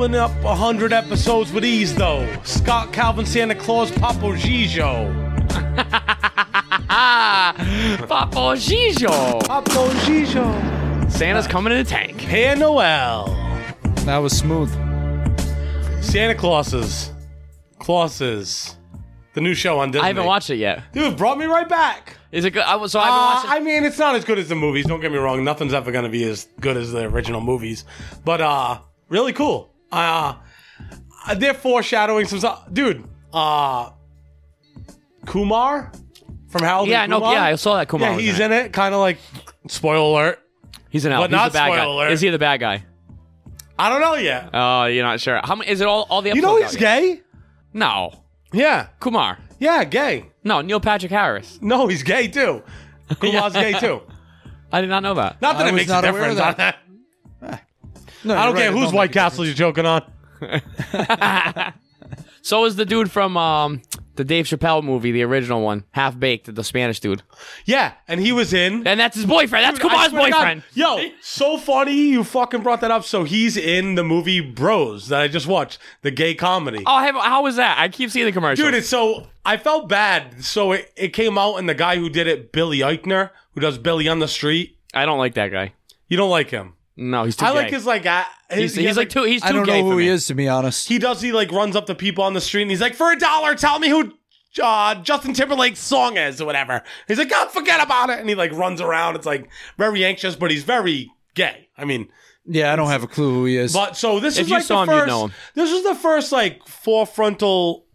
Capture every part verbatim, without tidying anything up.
doubling up one hundred episodes with ease, though. Scott Calvin, Santa Claus, Papo Gijo. Papo Gijo. Papo Gijo. Santa's coming in a tank. Père Noel. That was smooth. Santa Clauses. Clauses. The new show on Disney. I haven't watched it yet. Dude, brought me right back. Is it good? I, was- so I haven't Uh, watched it. I mean, it's not as good as the movies. Don't get me wrong. Nothing's ever going to be as good as the original movies. But, uh, really cool. Uh, they're foreshadowing some stuff. Dude, uh, Kumar from Harold Yeah, and no, Kumar? yeah, I saw that Kumar Yeah, was he's in in it. Kind of like, spoiler alert. He's an elf. but He's not the bad guy. spoiler alert. Is he the bad guy? I don't know yet. Oh, you're not sure. How many? Is it all all the You episodes? know out he's yet? gay? No, Yeah. Kumar. Yeah, gay. No, Neil Patrick Harris. No, he's gay too. Kumar's gay too. I did not know that. Not that I it was makes a not aware difference of on that. No, I don't you're care right, it whose don't White make a Castle you're joking on. So is the dude from um, the Dave Chappelle movie, the original one, Half Baked, the Spanish dude, Yeah, and he was in. and that's his boyfriend. That's Dude, I Kumar's swear to God. boyfriend. Yo, so funny you fucking brought that up. So he's in the movie Bros that I just watched, the gay comedy. Oh, how, how was that? I keep seeing the commercial. Dude, it's so I felt bad. So it, it came out, and the guy who did it, Billy Eichner, who does Billy on the Street. I don't like that guy. You don't like him. No, he's too I gay. like his like. Uh, his, He's, he he's has, like too. He's too I don't gay know for who me. he is, to be honest. He does. He like runs up to people on the street, and he's like, "For a dollar, tell me who uh, Justin Timberlake's song is, or whatever." He's like, "God, forget about it," and he like runs around. It's like very anxious, but he's very gay. I mean. Yeah, I don't have a clue who he is. But so this If is you like saw the him, you'd first. know him. This was the first like four frontal.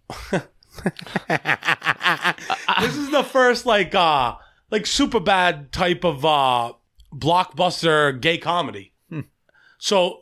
This is the first like uh like super bad type of uh blockbuster gay comedy. So,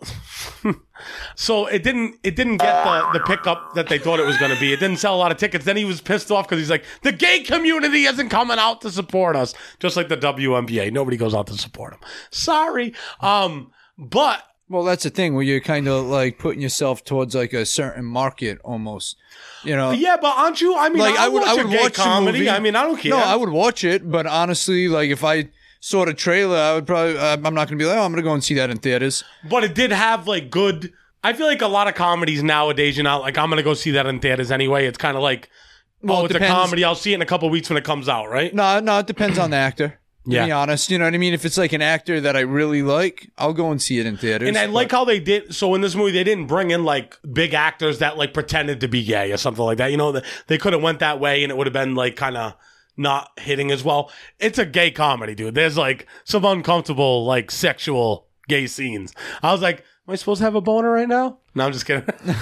so it didn't it didn't get the the pickup that they thought it was going to be. It didn't sell a lot of tickets. Then he was pissed off because he's like, the gay community isn't coming out to support us, just like the W N B A. Nobody goes out to support him. Sorry, um, but. well, that's the thing where you're kind of like putting yourself towards like a certain market almost. You know? Yeah, but aren't you? I mean, Like, I, I would- watch I a would gay watch the comedy. movie. I mean, I don't care. No, I would watch it, but honestly, like if I saw the trailer, I would probably. Uh, I'm not going to be like, oh, I'm going to go and see that in theaters. But it did have like good. I feel like a lot of comedies nowadays, you're not like, I'm gonna go see that in theaters anyway. It's kind of like, Well, oh, it it's depends. a comedy. I'll see it in a couple weeks when it comes out, right? No, no, it depends on the actor. To Yeah. be honest, you know what I mean. If it's like an actor that I really like, I'll go and see it in theaters. And I but- like how they did. So in this movie, they didn't bring in like big actors that like pretended to be gay or something like that. You know, the- they could have went that way, and it would have been like kind of not hitting as well. It's a gay comedy, dude. There's like some uncomfortable like sexual gay scenes. I was like, am I supposed to have a boner right now? No, I'm just kidding.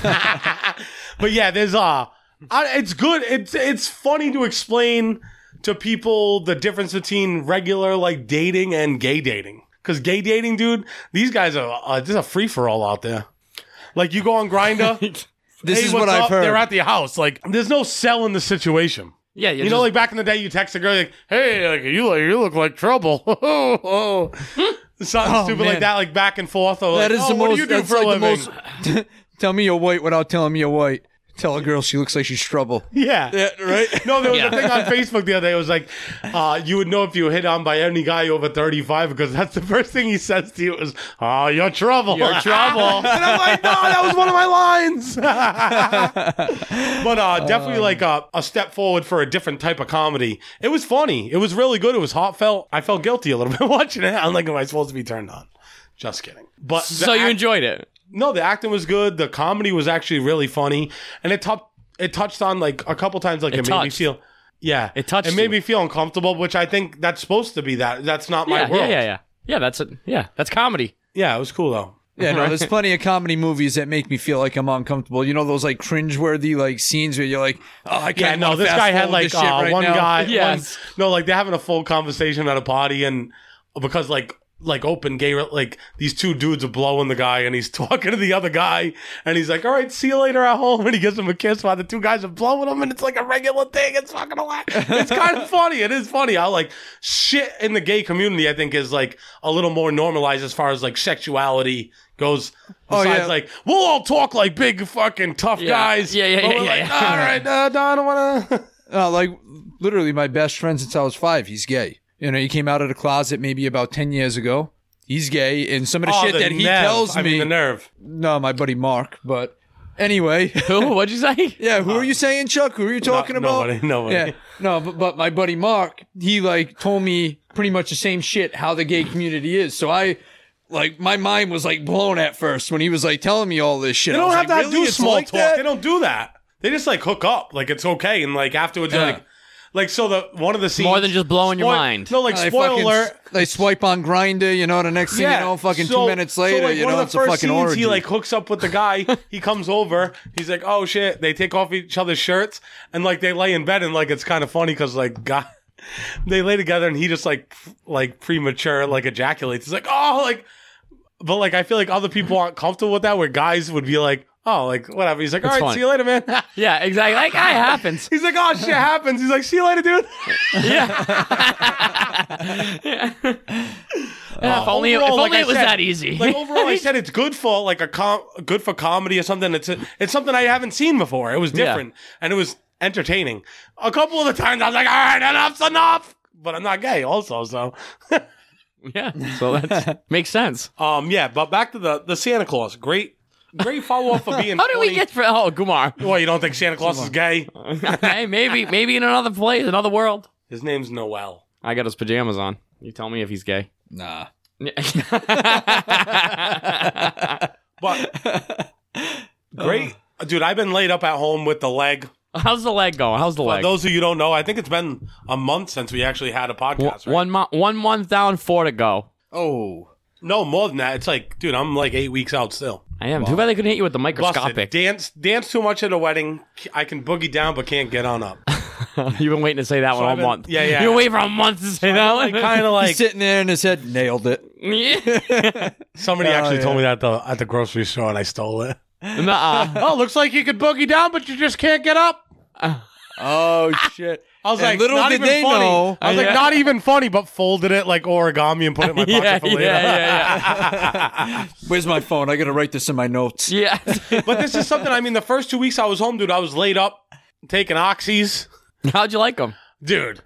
But yeah, there's uh, I, it's good. It's it's funny to explain to people the difference between regular like dating and gay dating. Because gay dating, dude, these guys are uh, just a free for all out there. Like you go on Grindr. This hey, is what's what I've up? heard. They're at the house. Like there's no selling the situation. Yeah, You know, like back in the day, you text a girl like, "Hey, like you, like, you look like trouble." Something Oh, stupid man. like that, like back and forth. Or that like, is oh, the what most. do you do that's for a like the living? most. Tell me you're white without telling me you're white. Tell a girl she looks like she's trouble. Yeah. Yeah, right. No, there was Yeah. a thing on Facebook the other day. It was like, uh, you would know if you were hit on by any guy over thirty-five because that's the first thing he says to you is, "Oh, you're trouble." You're trouble. And I'm like, no, that was one of my lines. But uh, definitely like a, a step forward for a different type of comedy. It was funny. It was really good. It was heartfelt. I felt guilty a little bit watching it. I'm like, am I supposed to be turned on? Just kidding. But the so you act- enjoyed it. No, the acting was good. The comedy was actually really funny, and it tou- it touched on like a couple times. Like it, It made me touched. feel, yeah, It touched It made you. me feel uncomfortable, which I think that's supposed to be that. That's not my Yeah, world. yeah, yeah, yeah. Yeah, that's it. Yeah, that's comedy. Yeah, it was cool though. Yeah, no, there's plenty of comedy movies that make me feel like I'm uncomfortable. You know those like cringeworthy like scenes where you're like, oh, I can't. Yeah, no, wanna this fast guy had forward like this shit uh, right one now. guy. Yes. one- no, like they're having a full conversation at a party, and because like. Like open gay, like these two dudes are blowing the guy, and he's talking to the other guy, and he's like, "All right, see you later at home," and he gives him a kiss while the two guys are blowing him, and it's like a regular thing. It's fucking hilarious. It's kind of funny. It is funny. I like shit in the gay community. I think is like a little more normalized as far as like sexuality goes. Oh, Besides, yeah. like we'll all talk like big fucking tough Yeah. guys. Yeah, yeah, But yeah, we're yeah, like, yeah. all right, uh, no, I don't want to. Uh, like literally, my best friend since I was five. He's gay. You know, he came out of the closet maybe about ten years ago. he's gay, and some of the Oh, shit the that he nerve. tells I me. mean, the nerve. No, my buddy Mark, but anyway. Who? What'd you say? Yeah, who are you saying, Chuck? Who are you talking No- about? nobody, nobody. Yeah, no, but, but my buddy Mark, he like told me pretty much the same shit how the gay community is. So I, like, my mind was like blown at first when he was like telling me all this shit. They I don't was have like, to really? do It's small like talk. that? They don't do that. They just like hook up, like it's okay, and like afterwards, Yeah. like, like so the one of the scenes More than just blowing your spoil- mind. No, like They spoiler fucking- alert. They swipe on Grindr, you know. The next thing you know, fucking so- two minutes later, so like you one know, of it's the a first fucking scenes, orgy. he like hooks up with the guy. He comes over. He's like, "Oh shit!" They take off each other's shirts and like they lay in bed, and like it's kind of funny because like guy, they lay together, and he just like f- like premature like ejaculates. He's like, "Oh," like, but like I feel like other people aren't comfortable with that. Where guys would be like, "Oh, like whatever." He's like, "All right, fun. see you later, man." Yeah, exactly. Like, that happens. He's like, "Oh shit happens." He's like, "See you later, dude." Yeah, if only, if overall, only like I it was said- that easy. Like overall, I said it's good for like a com- good for comedy or something. It's a, it's something I haven't seen before. It was different and it was entertaining. A couple of the times I was like, all right, enough's enough. But I'm not gay, also. So, Yeah, so that makes sense. um, yeah. But back to the the Santa Claus. Great, great follow up for being. How did we funny. get for? Oh, Kumar. Well, you don't think Santa Claus is gay? Hey, maybe, maybe in another place, another world. His name's Noel. I got his pajamas on. You tell me if he's gay. Nah. But great, dude. I've been laid up at home with the leg. How's the leg going? How's the For leg? those of you who don't know, I think it's been a month since we actually had a podcast. Right? One month, one month down, four to go. Oh. No, more than that. It's like, dude, I'm like eight weeks out still. I am. Too bad they couldn't hit you with the Busted. microscopic. Dance, dance too much at a wedding. I can boogie down, but can't get on up. You've been waiting to say that one all I've been- month. yeah, yeah. You've been waiting for a month to say that one. Kind of He's like sitting there in his head, nailed it. Yeah. somebody Oh, actually yeah. told me that at the, at the grocery store, and I stole it. Nuh-uh. Oh, looks like you could boogie down, but you just can't get up. Oh, shit. I was And like, little not did even they funny. know- I was like, Yeah. not even funny, but folded it like origami and put it in my pocket Yeah, for later. yeah, Where's my phone? I got to write this in my notes. Yeah. But this is something. I mean, the first two weeks I was home, dude, I was laid up taking oxys. How'd you like them? Dude,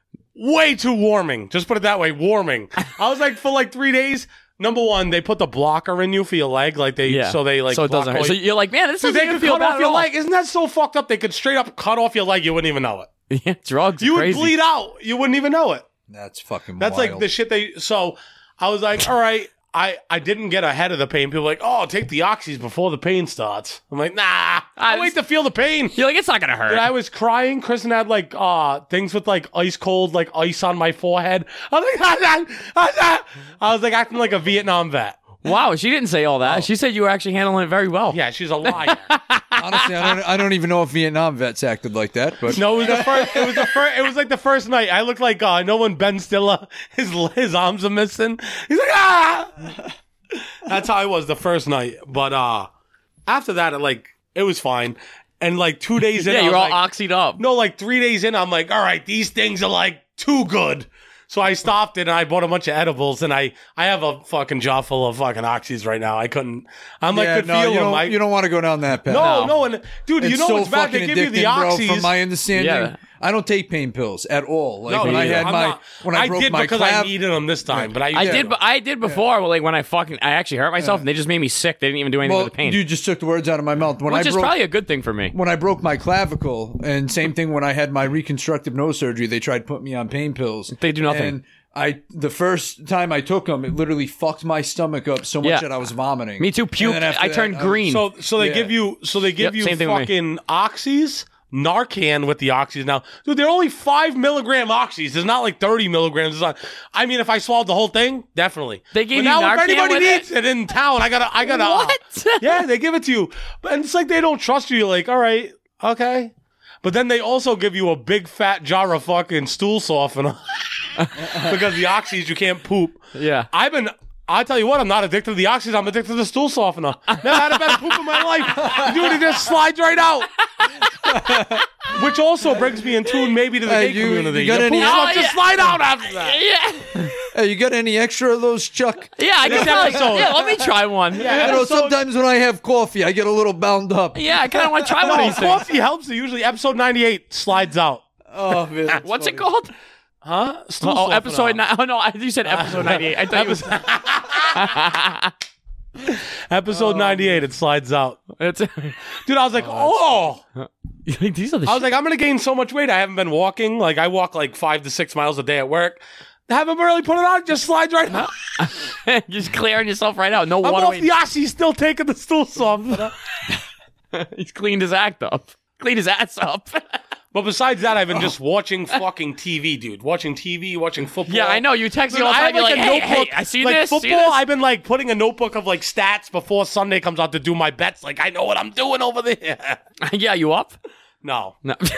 way too warming. Just put it that way, warming. I was like, for like three days. Number one, they put the blocker in you for your leg, like they, Yeah. so they like, so it block doesn't hurt. all So your- you're like, man, this Dude, doesn't they even could feel cut bad off at your all. leg. Isn't that so fucked up? They could straight up cut off your leg. You wouldn't even know it. Yeah, drugs. are You crazy. would bleed out. You wouldn't even know it. That's fucking That's wild. like the shit they. So I was like, all right. I, I didn't get ahead of the pain. People were like, oh, take the oxys before the pain starts. I'm like, nah. I wait to feel the pain. You're like, it's not gonna hurt. Dude, I was crying. Kristen had like uh things with like ice cold, like ice on my forehead. I was like, I was like acting like a Vietnam vet. Wow, she didn't say all that. She said you were actually handling it very well. Yeah, she's a liar. Honestly, I don't, I don't even know if Vietnam vets acted like that, but No, it was the first. It was the first. It was like the first night. I looked like uh, no one. Ben Stiller, his his arms are missing. He's like ah. That's how I was the first night. But uh, after that, it like it was fine. And like two days in, Yeah, I you're was all like, oxied up. no, like three days in, I'm like, all right, these things are like too good. So I stopped it and I bought a bunch of edibles and I, I have a fucking jaw full of fucking oxys right now. I couldn't. I'm like, yeah, could no, feel you them. don't, I, you don't want to go down that path. no, No. no, and dude, It's you know so what's bad? They fucking give you the addicting, bro. oxys. From my understanding, Yeah. I don't take pain pills at all. Like No, when me I neither. had I'm my not- when I, broke did my because clav, I needed them this time, but I, I yeah. did, but I did before. Like when I fucking, I actually hurt myself, and they just made me sick. They didn't even do anything well, with the pain, you just took the words out of my mouth. When which I is broke probably a good thing for me. when I broke my clavicle, and same thing when I had my reconstructive nose surgery, they tried to put me on pain pills. They do nothing. And I the first time I took them, it literally fucked my stomach up so much Yeah. that I was vomiting. Me too. And Puke. then after I that, turned was- green. So, so they Yeah. give you, so they give Yep, you same thing with me. fucking oxys, Narcan with the oxys. Now, dude, they're only five milligram oxys. It's not like thirty milligrams. It's not, I mean, if I swallowed the whole thing, definitely. They gave but you now if Narcan anybody with needs it? in town, I gotta, I gotta. uh, What? yeah, they give it to you, but and it's like they don't trust you. You're like, all right, okay. But then they also give you a big fat jar of fucking stool softener because the oxys you can't poop. Yeah. I've been. I tell you what, I'm not addicted to the oxys. I'm addicted to the stool softener. Never had a better poop in my life. Dude, it just slides right out. Which also brings me in tune maybe to the Hey, gay you- community. you got Your any- poop Oh, will just yeah. slide out after that. Yeah. Hey, you got any extra of those, Chuck? Yeah, I can This tell. episode. Yeah, let me try one. You Yeah, know, Episode- sometimes when I have coffee, I get a little bound up. yeah I kind of want to try one of No, these things. coffee helps. Usually episode ninety-eight slides out. Oh man, What's it called? Huh? Still Oh, sloughing episode off. nine. Oh no, I- you said episode ninety-eight. I thought you was. Episode ninety-eight, it slides out. It's, Dude, I was like, oh. these are the. I was like, I'm going to gain so much weight. I haven't been walking. Like, I walk like five to six miles a day at work. Haven't really put it on. It just slides right out. just clearing yourself right out. No I'm water. off the ass. He's still taking the stool soft. He's cleaned his act up. Cleaned his ass up. But besides that, I've been just watching fucking T V, dude. Watching T V, watching football. Yeah, I know. You text me Dude, all the I time. have You're like, a hey, notebook. hey, I see like this. Football, see this? I've been like putting a notebook of like stats before Sunday comes out to do my bets. Like, I know what I'm doing over there. Yeah, you up? No. No. But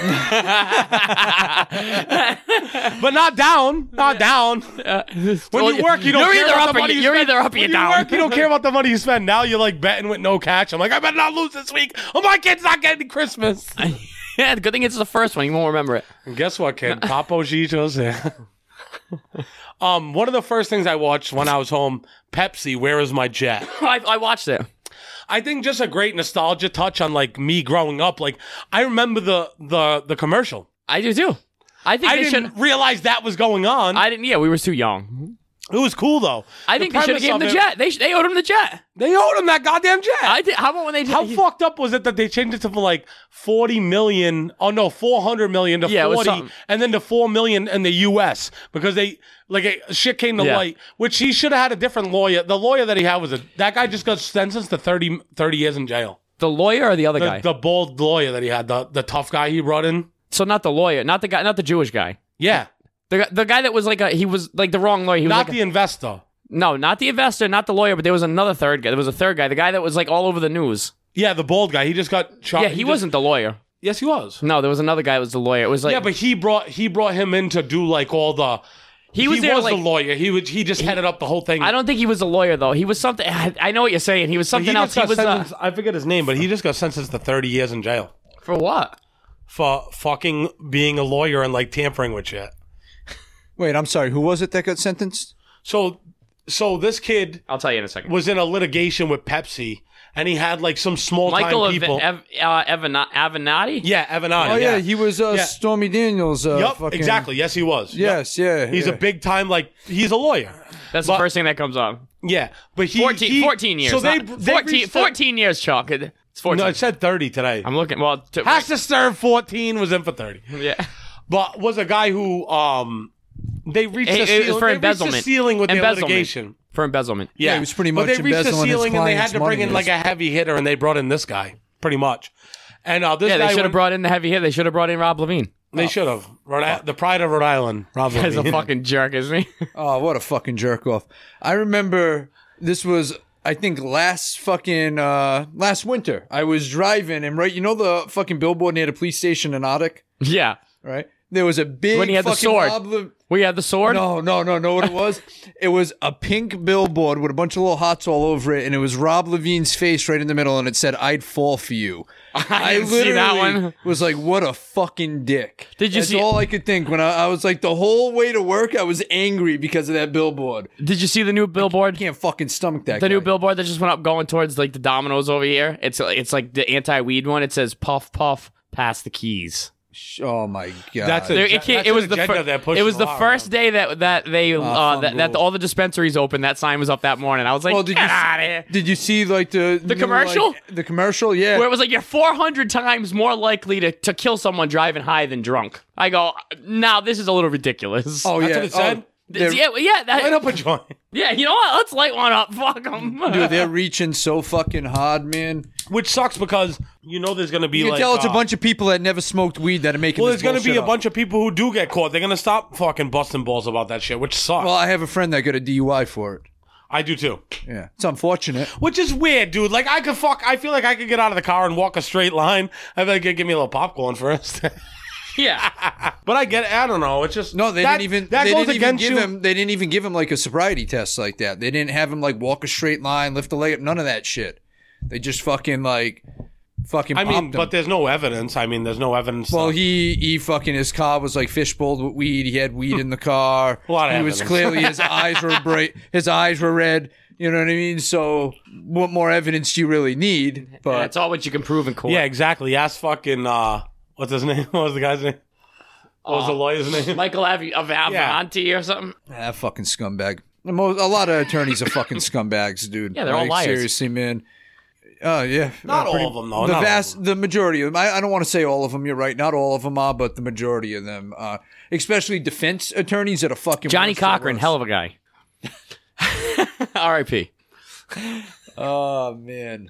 not down. Not down. Uh, When you work, you don't you're care either about up the or money you, you you're spend. either up or When you're you down. work, you don't care about the money you spend. Now you're like betting with no catch. I'm like, I better not lose this week. Oh, my kid's not getting Christmas. Yeah, good thing it's the first one. You won't remember it. And guess what, kid? Papo Gijo's here. um, one of the first things I watched when I was home, Pepsi, Where Is My Jet? I, I watched it. I think just a great nostalgia touch on like me growing up. Like I remember the the the commercial. I do too. I think I they didn't should. realize that was going on. I didn't. Yeah, we were too young. it was cool though. I The think they should have premise given him the of it- jet. They sh- they owed him the jet. They owed him that goddamn jet. I did. How about when they did? How he- fucked up was it that they changed it to like forty million? Oh no, four hundred million to Yeah, it was forty, something. and then to four million in the U S because they like it, shit came to Yeah. light. Which he should have had a different lawyer. The lawyer that he had was a that guy just got sentenced to thirty, thirty years in jail. the lawyer or the other The, guy? the bold lawyer that he had, the the tough guy he brought in. So not the lawyer, not the guy, not the Jewish guy. Yeah, The guy- the guy that was like a he was like the wrong lawyer. He was not like the a, investor. no, not the investor, not the lawyer, but there was another third guy. There was a third guy, the guy that was like all over the news. Yeah, the bald guy. He just got shot. Yeah, he, just- wasn't the lawyer. Yes, he was. No, there was another guy that was the lawyer. It was like yeah, but he brought he brought him in to do like all the. he was there like the lawyer. He would he just headed up the whole thing. I don't think he was a lawyer though. He was something. I, I know what you're saying. He was But something else. just He got was uh, sentenced- I forget his name, but he just got sentenced to thirty years in jail for what? for fucking being a lawyer and like tampering with shit. Wait, I'm sorry. Who was it that got sentenced? So, so this kid I'll tell you in a second. was in a litigation with Pepsi, and he had like some small Michael time Ev- people. Ev- uh, Evana- Avenatti? yeah, Avenatti. Oh yeah, he was uh, Yeah. Stormy Daniels. Uh, Yep, fucking- exactly. Yes, he was. Yep. Yes, yeah. He's yeah. a big time like he's a lawyer. That's But- the first thing that comes up. Yeah, but he fourteen, he- fourteen years. So they, not- they fourteen, reached a- fourteen years, Chuck. It's fourteen. No, it said thirty today. I'm looking. Well, to, Has to serve fourteen. Was in for thirty. yeah. But was a guy who um they reached It- the it ceiling, was for they reached the embezzlement. ceiling with their Embezzlement. litigation. For embezzlement. Yeah, he was pretty But much they reached the embezzling his ceiling and they had client's to bring in money. like a heavy hitter, and they brought in this guy pretty much. And uh, this Yeah, guy they should have went- brought in the heavy hit. They should have brought in Rob Levine. They should have. Rhode, the pride of Rhode Island. Rob He's a Levine. fucking jerk, isn't he? Oh, what a fucking jerk off. I remember this was, I think, last fucking, uh, last winter. I was driving and right, you know the fucking billboard near the police station in Arctic, Yeah. right? There was a big When he had the fucking sword. Rob Le- We had the sword. No, no, no, know what it was? It was a pink billboard with a bunch of little hearts all over it, and it was Rob Levine's face right in the middle, and it said, "I'd fall for you." I didn't see that one. was like, what a fucking dick. Did you That's see- all I could think when I, I was like, the whole way to work, I was angry because of that billboard. Did you see the new billboard? I can't fucking stomach that The guy. new billboard that just went up going towards like the Domino's over here. It's it's like the anti-weed one. It says "Puff Puff, pass the keys." Oh my god. That's a- There, it, That's can't, it an was the agenda fir- they're pushing it was the a lot first around. day that that they uh, fun that, that rule. all the dispensaries opened. That sign was up that morning. I was like, Well, did get you see- out of here. Did you see like the The new, commercial? like, the commercial, yeah. Where it was like you're four hundred times more likely to, to kill someone driving high than drunk. I go, now this is a little ridiculous. oh That's yeah. what it said? Oh, they're- yeah, yeah, that, Light up a joint. yeah. You know what? Let's light one up. Fuck them. Dude, they're reaching so fucking hard, man. Which sucks because you know there's gonna be You can like tell it's uh, a bunch of people that never smoked weed that are making Well, this there's gonna be bullshit a up. bunch of people who do get caught. They're gonna stop fucking busting balls about that shit, which sucks. Well, I have a friend that got a D U I for it. I do too. Yeah. It's unfortunate. Which is weird, dude. Like I could fuck. I feel like I could get out of the car and walk a straight line. I feel like give me a little popcorn first. Yeah. But I get it. I don't know. It's just No, they that- didn't even that they goes didn't even against give you. him they didn't even give him like a sobriety test like that. They didn't have him like walk a straight line, lift a leg up, none of that shit. They just fucking like fucking I popped mean, him. but there's no evidence. I mean, there's no evidence. Well, that- he he fucking his car was like fishbowled with weed. He had weed in the car. A lot of he was evidence. clearly his eyes were bright. His eyes were red. You know what I mean? So, what more evidence do you really need? But That's all what you can prove in court. yeah, exactly. Ask fucking uh, what's his name? What was the guy's name? What was the lawyer's name? Michael Av- Avanti or something. That fucking scumbag. The most, a lot of attorneys are fucking scumbags, dude. Yeah, they're all Like, liars. Seriously, man. Oh, yeah. Not Uh, all of them, though. The Not all vast, of them. the majority of them. I, I don't want to say all of them. You're right. Not all of them are, but the majority of them. Uh, especially defense attorneys that are fucking Johnny worse than Cochran, worse. hell of a guy. R I P Oh, man.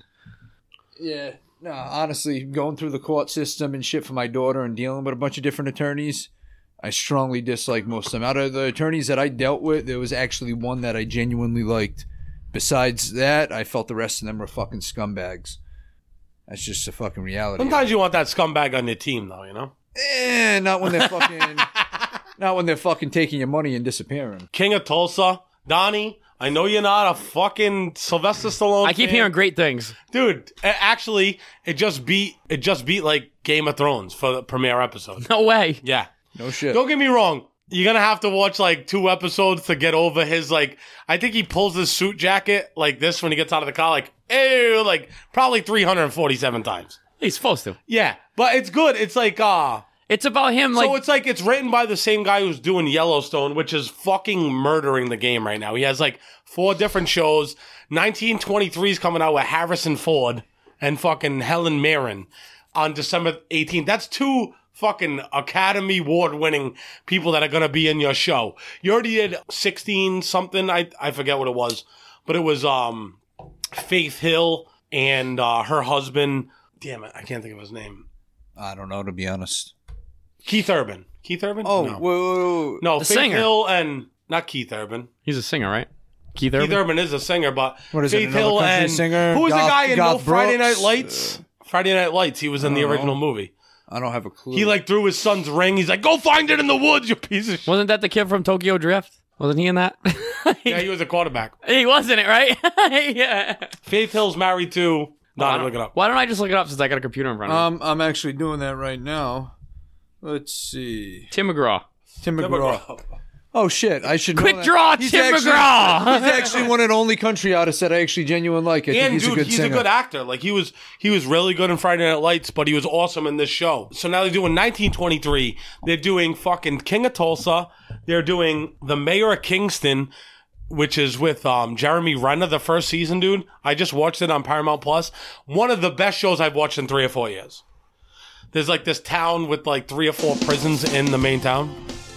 Yeah. No, honestly, going through the court system and shit for my daughter and dealing with a bunch of different attorneys, I strongly dislike most of them. Out of the attorneys that I dealt with, there was actually one that I genuinely liked. Besides that, I felt the rest of them were fucking scumbags. That's just a fucking reality. Sometimes you want that scumbag on your team, though, you know? Eh, not when they're fucking, not when they're fucking taking your money and disappearing. King of Tulsa. Donnie, I know you're not a fucking Sylvester Stallone I keep fan. hearing great things. Dude, a- actually, it just beat, it just beat, like, Game of Thrones for the premiere episode. No way. Yeah. No shit. Don't get me wrong. You're going to have to watch, like, two episodes to get over his, like, I think he pulls his suit jacket like this when he gets out of the car, like, ew, like, probably three hundred forty-seven times. He's supposed to. Yeah. But it's good. It's like, uh, It's about him, like, so it's like, it's written by the same guy who's doing Yellowstone, which is fucking murdering the game right now. He has, like, four different shows. nineteen twenty-three is coming out with Harrison Ford and fucking Helen Mirren on December eighteenth. That's two fucking Academy Award winning people that are going to be in your show. You already did sixteen something. I, I forget what it was, but it was, um, Faith Hill and, uh, her husband. Damn it. I can't think of his name. I don't know, to be honest. Keith Urban. Keith Urban? Oh, no. whoa, whoa, whoa. No, The Faith singer. Hill and not Keith Urban. he's a singer, right? Keith Urban. Keith Urban is a singer, but What is it, Faith another Hill country and singer? who was the Goth- guy in No Goth Friday Brooks? Night Lights? Friday Night Lights. He was in the don't know. original movie. I don't have a clue. He like threw his son's ring. He's like, "Go find it in the woods, you piece of shit." Wasn't that the kid from Tokyo Drift? Wasn't he in that? Yeah, he was a quarterback. He wasn't it, right? Yeah. Faith Hill's married to. Why Nah, don't- look it up. Why don't I just look it up since I got a computer in front of me? Um, I'm actually doing that right now. Let's see. Tim McGraw. Tim McGraw. Oh shit! I should know Quick that. draw, He's Tim actually, McGraw. He's actually one of the only country artists that I actually genuinely like. I think And he's dude, a good he's singer. a good actor. Like he was, he was really good in Friday Night Lights, but he was awesome in this show. So now they're doing nineteen twenty-three. They're doing fucking King of Tulsa. They're doing The Mayor of Kingston, which is with um, Jeremy Renner. The first season, dude. I just watched it on Paramount Plus. One of the best shows I've watched in three or four years. There's like this town with like three or four prisons in the main town.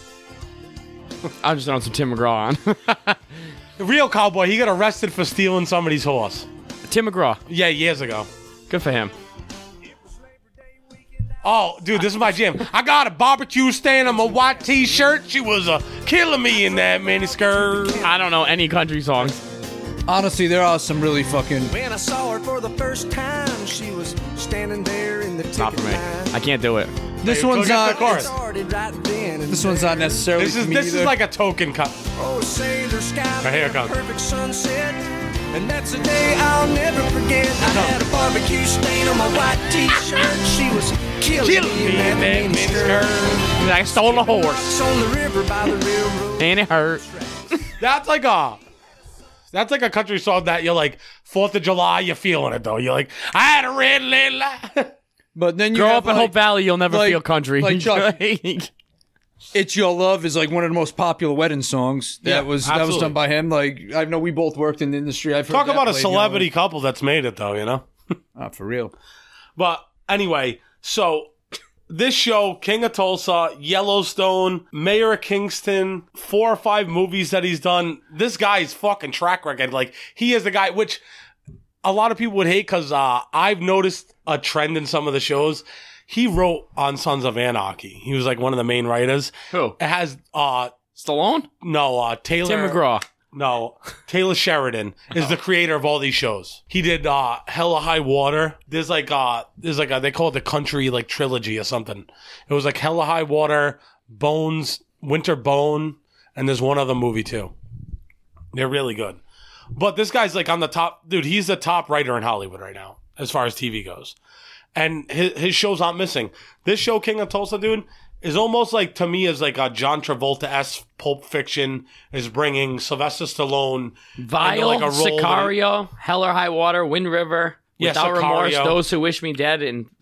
I'm just throwing some Tim McGraw on. The real cowboy, he got arrested for stealing somebody's horse. Tim McGraw. Yeah, years ago. Good for him. Oh, dude, this is my jam. I got a barbecue stand on my white t-shirt. She was uh, killing me in that miniskirt. I don't know any country songs. Honestly, there are some really fucking. When I saw her for the first time, she was standing there in the ticket Not for me. line. I can't do it. This Hey, one's go get not. the chorus. Started right then and This one's not necessarily. This is for me this is either. like a token cut. Oh, Sailor Sky, Right, here it comes. perfect sunset. And that's a day I'll never forget. I had a barbecue stain on my white t-shirt. She was killing, Killing me in that miniskirt. I stole a horse It's on the river by the railroad. and it hurt. That's like a that's like a country song that you're like Fourth of July. You're feeling it though. You're like, I had a red little light. But then you Grow have up in like, Hope Valley, you'll never like- feel country. like Chuck. "It's Your Love" is like one of the most popular wedding songs. That Yeah, was that was absolutely. done by him. Like I know we both worked in the industry. I've heard Talk that about a played, celebrity couple that's made it though. You know. You know? Oh, for real. But anyway, so this show, King of Tulsa, Yellowstone, Mayor of Kingston, four or five movies that he's done. This guy's fucking track record. Like, he is the guy, which a lot of people would hate because uh, I've noticed a trend in some of the shows. He wrote on Sons of Anarchy. He was like one of the main writers. Who? It has, uh, Stallone? no, uh, Taylor. Tim McGraw. No, Taylor Sheridan is the creator of all these shows. He did uh Hella High Water. There's like uh there's like a, they call it the country like trilogy or something. It was like Hella High Water, Bones, Winter Bone, and there's one other movie too. They're really good. But this guy's like on the top, dude, he's the top writer in Hollywood right now as far as T V goes. And his, his shows aren't missing. This show, King of Tulsa, dude, is almost like, to me, is like a John Travolta-esque Pulp Fiction is bringing Sylvester Stallone Vile, into like a role. that- Sicario, Hell or High Water, Wind River, Yeah, Without Remorse, Sicario. Those Who Wish Me Dead, and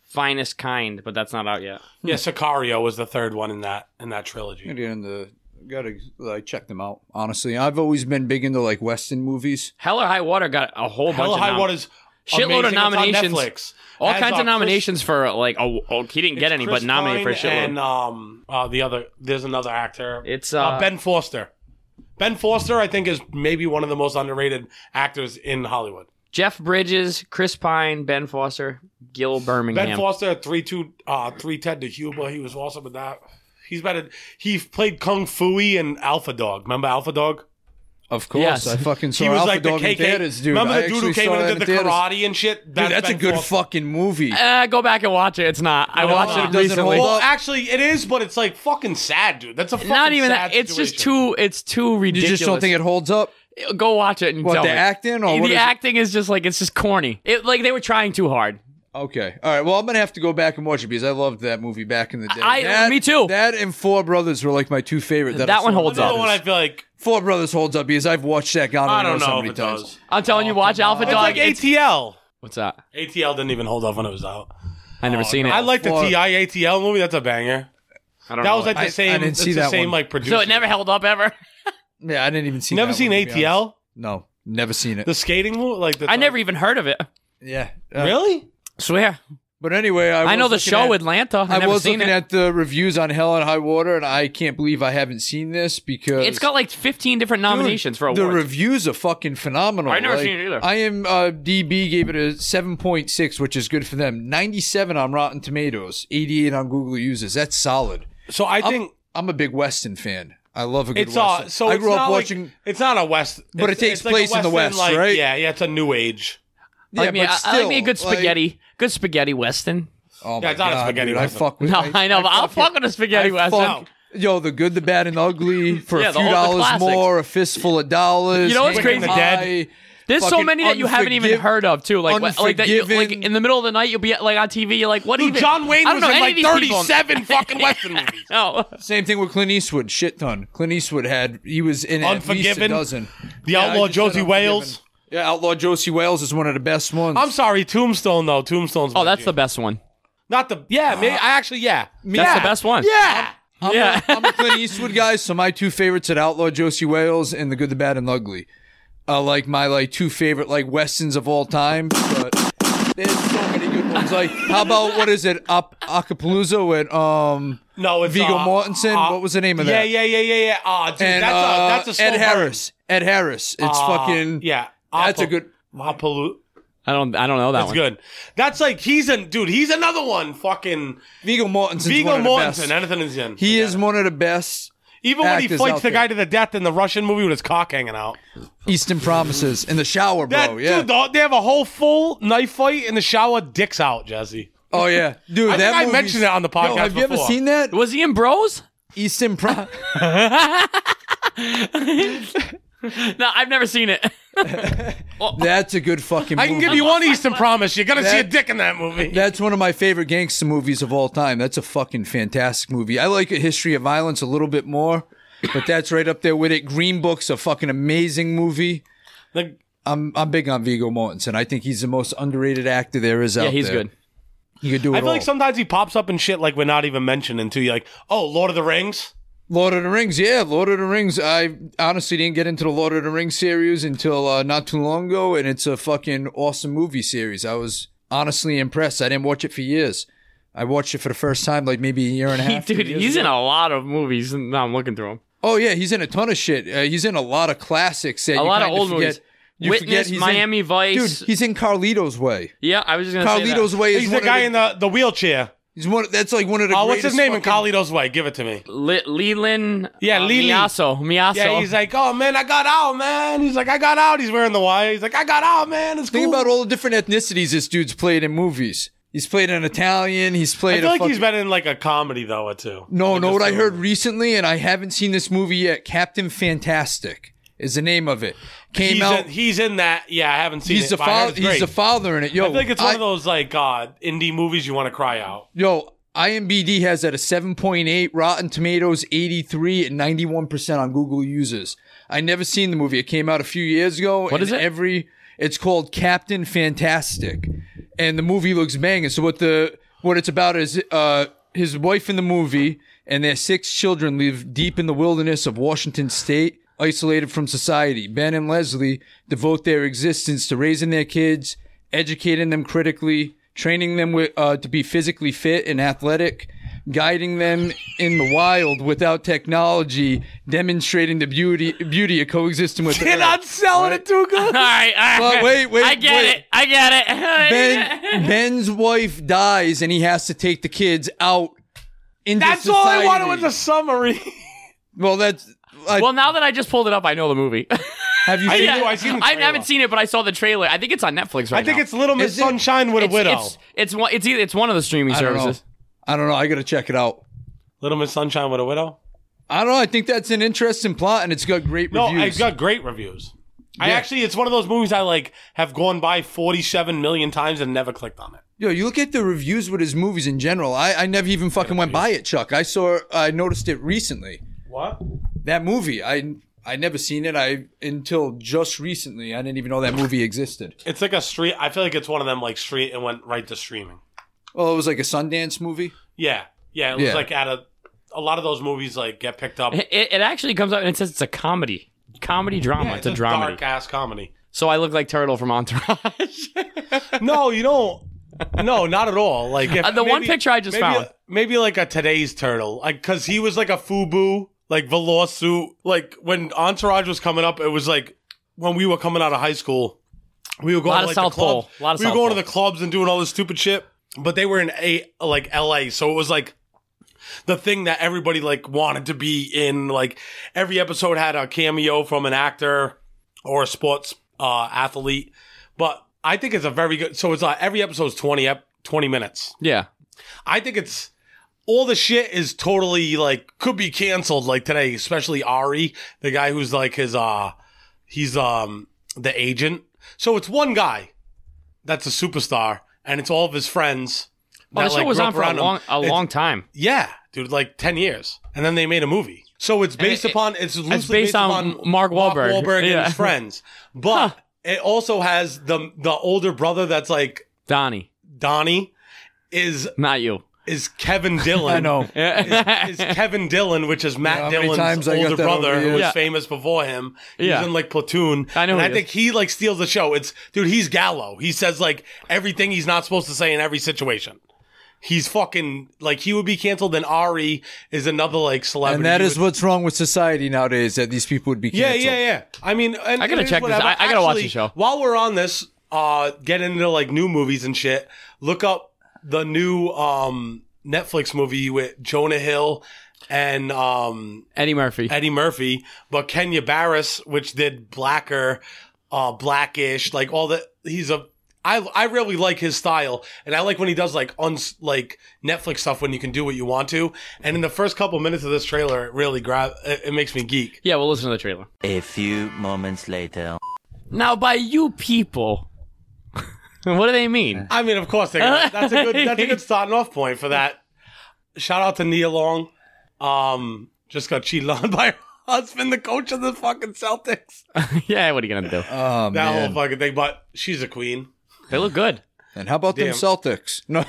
Finest Kind, but that's not out yet. Yeah, Sicario was the third one in that in that trilogy. Gotta get into, gotta like check them out. Honestly, I've always been big into like Western movies. Hell or High Water got a whole Hell bunch or of High nom- Water's shitload amazing. of nominations. It's on Netflix. all Has, kinds uh, of nominations for like. Oh, oh he didn't get Chris- any, Chris but nominated for a Pine shitload. And um, uh, the other, there's another actor. It's uh, uh, Ben Foster. Ben Foster, I think, is maybe one of the most underrated actors in Hollywood. Jeff Bridges, Chris Pine, Ben Foster, Gil Birmingham. Ben Foster, three two, uh, three Ted to Cuba. He was awesome with that. He's better. He played Kung Fu-y in Alpha Dog. Remember Alpha Dog? Of course, Yes. I fucking saw He was Alpha like the Dog K in K. theaters, dude. Remember I the dude who actually came saw in that and did the theaters. karate and shit? Dude, that's a Ben good Foster. fucking movie. Uh, go back and watch it. It's not. I No, watched no, it it doesn't recently. hold Well, up. actually, it is, but it's like fucking sad, dude. That's a fucking Not even sad that. It's just situation. too. It's too You ridiculous. just don't think it holds up? Go watch it and What, tell the me. acting or the what is it? acting is just like it's just corny. It like they were trying too hard. Okay. All right. Well, I'm gonna have to go back and watch it because I loved that movie back in the day. I- that, me too. That and Four Brothers were like my two favorite. That, That I one saw in holds Another up. one I theaters. feel like Four Brothers holds up because I've watched that God I only don't knows know how if many it times. does. I'm telling you, watch Alpha It's Dog. like It's- A T L. What's that? A T L didn't even hold up when it was out. I never seen it. I like the Fuck. T I A T L movie. That's a banger. I don't That know was like it. the I- same. I didn't it's see the that same one. like producer. So it never held up ever. Yeah, I didn't even see. Never that seen one, A to be T L. honest. No, never seen it. The skating movie, like the I never even heard of it. yeah. Uh, really. Swear. But anyway, I, I, know was the looking show at, Atlanta. I, I never was seen looking it. at the reviews on Hell and High Water, and I can't believe I haven't seen this because It's got like fifteen different nominations for the awards. reviews are fucking phenomenal. I've never Like, seen it either. I am uh, D B gave it a seven point six, which is good for them. ninety-seven on Rotten Tomatoes, eighty-eight on Google users. That's solid. So I I'm, think I'm a big Western fan. I love a good it's Western. uh so I it's grew up not watching. Like, it's not a West, But it it's- takes it's like a place in the Western, West, like, right? Yeah, yeah. It's a new age. yeah, I like me, but I, I like me a still, good like- spaghetti. Good spaghetti western. oh Yeah, my it's not a God, spaghetti dude, I Western. fuck with. No, I, know, but I'll fuck with a spaghetti I western. fuck- Yo, the good, the bad, and ugly for Yeah, a the few old- the dollars classics. more, a fistful of dollars. You know what's Quick crazy? and The Dead. High, There's so fucking many that you haven't even Unforgiv- heard of too. Like what- like that. You, like Unforgiven. in the middle of the night, you'll be like on T V. You're like, what Dude, even? John Wayne I was don't know in any like of these people. thirty-seven fucking Western movies. No. Same thing with Clint Eastwood. Shit ton. Clint Eastwood had he was in at least a Unforgiven. dozen. The Yeah, I Outlaw just said Josie Unforgiven. Wales. Yeah, Outlaw Josie Wales is one of the best ones. I'm sorry, Tombstone though. Tombstone's. Oh, my that's jam. the best one. Not the. Yeah, maybe, I actually yeah. That's Yeah. the best one. Yeah. I'm, Yeah. a, I'm a Clint Eastwood guy, so my two favorites are Outlaw Josie Wales and The Good, the Bad, and the Ugly. Uh, like my like two favorite like westerns of all time. But there's so many good ones. Like how about what is it? Up Acapulco with um No, it's Viggo uh, Mortensen. uh, what was the name of yeah, that? Yeah, yeah, yeah, yeah. Oh, dude, And that's uh, a that's a slow Ed burn. Harris. Ed Harris. It's Uh, fucking yeah. That's a Appa- good. Appalu- I don't. I don't know that That's one. good. That's like he's a dude. He's another one. Fucking Viggo Mortensen's Viggo one of the Mortensen. best. Anything is in. He Yeah. is one of the best. Even when he actors fights out the there. guy to the death in the Russian movie with his cock hanging out. Eastern Promises in the shower, bro. That yeah. dude, the- they have a whole full knife fight in the shower. Dicks out, Jesse. Oh yeah, dude. I that think I movie's- mentioned it on the podcast Yo, have you ever before. seen that? Was he in Bros? Eastern Pro. No, I've never seen it. That's a good fucking. I movie. can give you one Eastern Promise. You're gonna see a That- dick in that movie. That's one of my favorite gangster movies of all time. That's a fucking fantastic movie. I like A History of Violence a little bit more, but that's right up there with it. Green Book's a fucking amazing movie. Like, I'm I'm big on Viggo Mortensen. I think he's the most underrated actor there is out Yeah, there. he's good. He could do it I feel all. like sometimes he pops up in shit like we're not even mentioning too. You're like, oh, Lord of the Rings. Lord of the Rings, yeah, Lord of the Rings. I honestly didn't get into the Lord of the Rings series until uh, not too long ago, and it's a fucking awesome movie series. I was honestly impressed. I didn't watch it for years. I watched it for the first time like maybe a year and a He, half. two dude, years he's ago. in a lot of movies. Now I'm looking through them. Oh yeah, he's in a ton of shit. Uh, he's in a lot of classics. That A you lot of kinda old forget. movies. You forget Witness, he's Miami in, Vice. Dude, he's in Carlito's Way. Yeah, I was just gonna say Carlito's that. Way is He's one the guy of in the, the wheelchair. He's one. That's like one of the. Oh, what's his greatest name in fucking- Carlito's Way? Give it to me. Le- Leland. Yeah, uh, Lily. Miyaso. Miyaso. Yeah, he's like, oh man, I got out, man. He's like, I got out. He's wearing the wire. He's like, I got out, man. It's Think cool. about all the different ethnicities this dude's played in movies. He's played an Italian. He's I played. feel a like he's fucking- been in like a comedy though or two. No, Like no. just What I a- heard recently, and I haven't seen this movie yet. Captain Fantastic is the name of it. Came He's out. in, he's in that. Yeah, I haven't seen he's it. the but I heard father. it's He's great. the father in it. Yo, I feel like it's one I- of those like uh, indie movies you want to cry out. Yo, I M D B has that a seven point eight, Rotten Tomatoes eighty-three, and ninety-one percent on Google users. I never seen the movie. It came out a few years ago. What and is it? Every it's called Captain Fantastic, and the movie looks banging. So what the what it's about is uh, his wife in the movie and their six children live deep in the wilderness of Washington State, isolated from society. Ben and Leslie devote their existence to raising their kids, educating them critically, training them with, uh, to be physically fit and athletic, guiding them in the wild without technology, demonstrating the beauty beauty of coexisting with You're Earth. not selling Right? it too good. All right, all right. Well, wait, wait, I get wait. it. I get it. Ben, Ben's wife dies and he has to take the kids out into That's society. all I wanted was a summary. Well, that's... I, Well, now that I just pulled it up, I know the movie. have you I seen didn't it? know. I seen the I trailer. haven't seen it, but I saw the trailer. I think it's on Netflix right I think now. it's Little Miss Is it? Sunshine with a it's, Widow. It's, it's one. It's either it's one of the streaming I don't know. services. I don't know. I got to check it out. Little Miss Sunshine with a Widow. I don't know. I think that's an interesting plot and it's got great No, reviews. it's got great reviews. I Yeah. actually, it's one of those movies I like have gone by forty-seven million times and never clicked on it. Yo, you look at the reviews with his movies in general. I, I never even fucking went by it, Chuck. I saw, I noticed it recently. What? That movie, I I never seen it. I until just recently. I didn't even know that movie existed. It's like a street. I feel like it's one of them like street and went right to streaming. Well, it was like a Sundance movie. Yeah, yeah. It was Yeah. like at a a lot of those movies like get picked up. It, it actually comes out and it says it's a comedy, comedy drama. Yeah, it's, a dramedy. dark ass comedy. So I look like Turtle from Entourage. No, you don't. No, not at all. Like if, Uh, the one maybe- picture I just maybe, found. maybe like a Today's Turtle, like because he was like a FUBU, like velour suit. Like when Entourage was coming up, it was like when we were coming out of high school. We were going Lot to of like South the club. Pole. Lot of we were South going Pole. to the clubs and doing all this stupid shit. But they were in a like L A, so it was like the thing that everybody like wanted to be in. Like every episode had a cameo from an actor or a sports uh, athlete. But I think it's a very good. So it's uh, every episode is twenty ep- twenty minutes. Yeah. I think it's all the shit is totally like could be canceled like today, especially Ari, the guy who's like his uh he's um the agent. So it's one guy that's a superstar and it's all of his friends. Well, the that, show like, was grew on up for a around him. long, a It's- long time. Yeah, dude, like ten years. And then they made a movie. So it's based it- upon it's loosely based on upon Mark Wahlberg. Wahlberg and Yeah. his friends. But Huh. it also has the the older brother that's like Donnie, Donnie is not you. is Kevin Dillon. I know. is, is Kevin Dillon, which is Matt how many Dillon's times I got older that brother, over who here. was Yeah. famous before him. He's Yeah. in like Platoon. I know And who I he think is. he like steals the show. It's dude, he's Gallo. He says like everything he's not supposed to say in every situation. He's fucking like he would be canceled. And Ari is another like celebrity. And that who is would- what's wrong with society nowadays, that these people would be yeah, canceled. yeah, yeah. I mean, and, I gotta it is check this. whatever. I- I gotta watch Actually, the show. While we're on this, uh, get into like new movies and shit. Look up the new um Netflix movie with Jonah Hill and um Eddie Murphy. Eddie Murphy, but Kenya Barris, which did Blacker, uh, Blackish, like all the he's a. I I really like his style, and I like when he does like uns like Netflix stuff when you can do what you want to. And in the first couple minutes of this trailer, it really grab it, it makes me geek. Yeah, we'll listen to the trailer. A few moments later. Now, by you people, what do they mean? I mean, of course, they got, that's a good that's a good starting off point for that. Shout out to Nia Long, um, just got cheated on by her husband, the coach of the fucking Celtics. Yeah, what are you gonna do? Oh, That man. whole fucking thing, but she's a queen. They look good. And how about them Damn. Celtics? No.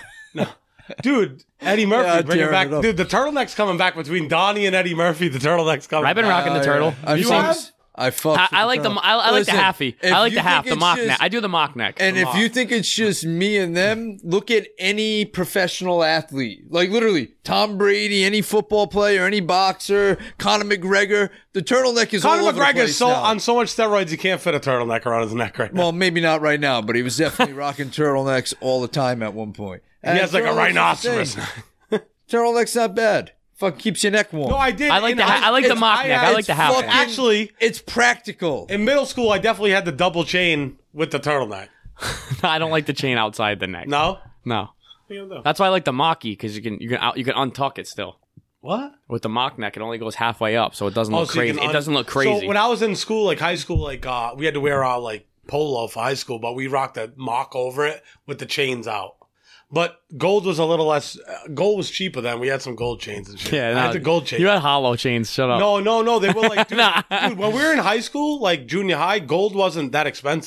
Dude, Eddie Murphy, Yeah, bring it tearing back. it up. Dude, the turtleneck's coming back between Donnie and Eddie Murphy. The turtleneck's coming I've been back. rocking the turtle. I've You seen- have? I fucked I, with I like the turtle. I, I like the Listen, halfy. if I like you the half, think the it's mock just- neck. I do the mock neck. And if you think it's just me and them, look at any professional athlete. Like literally, Tom Brady, any football player, any boxer, Conor McGregor. The turtleneck is all Conor over the McGregor place is so now. on so much steroids, he can't fit a turtleneck around his neck right now. Well, maybe not right now, but he was definitely rocking turtlenecks all the time at one point. he has like a rhinoceros. Turtleneck's not bad. Fuck, keeps your neck warm. No, I did. I like in the high- I like the it's- mock neck. I had- like the it's half. fucking- neck. Actually, It's practical. in middle school, I definitely had the double chain with the turtleneck. I don't like the chain outside the neck. No? No. What are you gonna do? That's why I like the mocky because you can you can out, you can untuck it still. What? With the mock neck, it only goes halfway up, so it doesn't Oh, look so you crazy. can It un- doesn't look crazy. So when I was in school, like high school, like uh, we had to wear our like polo for high school, but we rocked a mock over it with the chains out. But gold was a little less. Uh, gold was cheaper then. We had some gold chains and shit. yeah, I no, had the gold chains. You had hollow chains. Shut up. No, no, no. They were like, dude, Nah. dude, when we were in high school, like junior high, gold wasn't that expensive.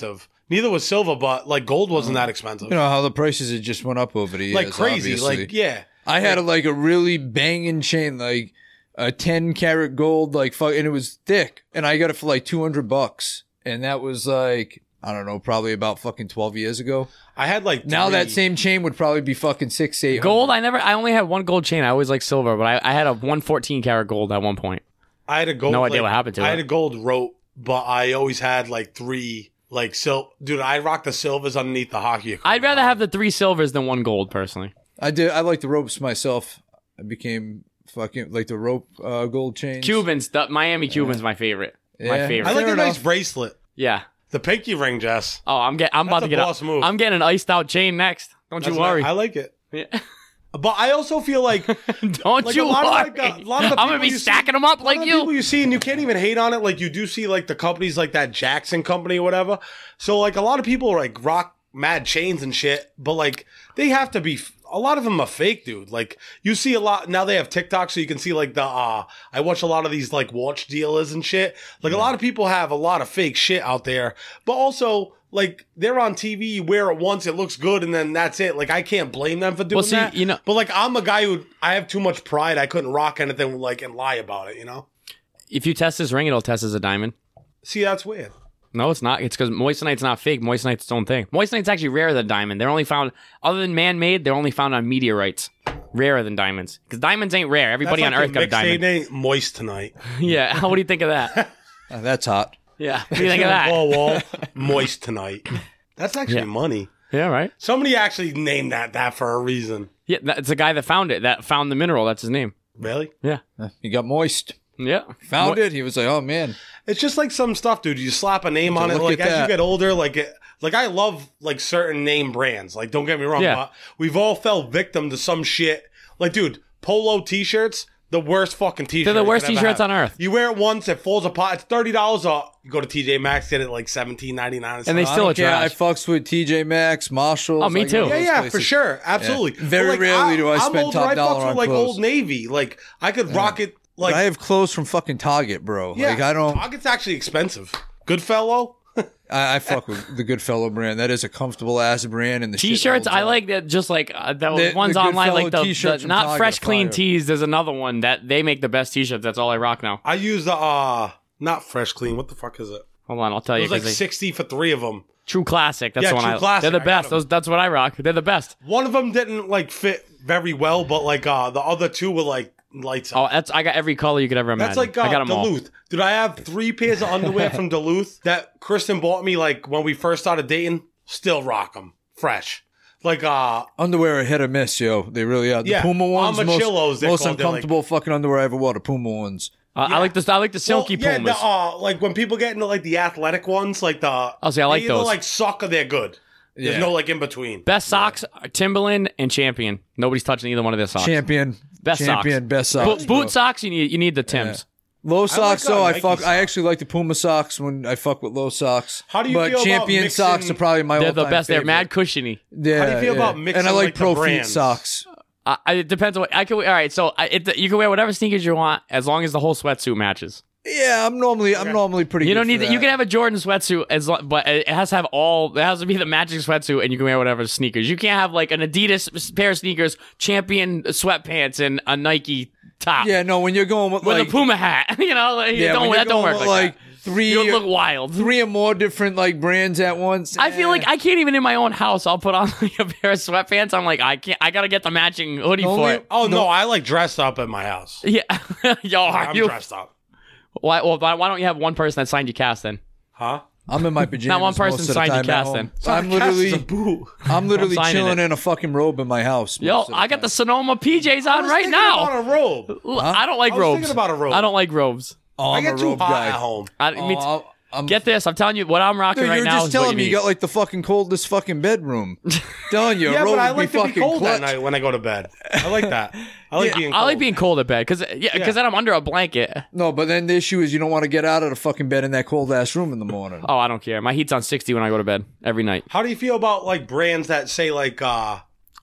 Neither was silver, but like gold wasn't that expensive. You know how the prices had just went up over the years. like crazy. obviously. Like yeah. I had a, like a really banging chain, like a ten karat gold, like fuck, and it was thick, and I got it for like two hundred bucks, and that was like I don't know, probably about fucking twelve years ago. I had like Now three- that same chain would probably be fucking six, eight. Gold, I never, I only had one gold chain. I always liked silver, but I, I had a one fourteen karat gold at one point. I had a gold. No idea like, what happened to I it. had a gold rope, but I always had like three like sil. Dude, I rocked the silvers underneath the hockey. I'd rather have the three silvers than one gold, personally. I did. I like the ropes myself. I became fucking like the rope uh, gold chains. Cubans, the Miami Cubans, my favorite. My Yeah. favorite. I like Fair a nice enough. bracelet. yeah. The pinky ring, Jess. Oh, I'm get. I'm about That's to a get. boss A, move. I'm getting an iced out chain next. Don't That's you what I- worry. I like it. Yeah. But I also feel like Don't Like, you a lot worry. of, like, a lot of the I'm gonna people be you see- stacking them up a lot like of the people you. you see, and you can't even hate on it. Like you do see like the companies like that Jackson company or whatever. So like a lot of people like rock mad chains and shit, but like they have to be. A lot of them are fake, dude. Like you see a lot now. They have TikTok, so you can see like the. uh I watch a lot of these like watch dealers and shit. Like a lot of people have a lot of fake shit out there, but also. Like they're on T V, you wear it once, it looks good, and then that's it. Like I can't blame them for doing Well, see, that. you know- but like I'm a guy who I have too much pride. I couldn't rock anything like and lie about it. You know. If you test this ring, it'll test as a diamond. See, that's weird. No, it's not. It's because moissanite's not fake. Moissanite's its own thing. Moissanite's actually rarer than diamond. They're only found, other than man-made, they're only found on meteorites. Rarer than diamonds. Because diamonds ain't rare. Everybody That's on like Earth got a diamond. Name, moist tonight. Yeah. What do you think of that? Uh, that's hot. Yeah. What do you think of that? Wall wall. Moist tonight. That's actually Yeah. money. Yeah, right? Somebody actually named that that for a reason. Yeah, that's the guy that found it, that found the mineral. That's his name. Really? Yeah. He got moist. Yeah. Found it. He was like, oh man. It's just like some stuff, dude. You slap a name on it. look Like at as that. you get older, like it, like I love like certain name brands. Like don't get me wrong, Yeah. but we've all fell victim to some shit. Like, dude, polo t-shirts. The worst fucking t-shirt. They're the you worst could ever t-shirts have. on earth. You wear it once, it falls apart. It's thirty dollars. Uh, you go to T J Maxx, get it like seventeen ninety nine. And they I still don't are care. I trash. fucks with T J Maxx, Marshalls. Oh, me I go too. to Yeah, those yeah, places. for sure, absolutely. Yeah. Very But, like, rarely do I I'm spend older, top I dollar fucks with on like clothes. Old Navy. Like I could rock it. Like But I have clothes from fucking Target, bro. yeah, Like I don't. Target's actually expensive. Goodfellow. I, I fuck with the Goodfellow brand. That is a comfortable ass brand. And the shit T-shirts, holds I up. like that. Just like uh, those The- ones the online, Goodfellow like the, t-shirts the from not Target fresh are clean fire. tees. There's another one that they make the best T-shirts. That's all I rock now. I use the uh, not Fresh Clean. What the fuck is it? Hold on, I'll tell It you. was like 'cause they- sixty for three of them. True Classic. That's Yeah, the one True I. Classic, They're the I got best. 'em. Those. That's what I rock. They're the best. One of them didn't like fit very well, but like uh, the other two were like lights Oh, out. that's. I got every color you could ever imagine. That's like uh, I got them all. Duluth. Dude, I have three pairs of underwear from Duluth that Kristen bought me like when we first started dating. Still rock them. Fresh. Like, uh, Underwear are hit or miss, yo. They really are. The Yeah, Puma ones, Armachillos, most, they're most called. They're like- uncomfortable fucking underwear I ever wore. The Puma ones. Uh, I like the. I like the silky well, yeah, Pumas. the, uh, like when people get into like the athletic ones, like the. Oh, see, I like they either, those. like suck or they're good. There's Yeah. no like in between. Best socks, are Timberland and Champion. Nobody's touching either one of their socks. Champion. Best Champion. socks. Best Bo- socks. bro. boot socks, you need. You need the Tims. Low socks, uh, though. I Nike fuck. I socks. actually like the Puma socks when I fuck with low socks. How do you but feel about Champion mixing- socks are probably my They're all-time the best. They're favorite. mad cushiony. Yeah, How do you feel yeah. about mixing, And I like, like, the Pro Feet brands? socks. Uh, it depends on what I can. All right, so I, it, you can wear whatever sneakers you want as long as the whole sweatsuit matches. Yeah, I'm normally I'm normally pretty. You good don't need for that. You that. can have a Jordan sweatsuit as long, but it has to have all. It has to be the matching sweatsuit, and you can wear whatever sneakers. You can't have like an Adidas pair of sneakers, Champion sweatpants, and a Nike top. Yeah, no. When you're going with with like a Puma hat. You know, like, yeah, don't when that you're don't going work with, like, like that. three You don't look wild. three or more different like brands at once. I feel eh. like I can't even in my own house. I'll put on like a pair of sweatpants. I'm like, I can't. I gotta get the matching hoodie The for only- it. Oh no, I like dressed up at my house. Yeah, yo, are I'm you? dressed up. Why? Well, why why don't you have one person that signed your cast then? Huh? I'm in my pajamas. Not one most person of the signed your time at cast home. then. I'm literally boo. I'm literally signing chilling it. in a fucking robe in my house. Yo, most of the I got time. the Sonoma P Js on right now. About a robe. L- I don't like I was robes. thinking about a robe. I don't like robes. Oh, I I'm get a too robe hot guy. at home. I, Oh, me t- I'll- I'm, get this. I'm telling you what I'm rocking Dude, right you're now. just is what telling you me you need. got like the fucking coldest fucking bedroom. telling you, a Yeah, robe but I would like be to be fucking cold clutch. at night when I go to bed. I like that. I like Yeah, being I cold. like being cold at bed because yeah, because then I'm under a blanket. No, but then the issue is you don't want to get out of the fucking bed in that cold ass room in the morning. Oh, I don't care. My heat's on sixty when I go to bed every night. How do you feel about like brands that say like uh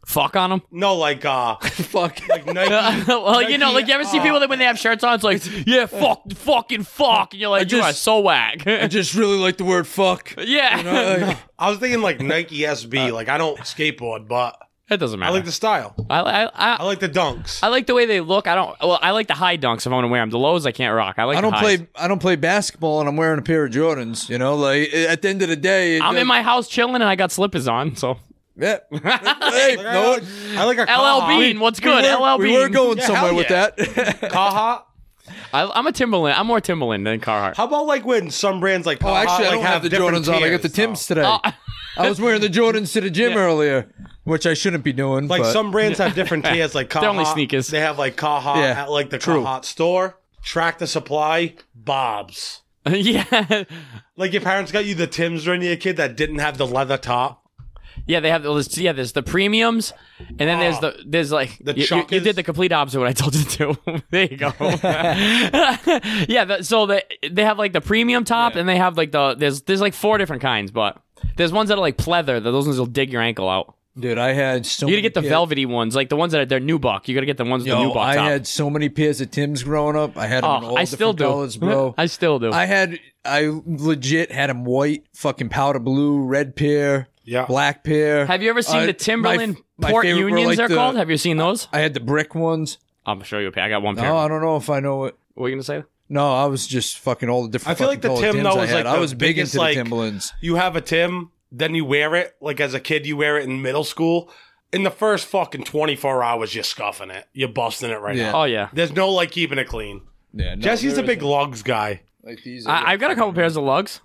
Fuck on them. No, like uh, Fuck. like Nike. well, you know, Nike, like you ever see uh, people that when they have shirts on, it's like, yeah, fuck, fucking fuck, and you're like, you are just- so whack. I just really like the word fuck. yeah, You know, like- I was thinking like Nike S B. Like I don't skateboard, but it doesn't I matter. like the style. I, I, I, I like the dunks. I like the way they look. I don't. Well, I like the high dunks if I want to wear them. The lows I can't rock. I like. I don't the highs. play. I don't play basketball, and I'm wearing a pair of Jordans. You know, like at the end of the day, it I'm does- in my house chilling and I got slippers on. So Yeah. Hey, Like, I, no, like, I like a L L Carhartt. Bean, what's we good? were, L L we were Bean. going Yeah, somewhere hell with yeah. that. Carhartt. I, I'm a Timberland. I'm more Timberland than Carhartt. How about like when some brands like Oh, Carhartt, actually, I like, don't have the different Jordans on. I got the tiers, Tims though. today. Oh, I was wearing the Jordans to the gym Yeah. earlier, which I shouldn't be doing. Like but some brands have different tiers, like Carhartt. They're only sneakers. They have like Carhartt Yeah, at like the true. Carhartt store. Tractor Supply, Bob's. yeah, Like your parents got you the Tims when you were a kid that didn't have the leather top. yeah. They have those. Yeah, there's the premiums, and then there's Oh. the there's like The you, you, you chuckers? did the complete opposite of what I told you to do. There you go. yeah. The, so they they have like the premium top, and they have like the there's there's like four different kinds, but there's ones that are like pleather. Those ones will dig your ankle out. dude, I had so. You gotta many get the pairs- velvety ones, like the ones that are they're nubuck. You gotta get the ones with the Yo, nubuck I top. had so many pairs of Tims growing up. I had them in oh, all I still different do, colors, bro. I still do. I had, I legit had them white, fucking powder blue, red pair, Yeah. black pair. Have you ever seen Uh, the Timberland my- my Port favorite were, Unions? like, They're the- called. Have you seen those? I had the brick ones. I'm sure you. I got one pair. No, I don't know if I know it. What were you gonna say? No, I was just fucking all the different. I feel like fucking the colored Tim, Tims though, I is, had. like, I the was big biggest, into like- the Timberlands. You have a Tim, then you wear it. Like as a kid, you wear it in middle school. In the first fucking twenty-four hours, you're scuffing it. You're busting it right Yeah. now. Oh yeah. There's no like keeping it clean. Yeah, no, Jesse's there a big isn't. lugs guy. Like these. are I, I've got a couple pairs of lugs.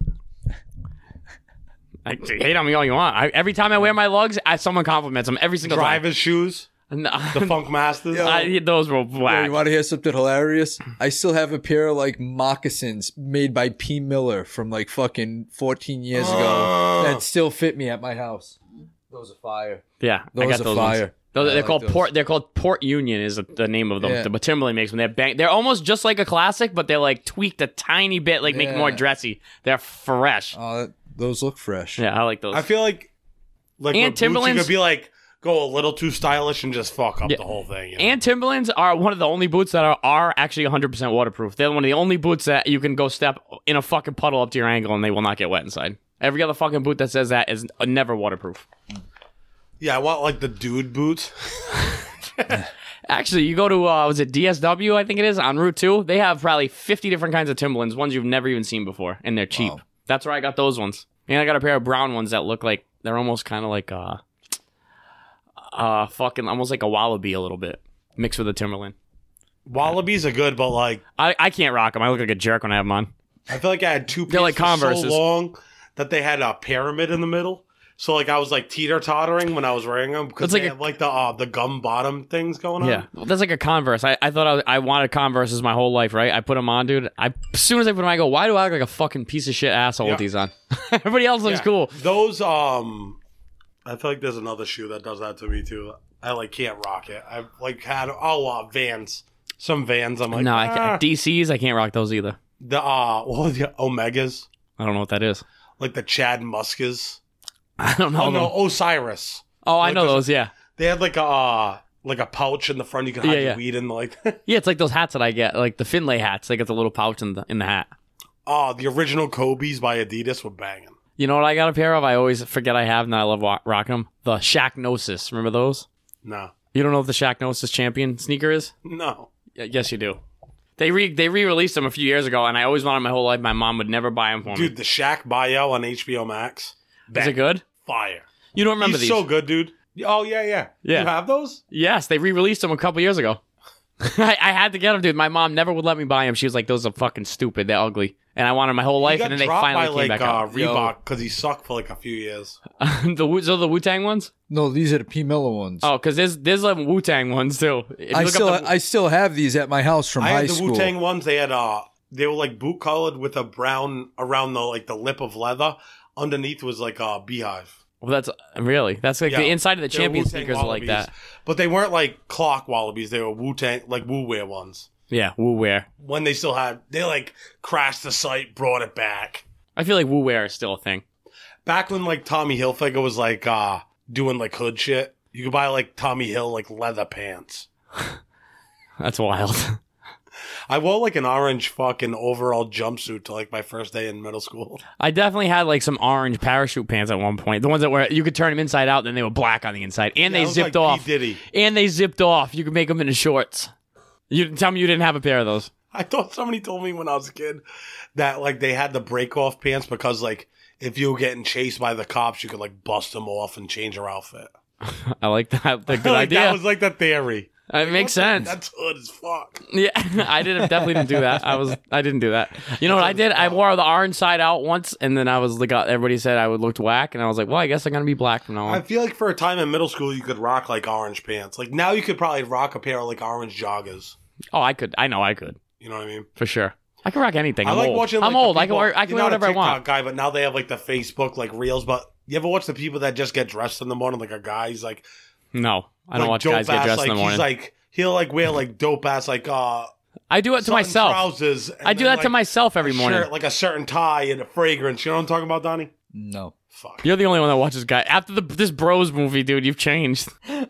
I hate on me all you want. I, every time I wear my lugs, I, someone compliments them every single Driver's shoes, time. the Funk Masters. I, those were Yo, whack. you want to hear something hilarious? I still have a pair of like moccasins made by P. Miller from like fucking fourteen years Oh. ago that still fit me at my house. Those are fire. Yeah, I Those got are those fire. ones. Those, I they're like called those. Port. They're called Port Union is the, the name of them. Yeah. The Timberland makes them. They're bang, They're almost just like a classic, but they're like tweaked a tiny bit, like make it more Yeah. dressy. They're fresh. Oh, that, those look fresh. Yeah, I like those. I feel like like And with boots, you Timberlands- could be like go a little too stylish and just fuck up Yeah. the whole thing. You know? And Timberlands are one of the only boots that are, are actually one hundred percent waterproof. They're one of the only boots that you can go step in a fucking puddle up to your ankle and they will not get wet inside. Every other fucking boot that says that is never waterproof. yeah, I want like the dude boots. Actually, you go to, uh, was it D S W, I think it is, on Route two? They have probably fifty different kinds of Timberlands, ones you've never even seen before, and they're cheap. Wow. That's where I got those ones. And I got a pair of brown ones that look like, they're almost kind of like, uh, uh, fucking, almost like a wallaby a little bit, mixed with a Timberland. Wallabies are good, but like I, I can't rock them. I look like a jerk when I have them on. I feel like I had two They're like pieces so Converses. long that they had a pyramid in the middle. So like I was like teeter tottering when I was wearing them because It's they like a- have like the uh, the gum bottom things going on. Yeah, well, that's like a Converse. I, I thought I, I wanted Converses my whole life, right? I put them on, dude. I as soon as I put them on, I go, why do I look like a fucking piece of shit asshole Yeah. with these on? Everybody else looks Yeah. cool. Those um, I feel like there's another shoe that does that to me too. I like can't rock it. I've like had oh uh, Vans, some Vans. I'm like no, I ah. can't. D Cs, I can't rock those either. the uh what was the Omegas, I don't know what that is. like the Chad Muskers. I don't know. Oh no, them. Osiris. Oh, I like know those- those. Yeah, They had like a uh, like a pouch in the front you could hide Yeah, your yeah. weed in. Like yeah. It's like those hats that I get, like the Finlay hats. They get the little pouch in the in the hat. oh, the original Kobe's by Adidas were banging. You know what I got a pair of? I always forget I have, and I love wa- rocking them. The Shacknosis. Remember those? No, You don't know what the Shacknosis champion sneaker is? no. Y- yes, you do. They re they re released them a few years ago, and I always wanted my whole life. My mom would never buy them for me. Dude, the Shaq bio on H B O Max. Is it good? Fire. You don't remember He's these? so good, dude. Oh yeah, yeah. Yeah. You have those? Yes, they re-released them a couple years ago. I, I had to get them, dude. My mom never would let me buy them. She was like, "Those are fucking stupid. They're ugly." And I wanted my whole He life, got and then they dropped finally by came like back uh, out. Reebok because he sucked for like a few years. the Wu- so the Wu Tang ones? No, these are the P. Miller ones. Oh, because there's there's like Wu Tang ones too. If you I look still up the, I still have these at my house from I high had the school. Wu Tang ones. They had uh, they were like boot colored with a brown around the like the lip of leather. Underneath was like a beehive. well, that's really that's like Yeah. the inside of the They were champion Wu-Tang sneakers are like Wallabies. that. But they weren't like clock wallabies. They were Wu Tang like Wu Wear ones. Yeah, Wu Wear. When they still had, they like crashed the site, brought it back. I feel like Wu Wear is still a thing. Back when like Tommy Hilfiger was like uh doing like hood shit. You could buy like Tommy Hill like leather pants. That's wild. I wore like an orange fucking overall jumpsuit to like my first day in middle school. I definitely had like some orange parachute pants at one point. The ones that were you could turn them inside out, then they were black on the inside, and Yeah, they it was zipped like off. P. Diddy. And they zipped off. You could make them into shorts. You didn't tell me you didn't have a pair of those. I thought somebody told me when I was a kid that like they had the break off pants because like if you were getting chased by the cops, you could like bust them off and change your outfit. I like that. The good like, idea. That was like the theory. It makes sense. That's hood as fuck. Yeah, I didn't definitely didn't do that. I was I didn't do that. You know what I did? I wore the orange side out once, and then I was like, uh, everybody said I would look whack, and I was like, well, I guess I'm gonna be black from now I on. feel like for a time in middle school, you could rock like orange pants. Like now, you could probably rock a pair of like orange joggers. Oh, I could. I know I could You know what I mean? for sure. I can rock anything. I I'm like old. watching. Like, I'm the old. I can people- wear. I can you're wear not a whatever I TikTok want. guy, but now they have like the Facebook like reels. But you ever watch the people that just get dressed in the morning? Like a guy, he's like, No, I don't like, watch guys dope get ass, dressed like, in the morning. He's like he'll like wear like dope ass like uh. I do it to Sutton myself. Trousers, and I do then, that to like, myself every a morning. Shirt, like a certain tie and a fragrance. You know what I'm talking about, Donnie? No. Fuck. You're the only one that watches guy. After the this Bros movie, dude, you've changed.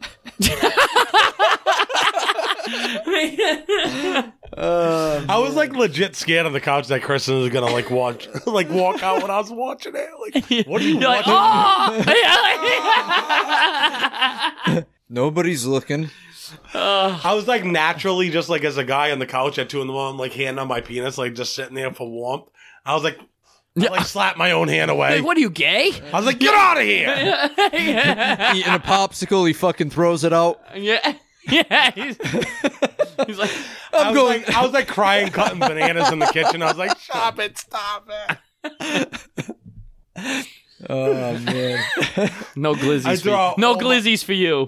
Uh, I was like legit scared on the couch that Kristen was gonna like watch, like walk out when I was watching it. Like, what are you You're like, watching? oh! nobody's looking. I was like naturally just like as a guy on the couch at two in the morning, like hand on my penis, like just sitting there for warmth. I was like, I like slapped my own hand away. Like, what are you, gay? I was like, get out of here! yeah. Eating a popsicle, he fucking throws it out. Yeah. Yeah. He's, he's like, I was going- like, I was like crying, cutting bananas in the kitchen. I was like, stop it, stop it. Oh man. no I glizzies. For threw you. out No all my- glizzies for you.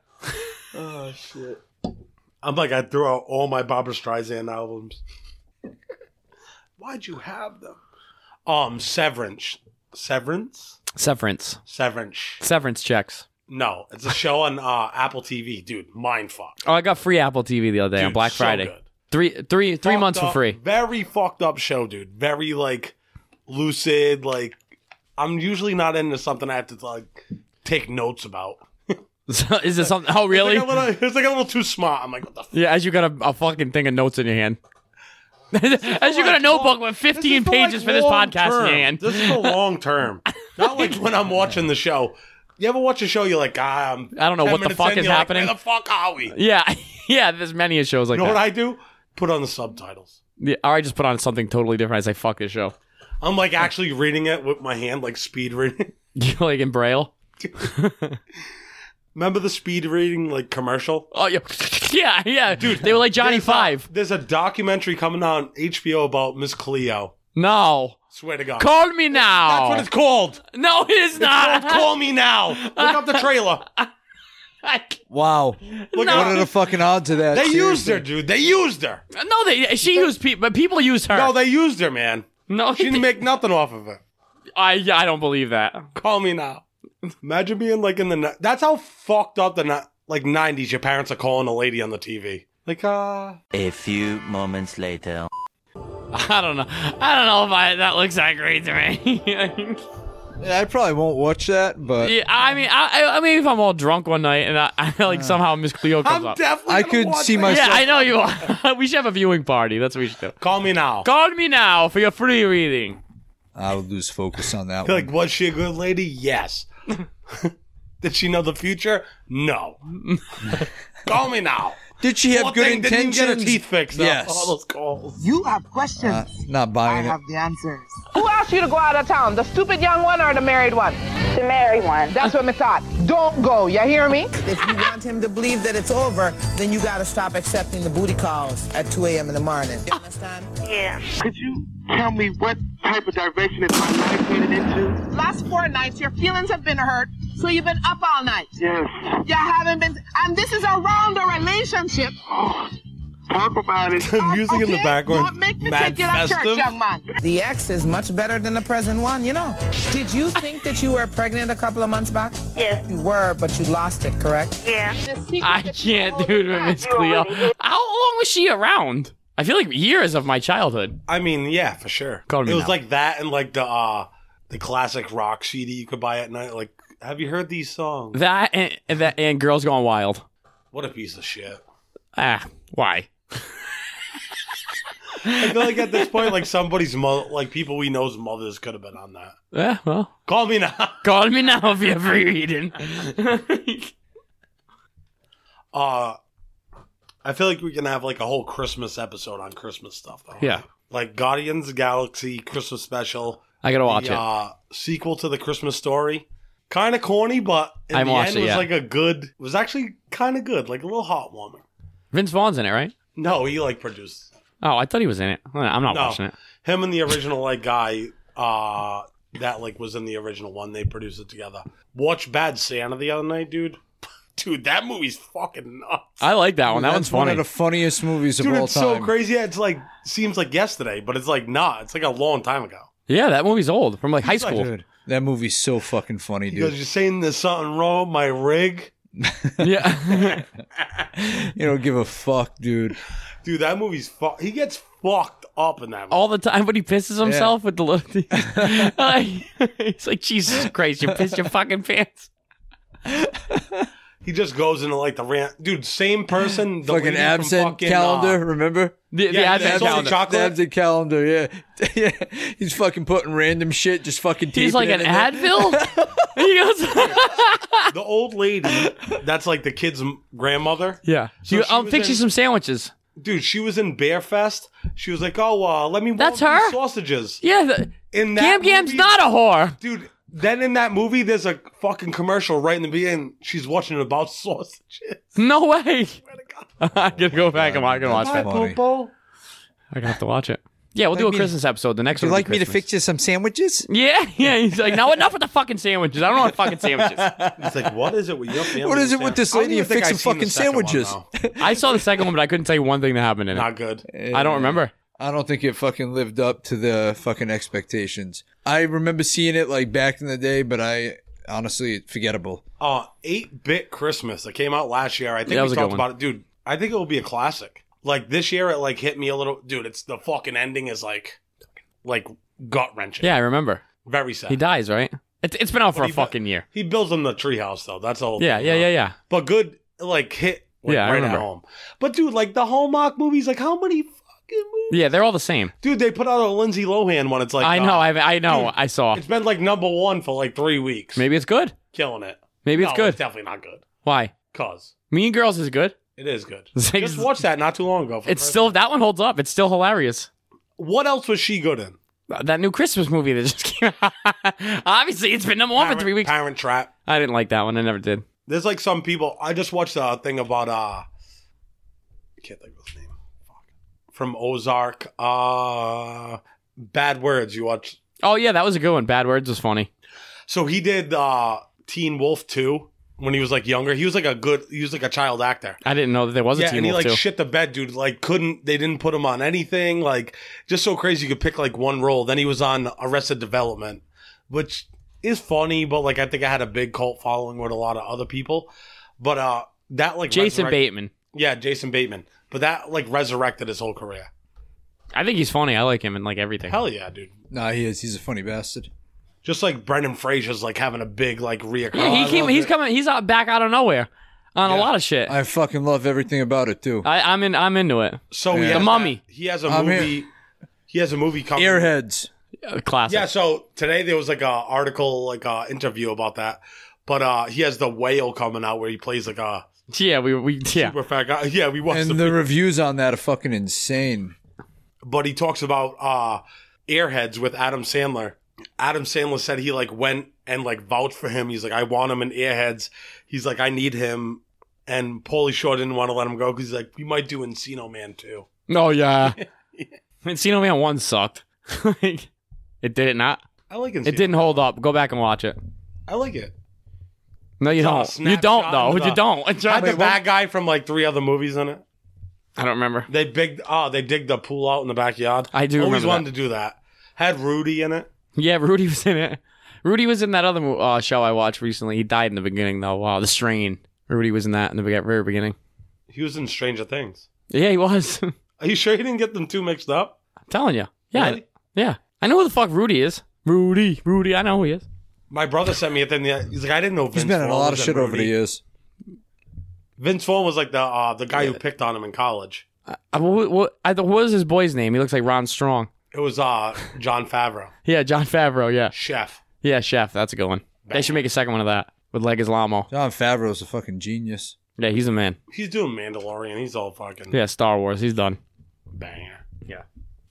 Oh shit. I'm like, I threw out all my Barbra Streisand albums. Why'd you have them? Um, Severance. Severance? Severance. Severance. Severance checks. No, it's a show on uh, Apple T V, dude. Mind fuck. Oh, I got free Apple T V the other day on Dude, Black so Friday. good. Three, three, three Fucked months for up- free. Very fucked up show, dude. Very like lucid. Like I'm usually not into something I have to like take notes about. So, is it something? Oh, really? It's like, a little, it's like a little too smart. I'm like, what the fuck? Yeah, as you got a, a fucking thing of notes in your hand. As you got a notebook with fifteen pages for this podcast in your hand. This is for long term. Not like when I'm watching the show. You ever watch a show? You're like, ah, I'm I don't know ten what the minutes fuck in, is you're like, happening. Where the fuck are we? You Yeah, yeah. There's many of shows like know that. what I do? Put on the subtitles. Yeah, or I just put on something totally different. I say, "Fuck this show." I'm like actually reading it with my hand, like speed reading. You like in Braille? Remember the speed reading like commercial? Oh yeah, yeah, yeah. Dude, they were like Johnny There's a- Five. there's a documentary coming on H B O about Miss Cleo. No, Swear to God. call me now. That's what it's called. No, it is It's not. called Call Me Now. Look up the trailer. Wow. Look What at are the fucking odds of that? They used Seriously. her, dude. They used her. No, they. She used people, but people used her. No, they used her, man. no, She didn't make nothing off of it. I. I don't believe that. Call me now. Imagine being like in the. ni- That's how fucked up the ni- like nineties. Your parents are calling a lady on the T V. Like, uh. A few moments later. I don't know. I don't know if I, that looks that great to me. Yeah, I probably won't watch that, but Yeah, I mean, I, I I mean, if I'm all drunk one night and I, I like somehow Miss Cleo comes I'm up. definitely. I gonna could watch see that. myself- Yeah, I know you are. We should have a viewing party. That's what we should do. Call me now. Call me now for your free reading. I'll lose focus on that Feel one. like, was she a good lady? Yes. Did she know the future? No. Call me now. Did she have Poor good thing didn't even intentions? get her teeth fixed. though. Yes. All those calls. You have questions. Uh, not I buying it. have the answers. Who asked you to go out of town? The stupid young one or the married one? The married one. That's what I thought. Don't go. You hear me? If you want him to believe that it's over, then you gotta stop accepting the booty calls at two a.m. in the morning. You understand? Could you tell me what type of direction is my life headed into? Last four nights, your feelings have been hurt, so you've been up all night. Yes. You haven't been, and this is around a relationship. Talk about it. Music in the Okay? background. Don't make me Mad take you to church, festive. young man. The ex is much better than the present one, you know. Did you think that you were pregnant a couple of months back? Yes. You were, but you lost it, correct? Yeah. The secret I that you can't hold do it with back. Miss Cleo. How long was she around? I feel like years of my childhood. I mean, yeah, for sure. Call me it was now. like that and like the uh the classic rock C D you could buy at night, like Have you heard these songs? That and, and that and Girls Gone Wild. What a piece of shit. Ah, why? I feel like at this point, like somebody's mother, like people we know's mothers could have been on that. Yeah, well, Call me now. call me now if you're reading. uh, I feel like we can have like a whole Christmas episode on Christmas stuff, though. Yeah. Like Guardians of the Galaxy Christmas special. I gotta watch the, it. Uh, sequel to the Christmas Story. Kind of corny, but in I the watched end it, was yeah. like a good. It was actually kind of good, like a little heartwarming. Vince Vaughn's in it, right? No, he like produced. Oh, I thought he was in it. I'm not No. watching it. Him and the original like guy uh that like was in the original one. They produced it together. Watched Bad Santa the other night, dude. Dude, that movie's fucking nuts. I like that one. That That's one's funny. one of the funniest movies Dude, of all it's time. so crazy. Yeah, it's like seems like yesterday, but it's like not. It's like a long time ago. Yeah, that movie's old, from like high He's like, school. Dude, that movie's so fucking funny, Because dude. you're saying there's something wrong with my rig. Yeah. You don't give a fuck, dude. Dude, that movie's fu- he gets fucked up in that movie. All the time when he pisses himself with the little. He's like, Jesus Christ, you pissed your fucking pants. He just goes into like the rant. Dude, same person. The Fucking lady from absent fucking, calendar, uh, remember? The, the Yeah, advent that's all the calendar. chocolate. The absent calendar, yeah. yeah. He's fucking putting random shit, just fucking He's taping like it an in there. Advil. He goes, the old lady. That's like the kid's m- grandmother. yeah. So You- she I'll was fix you in- some sandwiches. Dude, she was in Bear Fest. She was like, "Oh, uh, let me warm That's these her? sausages." Yeah. The, In that Gam Gam's movie- not a whore. Dude, then in that movie, there's a fucking commercial right in the beginning. She's watching about sausages. No way. I gotta go back and watch, watch Hi, that. funny. Popo. I gotta have to watch it. Yeah, we'll do a Like me- Christmas episode. The next Would you one. like me to fix you some sandwiches? Yeah, yeah. He's like, now enough with the fucking sandwiches. I don't want fucking sandwiches. It's like, what is it with your family? What is it with this I don't lady even and think fixing I've seen fucking the second one, sandwiches? though. I saw the second one, but I couldn't tell you one thing that happened in it. Not good. I don't remember. I don't think it fucking lived up to the fucking expectations. I remember seeing it like back in the day, but I honestly, it's forgettable. Uh, eight-bit Christmas that came out last year. I think That was we a good talked one. about it, dude. I think it will be a classic. Like this year, it like hit me a little, dude. It's the fucking ending is like, like gut wrenching. Yeah, I remember. Very sad. He dies, right? It, it's been out for But a he- fucking year. He builds them the treehouse though. That's all. Yeah, yeah, yeah, yeah. But good, like hit. Like, Yeah, I right remember. at home. But dude, like the Hallmark movies, like how many fucking movies? Yeah, they're all the same. Dude, they put out a Lindsay Lohan one. It's like I uh, know, I, I know, dude, I saw. It's been like number one for like three weeks. Maybe it's good. Killing it. Maybe it's No, good. It's definitely not good. Why? Cause Mean Girls is good. it is good. It's like- Just watched that not too long ago. for It's Christmas. still, that one holds up. It's still hilarious. What else was she good in? That new Christmas movie that just came out. Obviously, it's been number one for Parent- three weeks. Parent Trap. I didn't like that one. I never did. There's like some people. I just watched a thing about uh, I can't think of his name. Fuck. From Ozark. Uh, Bad Words. You watch? Oh, yeah, that was a good one. Bad Words was funny. So he did uh, Teen Wolf two when he was like younger. He was like a good. He was like a child actor. I didn't know that there was a Yeah, Teen and he Wolf like too. shit the bed, dude. Like couldn't they didn't put him on anything. Like just so crazy. You could pick like one role. Then he was on Arrested Development, which is funny, but like I think I had a big cult following with a lot of other people. But uh, that like Jason resurrect- Bateman. Yeah, Jason Bateman. But that like resurrected his whole career. I think he's funny. I like him in like everything. Hell yeah, dude. Nah, he is. He's a funny bastard. Just like Brendan Fraser's like having a big like reoccurring. Yeah, he I came. love He's it. coming. He's out back out of nowhere on a Yeah. lot of shit. I, I fucking love everything about it too. I'm in. I'm into it. So he Yeah. has The Mummy. that- he has a I'm movie. He has a movie coming. Airheads. Uh, Classic. Yeah, so today there was like a article, like a interview about that. But uh he has the Whale coming out where he plays like a Yeah. We. We. Yeah. super fat guy. Yeah, we watched And the, the reviews on that are fucking insane. but he talks about uh Airheads with Adam Sandler. Adam Sandler said he like went and like vouched for him. He's like, I want him in Airheads. He's like, I need him. And Pauly Shore didn't want to let him go because he's like, we might do Encino Man too. Oh yeah. Encino Man one sucked. Like, it did it not. I like Encino. It didn't hold up. Go back and watch it. I like it. No, you It's all don't. snapshot You don't though. with You the- don't. Had the Wait, what? bad guy from like three other movies in it. I don't remember. They big oh they dig the pool out in the backyard. I do Always remember wanted that. to do that. Had Rudy in it. Yeah, Rudy was in it. Rudy was in that other mo- uh, show I watched recently. He died in the beginning though. Wow, The Strain. Rudy was in that in the be- very beginning. He was in Stranger Things. Yeah, he was. Are you sure he didn't get them two mixed up? I'm telling you. Yeah, Really? yeah. I know who the fuck Rudy is. Rudy, Rudy. I know who he is. My brother sent me a thing. He's like, I didn't know Vince He's been in a Vaughn lot of was shit in over the Rudy. years. Vince Vaughn was like the uh, the guy who picked on him in college. Uh, what, what, I, what was his boy's name? He looks like Ron Strong. It was uh, John Favreau, Yeah, John Favreau. Yeah, chef. yeah, Chef. That's a good one. They should make a second one of that with Legislamo. John Favreau's a fucking genius. Yeah, he's a man. He's doing Mandalorian. He's all fucking Yeah, Star Wars. He's done. banger. Yeah.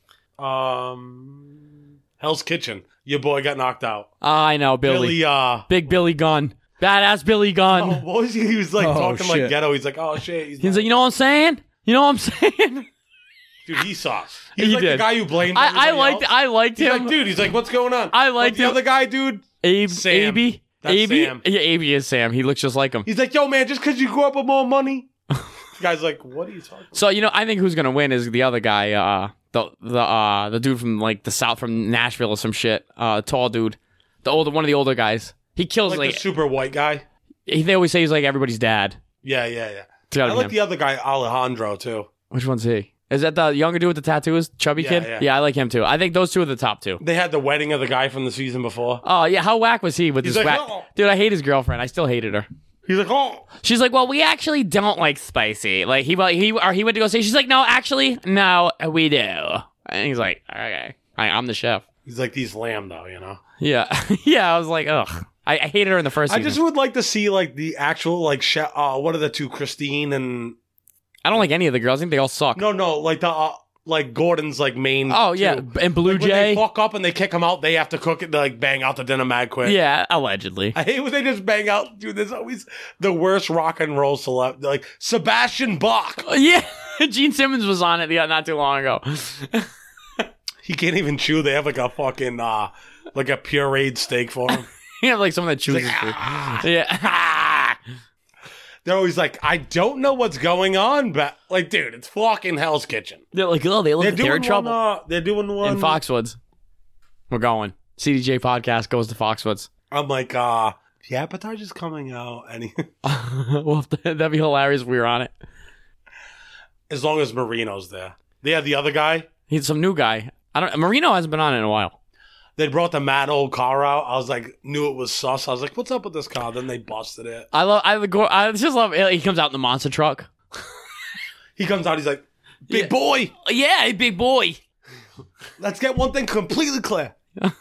Um, Hell's Kitchen. Your boy got knocked out. I know, Billy. Billy. Uh, Big Billy Gunn. Badass Billy Gunn. oh, what was he? He was like Oh, talking like shit. ghetto. He's like, oh shit. He's, He's like, you know what I'm saying? You know what I'm saying? dude, he saw. He's He like did. the guy who blamed. I, I everybody liked. else. I liked He's him. like, dude. He's like, what's going on? I liked But the him. other guy, dude. Abe. Sam. Abe. That's Abe. Sam. Yeah, Abe is Sam. He looks just like him. He's like, yo, man, just because you grew up with more money. The guy's like, what are you talking about? So you know, I think who's gonna win is the other guy. Uh, the the uh the dude from like the south from Nashville or some shit. Uh, tall dude. The older one of the older guys. He kills Like, like. the super white guy. he, they always say he's like everybody's dad. Yeah, yeah, yeah. It's gotta I be like him. the other guy, Alejandro, too. Which one's he? Is that the younger dude with the tattoos? Chubby Yeah, kid? yeah. I like him too. I think those two are the top two. They had the wedding of the guy from the season before. Oh, yeah. How whack was he with He's his like, whack? "Oh." Dude, I hate his girlfriend. I still hated her. He's like, oh. She's like, well, we actually don't like spicy. Like, he he or he went to go say, she's like, no, actually, no, we do. And he's like, okay, I, I'm the chef. He's like, these lamb, though, you know? Yeah. yeah, I was like, ugh. I, I hated her in the first I season. just would like to see, like, the actual, like, chef. Uh, what are the two? Christine and. I don't like any of the girls. I think they all suck. No, no, like the. Uh, like Gordon's, like, main. Oh, yeah. two. And Blue Like, when Jay. they fuck up and they kick him out, they have to cook it, like, bang out the dinner mad quick. Yeah, allegedly. I hate when they just bang out. Dude, there's always the worst rock and roll celeb. Like, Sebastian Bach. Yeah. Gene Simmons was on it the, not too long ago. He can't even chew. They have, like, a fucking, uh, like a pureed steak for him. You have like someone that chooses like, food. "Ah." Yeah. They're always like, I don't know what's going on, but, like, dude, it's fucking Hell's Kitchen. They're like, oh, they look They're like doing they're in trouble. One, uh, they're doing one. in Foxwoods. We're going. C D J podcast goes to Foxwoods. I'm like, uh, the appetizer's coming out. And he, Well, that'd be hilarious if we were on it. as long as Marino's there. They had the other guy. He's some new guy. I don't. Marino hasn't been on it in a while. They brought the mad old car out. I was like, knew it was sus. I was like, what's up with this car? Then they busted it. I love. I go. I just love. He comes out in the monster truck. He comes out. He's like, big Yeah. boy, Yeah, hey, big boy. let's get one thing completely clear.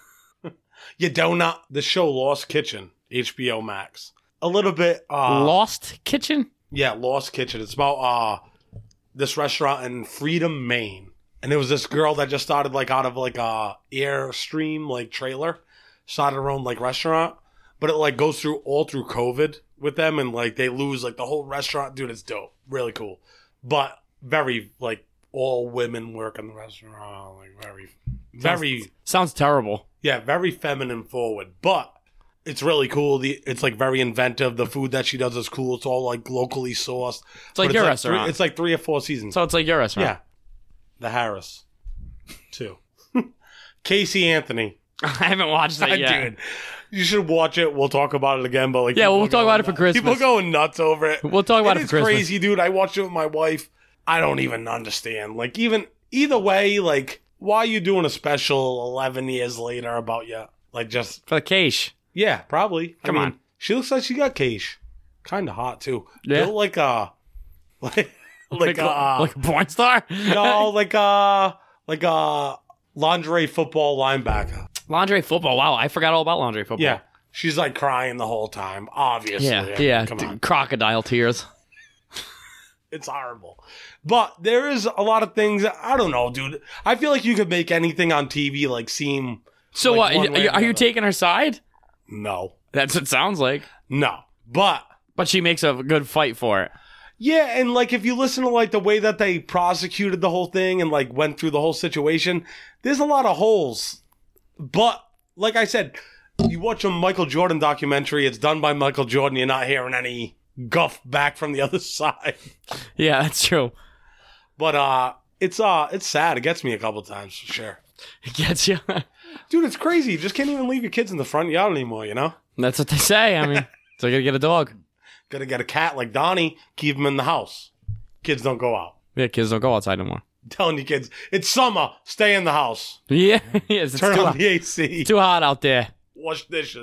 You do not. The show Lost Kitchen, H B O Max. A little bit. Uh, Lost Kitchen. Yeah, Lost Kitchen. It's about uh this restaurant in Freedom, Maine. And there was this girl that just started like out of like a Airstream like trailer, started her own like restaurant, but it like goes through all through COVID with them, and like they lose like the whole restaurant. Dude, it's dope, really cool, but very like all women work in the restaurant, like very, very Sounds terrible. yeah, very feminine forward, but it's really cool. The it's like very inventive. The food that she does is cool. It's all like locally sourced. It's like But your three- restaurant. it's like three or four seasons. So it's like your restaurant. Yeah. The Harris. Two. Casey Anthony. I haven't watched it yet. Dude, you should watch it. We'll talk about it again. But like, Yeah, people we'll are talk going about it for nuts. Christmas. People are going nuts over it. We'll talk about it It's for Christmas. crazy, dude. I watched it with my wife. I don't even understand. Like, even either way, like, why are you doing a special eleven years later about you? Like, just For the cash. yeah, probably. Come I mean, on. she looks like she got cash. Kind of hot too. Yeah. Built like a like like Like, a like a porn star? no, like a like a lingerie football linebacker. Lingerie football. Wow, I forgot all about lingerie football. Yeah, she's like crying the whole time. Obviously, Yeah, yeah. Come d- on, crocodile tears. it's horrible. But there is a lot of things. I don't know, dude. I feel like you could make anything on T V like seem. So like what? one Are way you, or are you another. taking her side? No, That's what it sounds like. no. But But she makes a good fight for it. yeah, and like if you listen to like the way that they prosecuted the whole thing and like went through the whole situation, there's a lot of holes. But like I said, you watch a Michael Jordan documentary, it's done by Michael Jordan, you're not hearing any guff back from the other side. Yeah, that's true. But uh it's uh it's sad. It gets me a couple times for sure. It gets you. Dude, it's crazy. You just can't even leave your kids in the front yard anymore, you know? That's what they say. I mean, so I gotta get a dog. Gotta get a cat like Donnie, keep him in the house. Kids don't go out. Yeah, kids don't go outside anymore. I'm telling you kids, it's summer, stay in the house. Yeah, yes, it's Turn too on hot. the A C. Too hot out there. Wash dishes.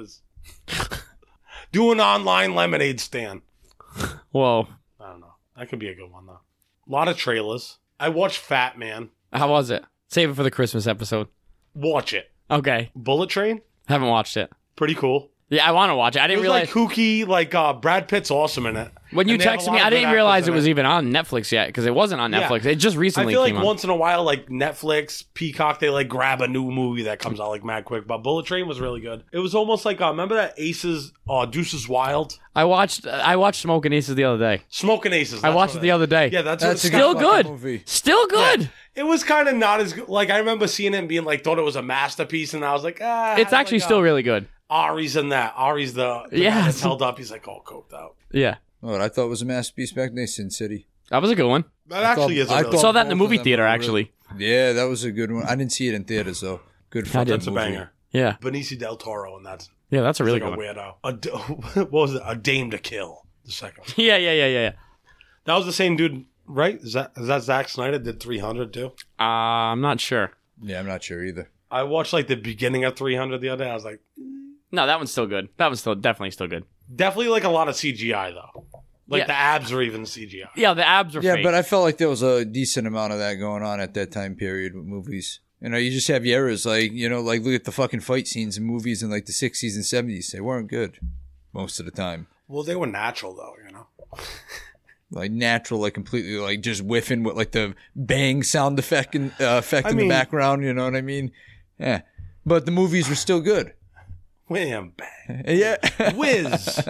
Do an online lemonade stand. Whoa. I don't know. That could be a good one, though. A lot of trailers. I watched Fat Man. How was it? Save it for the Christmas episode. Watch it. Okay. Bullet Train. Haven't watched it. Pretty cool. Yeah, I want to watch it. I It didn't was realize. like kooky. Like uh, Brad Pitt's awesome in it. When you And they have a texted lot me, of I good didn't realize actors it in was even on Netflix yet because it wasn't on Yeah. Netflix. It just recently I feel like came on. once in a while, like Netflix, Peacock, they like grab a new movie that comes out like mad quick. But Bullet Train was really good. It was almost like uh, remember that Aces, uh, Deuces Wild, I watched. I watched Smoking Aces the other day. Smoking Aces. I that's watched what it the other day. Yeah, that's, That's what a it's Still good got. fucking good. movie. Still good. It was kind of not as good. Like I remember seeing it and being like, thought it was a masterpiece, and I was like, ah. It's actually like, still uh, really good. Ari's in that. Ari's the, the Yeah. guy that's held up. He's like all coked out. Yeah, What I thought was a masterpiece back in Sin City. that was a good one. That actually thought- is. A I really thought- Saw that in the both of movie them theater. were Actually, Yeah, that was a good one. I didn't see it in theaters though. Good I fucking did. That's a movie. banger. yeah, Benicio del Toro, and that's yeah, that's a really like good a one. weirdo. A d- what was it? A Dame to Kill. The second one. Yeah, yeah, yeah, yeah, yeah. That was the same dude, right? Is that is that Zack Snyder did three hundred too? Uh, I'm not sure. Yeah, I'm not sure either. I watched like the beginning of three hundred the other day. I was like, No, that one's still good. That one's still definitely still good. definitely like a lot of C G I though. Like Yeah. the abs are even C G I. Yeah, the abs are Yeah, fake. but I felt like there was a decent amount of that going on at that time period with movies. You know, you just have your errors. Like, you know, like look at the fucking fight scenes in movies in like the sixties and seventies. They weren't good most of the time. Well, they were natural though, you know. Like natural, like completely, like just whiffing with like the bang sound effect in, uh, effect I in mean- the background. You know what I mean? Yeah, but the movies were still good. Wham bang. Yeah, Whiz.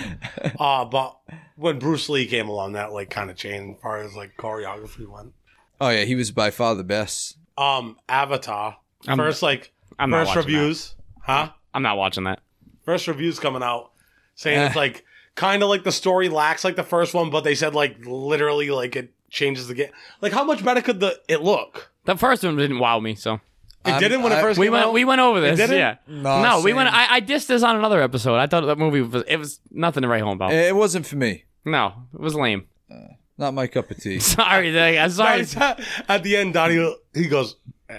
uh, but when Bruce Lee came along, that like kind of changed as far as like choreography went. Oh yeah, he was by far the best. Um, Avatar. I'm- first like I'm not first watching reviews. Huh? I'm not watching that. First reviews coming out saying it's Eh. like kind of like the story lacks like the first one, but they said like literally like it changes the game. Like how much better could the it look? The first one didn't wow me, so It I'm- didn't when it I- first we came went out? we went over this. didn't? Yeah, No, no, we same. went. I, I dissed this on another episode. I thought that movie was it was nothing to write home about. It wasn't for me. No, it was lame. Not my cup of tea. Sorry, Dave, I'm sorry. At the end, Donnie he goes, eh.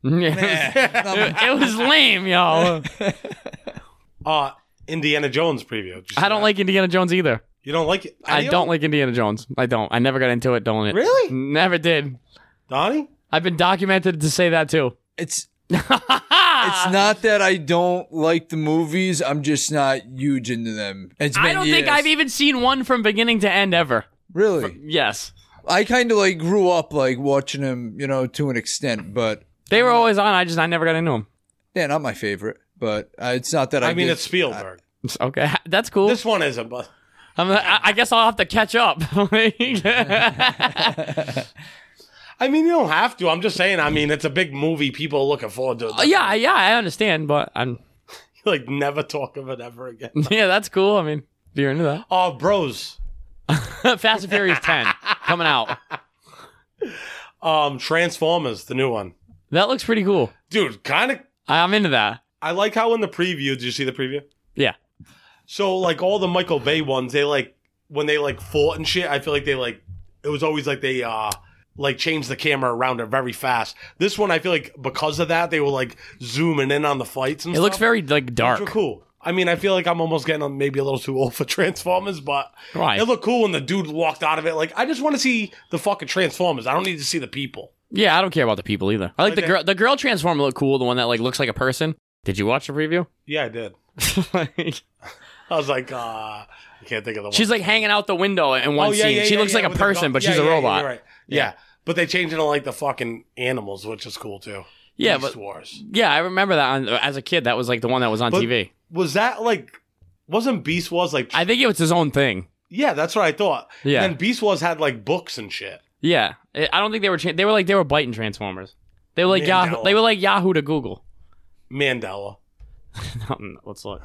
it, it was lame, yo. uh Indiana Jones preview. Did you see I don't that? like Indiana Jones either. You don't like it? I Any of don't them? like Indiana Jones. I don't. I never got into it. Don't it? Really? Never did. Donnie? I've been documented to say that too. It's it's not that I don't like the movies. I'm just not huge into them. It's I been don't think years. I've even seen one from beginning to end ever. really. Yes. I kind of like grew up like watching them, you know, to an extent, but They were always on. I just I never got into them. they're not my favorite. But uh, it's not that I. I mean, did- it's Spielberg. Okay, that's cool. This one isn't, but I'm, I, I guess I'll have to catch up. I mean, you don't have to. I'm just saying. I mean, it's a big movie. People are looking forward to it. Uh, yeah, yeah, I understand, but I'm Like, never talk of it ever again. yeah, that's cool. I mean, if you're into that. Oh, bros. Fast and Furious ten coming out. Um, Transformers, the new one. That looks pretty cool. Dude, kind of. I'm into that. I like how in the preview. Did you see the preview? Yeah. So, like, all the Michael Bay ones, they, like, when they, like, fought and shit, I feel like they, like, it was always like they, uh, like, changed the camera around it very fast. This one, I feel like because of that, they were, like, zooming in on the fights and It stuff. looks very like Which dark. were cool. I mean, I feel like I'm almost getting maybe a little too old for Transformers, but Right. it looked cool when the dude walked out of it. Like, I just want to see the fucking Transformers. I don't need to see the people. Yeah, I don't care about the people either. I like, Like the that- girl. The girl Transformer looked cool. The one that like looks like a person. Did you watch the preview? Yeah, I did. I was like, uh, I can't think of the one. She's like hanging out the window in one Oh, yeah, scene. yeah, she yeah, looks yeah, like a with the person, gun- but yeah, she's a yeah, yeah, robot. you're right. Yeah. But they changed it to like the fucking animals, which is cool too. Yeah, Beast but Wars. yeah, I remember that on, as a kid. That was like the one that was on But T V. Was that like, wasn't Beast Wars like, I think it was his own thing. yeah, that's what I thought. Yeah. And Beast Wars had like books and shit. Yeah, I I don't think they were. Cha- they were like they were biting Transformers. They were like Yahoo. Mandela. They were like Yahoo to Google. Mandela. Let's look.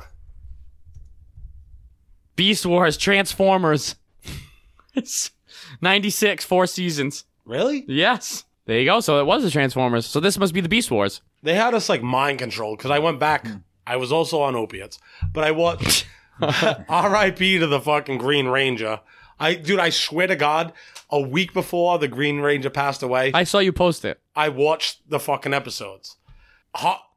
Beast Wars Transformers. It's ninety-six, four seasons. Really? Yes. There you go. So it was the Transformers. So this must be the Beast Wars. They had us like mind controlled because I went back. I was also on opiates, but I watched R I P to the fucking Green Ranger. I, dude, I swear to God, a week before the Green Ranger passed away, I, I saw you post it. watched the fucking episodes. Ho-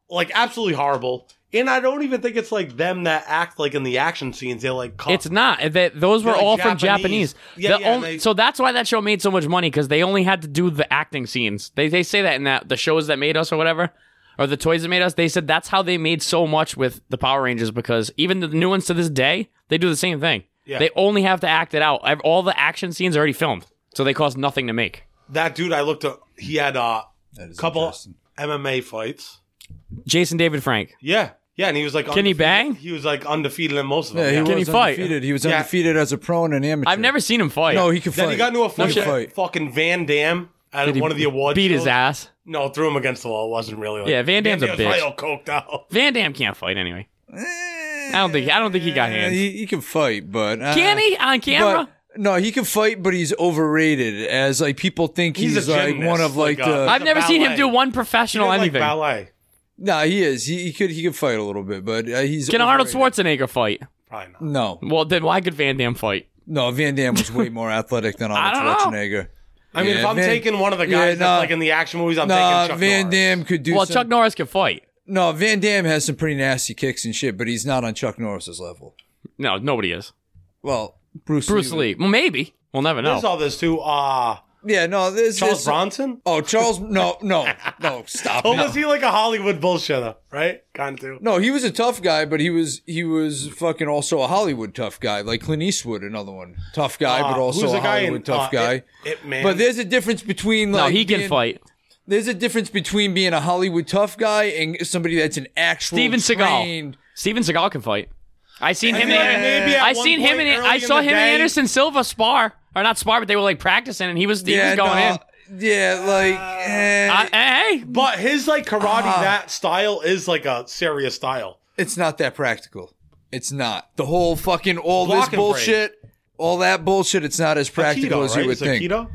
like absolutely horrible. And I don't even think it's like them that act like in the action scenes. They're like, cut. It's not. They, those were They're like all from Japanese. Japanese. Yeah, The yeah, only- they- so that's why that show made so much money because they only had to do the acting scenes. They they say that in that the shows that made us or whatever, or the toys that made us. They said that's how they made so much with the Power Rangers because even the new ones to this day they do the same thing. Yeah. They only have to act it out. All the action scenes are already filmed, so they cost nothing to make. That dude I looked at, he had uh, That is a couple interesting. M M A fights. Jason David Frank. Yeah. Yeah, and he was like... Can he undefeated- bang? He was like undefeated in most of them. Yeah, he Yeah, was Can he fight? undefeated. He was Yeah. undefeated as a pro and an amateur. I've never seen him fight. No, he could fight. Then he got into a fight He could with fight. fucking Van Damme at Did he one of the awards beat his shows. ass. No, threw him against the wall. It wasn't really like... Yeah, Van Damme's a Damme's probably bitch. all coked out. Van Damme can't fight anyway. Eh, I don't think. I don't think he got eh, hands. He, he can fight, but uh, Can he on camera? But, no, he can fight, but he's overrated. As like people think He's he's, a like gymnast, one of like, like, uh, the. I've a never seen him ballet. do one He professional did, like anything. ballet. Nah, he is. He, he could. He could fight a little bit, but uh, he's. Can Arnold overrated. Schwarzenegger fight? Probably not. No, Well, then why could Van Damme fight? no. Van Damme was way more athletic than I Arnold don't know. Schwarzenegger. I mean, Yeah, if I'm Van- taking one of the yeah, guys nah. that's like in the action movies, I'm Nah, taking Chuck Van Norris. Damme could do. Well, some, Chuck Norris can fight. No, Van Damme has some pretty nasty kicks and shit, but he's not on Chuck Norris's level. No, nobody is. Well, Bruce. Bruce Lee. Well, maybe. We'll never know. There's all this too. Uh, Yeah, no. There's Charles there's- Bronson? Oh, Charles. No, no, no. Stop. Oh, it. was he like a Hollywood bullshitter? Right? Kind of. No, he was a tough guy, but he was he was fucking also a Hollywood tough guy, like Clint Eastwood, another one, tough guy, Uh, but also who's a the guy Hollywood in, tough uh, guy. It, It Man? But there's a difference between no, like he can being- fight. There's a difference between being a Hollywood tough guy and somebody that's an actual Steven Seagal. trained. Steven Seagal can fight. I seen I him. feel like and, maybe at I one seen him point and early I in saw the him and day- Anderson Silva spar, or not spar, but they were like practicing, and he was he Yeah, was going no, in. yeah, like eh, Uh, hey, But his like karate Ah. that style is like a serious style. it's not that practical. It's not the whole fucking all Block this and bullshit, all that bullshit. It's not as practical Aikido, as right? you would Is it think. Aikido?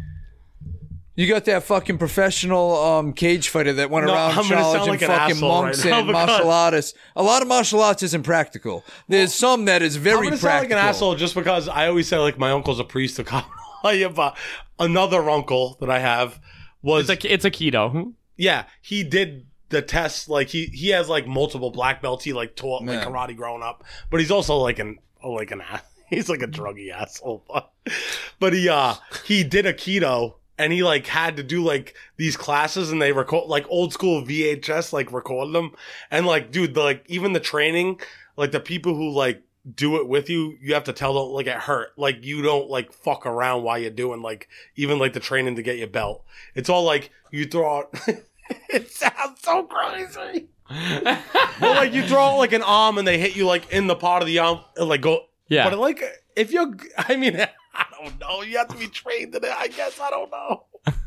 You got that fucking professional um, cage fighter that went No, around I'm gonna sound challenging like an fucking asshole monks right now and because- martial artists. A lot of martial arts isn't practical. There's some that is I'm very gonna sound practical. like an asshole just because I always say like my uncle's a priest to come. But another uncle that I have was it's a it's a keto. yeah he did the test like he he has like multiple black belts. He like taught like Man. karate growing up, but he's also like an oh, like an ass. He's like a druggy asshole. But, but he uh he did a keto. And he like had to do like these classes and they record like old school V H S, like recorded them. And like, dude, the, like even the training, like the people who like do it with you, you have to tell them like it hurt. Like you don't like fuck around while you're doing like even like the training to get your belt. It's all like you throw out. It sounds so crazy. But like you throw out like an arm and they hit you like in the part of the arm, and, like go. Yeah. But like if you're, I mean. I don't know. You have to be trained in it. I guess I don't know.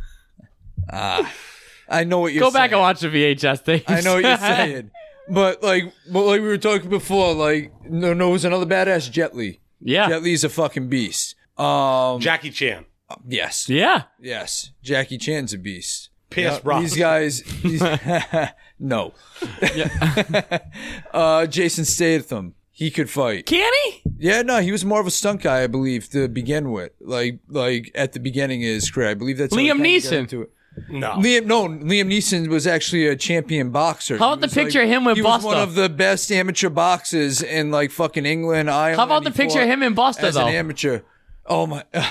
Ah, I know what you're Go saying. back and watch the V H S thing. I know what you're saying. But like, but like we were talking before, like no, no, it was another badass, Jet Li. Yeah. Jet Li's a fucking beast. Um, Jackie Chan, yes, Yeah. yes, Jackie Chan's a beast. Pierce Yep, Brosnan. These guys, these, no. uh, Jason Statham, he could fight. Can he? Yeah, no, he was more of a stunt guy, I believe, to begin with. Like, like at the beginning of his career, I believe that's how he Liam kinda got Neeson. into it. No. Liam, no, Liam Neeson was actually a champion boxer. How He about the was, picture of him with he was Busta? one of the best amateur boxers in like fucking England, Ireland. How about the He picture fought of him and Busta as though? an amateur? Oh my! Yeah.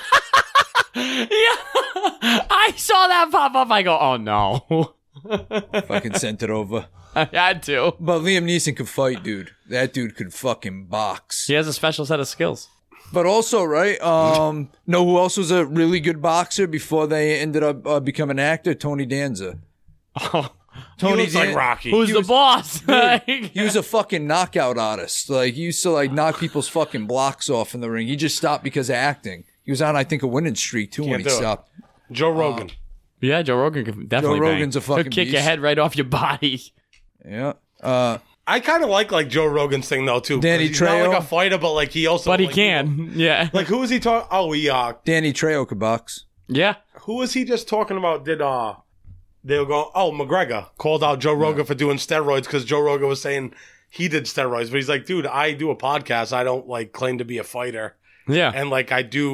I saw that pop up. I go, oh no. fucking sent it over. I had to. But Liam Neeson could fight, dude. That dude could fucking box. He has a special set of skills. But also, right? Um, know who else was a really good boxer before they ended up uh, becoming an actor? Tony Danza. Oh. Tony he looks like Dan- Rocky. Who's He the was- boss? He was a fucking knockout artist. Like, he used to like knock people's fucking blocks off in the ring. He just stopped because of acting. He was on, I think, a winning streak too when Can't he do it. stopped. Joe Rogan. Yeah, Joe Rogan can definitely Joe bang. Rogan's a He'll fucking kick your beast. head right off your body. Yeah. Uh, I kind of like like Joe Rogan's thing though too. 'cause Danny he's not Trejo. like a fighter, but like he also. But he like, you know- can. Yeah. like who was he talking? Oh, he uh, Danny Trejo could box. Yeah. who was he just talking about? Did uh, they were going? Oh, McGregor called out Joe Rogan for doing steroids because Joe Rogan was saying he did steroids, but he's like, dude, I do a podcast. I don't like claim to be a fighter, Yeah. and like I do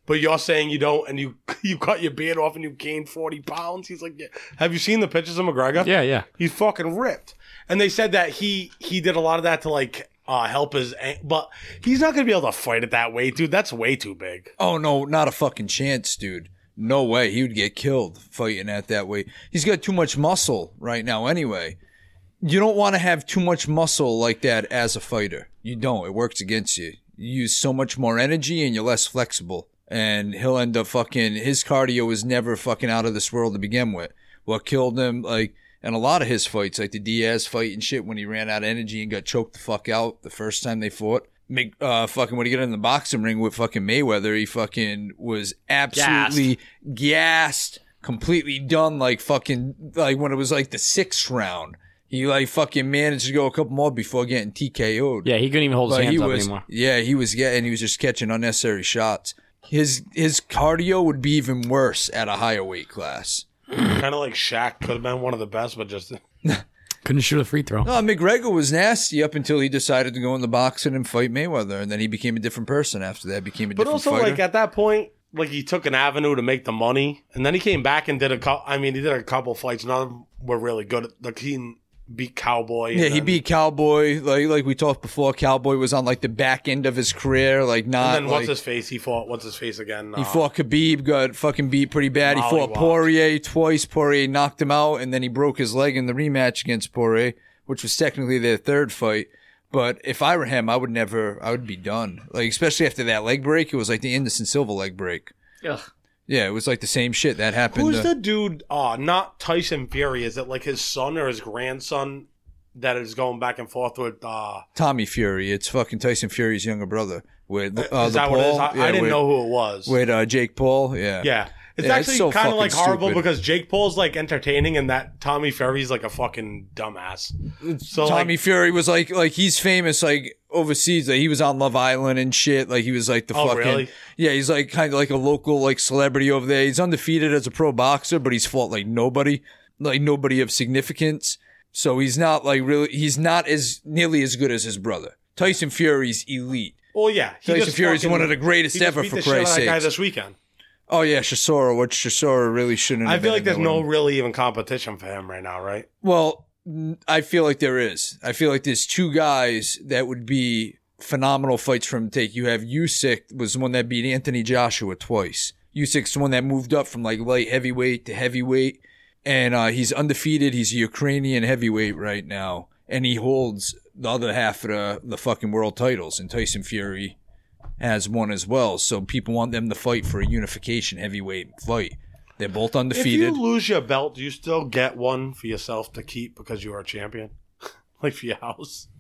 but you're saying you don't, and you you cut your beard off and you gained forty pounds. He's like, yeah. Have you seen the pictures of McGregor? Yeah, yeah. He's fucking ripped. And they said that he he did a lot of that to like uh, help his, but he's not gonna be able to fight it that way, dude. That's way too big. Oh no, not a fucking chance, dude. No way. He would get killed fighting at that way. He's got too much muscle right now anyway. You don't want to have too much muscle like that as a fighter. You don't. It works against you. You use so much more energy and you're less flexible. And he'll end up fucking, his cardio was never fucking out of this world to begin with. What killed him, like, and a lot of his fights, like the Diaz fight and shit, when he ran out of energy and got choked the fuck out the first time they fought. Make, uh, fucking when he got in the boxing ring with fucking Mayweather, he fucking was absolutely gassed, gassed completely done, like fucking, like when it was like the sixth round. He like fucking managed to go a couple more before getting T K O'd. Yeah, he couldn't even hold his But hands he up was, anymore. Yeah, he was getting, he was just catching unnecessary shots. His his cardio would be even worse at a higher weight class. Kind of like Shaq could have been one of the best, but just couldn't shoot a free throw. No, McGregor was nasty up until he decided to go in the boxing and fight Mayweather, and then he became a different person after that. Became a But different also, fighter. like, at that point, like, he took an avenue to make the money, and then he came back and did a couple, I mean, he did a couple fights. None of them were really good. Like, he beat Cowboy. and Yeah, he then- beat Cowboy. Like like we talked before, Cowboy was on like the back end of his career. Like not. And then like, what's his face? He fought, what's his face again? He Uh, fought Khabib, got fucking beat pretty bad. He fought Mollywopped. Poirier twice. Poirier knocked him out, and then he broke his leg in the rematch against Poirier, which was technically their third fight. But if I were him, I would never, I would be done. Like, especially after that leg break, it was like the Anderson Silva leg break. Ugh. Yeah, it was like the same shit that happened. Who's uh, the dude? Uh, not Tyson Fury. Is it like his son or his grandson that is going back and forth with? Uh, Tommy Fury. It's fucking Tyson Fury's younger brother. With uh, is the that what it is? Paul. I, Yeah, I didn't with, know who it was. With uh, Jake Paul. Yeah. Yeah. It's Yeah, it's actually so kind of fucking like horrible stupid. because Jake Paul's like entertaining and that Tommy Fury's like a fucking dumbass. So Tommy like, Fury was like, like he's famous like overseas. Like he was on Love Island and shit. Like he was like the Oh, fucking really? yeah. He's like kind of like a local like celebrity over there. He's undefeated as a pro boxer, but he's fought like nobody, like nobody of significance. So he's not like really. He's not as nearly as good as his brother. Tyson Fury's elite. well, yeah, he Tyson just Fury's fucking- one of the greatest he just ever, beat for the shit out of Christ's that guy sakes. this weekend. Oh yeah, Chisora. What Chisora really shouldn't. I have feel been like in there's there no with him. really even competition for him right now, right? Well, n- I feel like there is. I feel like there's two guys that would be phenomenal fights for him to take. You have Usyk was the one that beat Anthony Joshua twice. Usyk's the one that moved up from like light heavyweight to heavyweight, and uh, he's undefeated. He's a Ukrainian heavyweight right now, and he holds the other half of the, the fucking world titles. And Tyson Fury has one as well. So people want them to fight for a unification heavyweight fight. They're both undefeated. If you lose your belt, do you still get one for yourself to keep because you are a champion? Like for your house?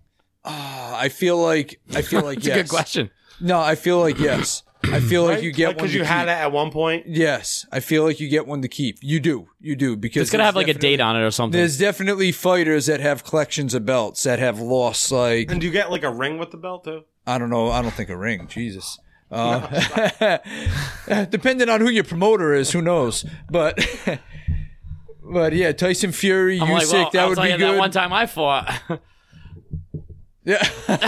Uh, I feel like I feel like That's yes. a good question. No, I feel like yes. I feel like Right? you get one because to you keep. had it at one point. Yes, I feel like you get one to keep. You do, you do because It's gonna there's have like a definitely- date on it or something. There's definitely fighters that have collections of belts that have lost like And do you get like a ring with the belt too? I don't know. I don't think a ring. Jesus. Uh, depending on who your promoter is, who knows? But but yeah, Tyson Fury, I'm Usyk, like, well, that I'll would tell be you good. that one time I fought. Yeah.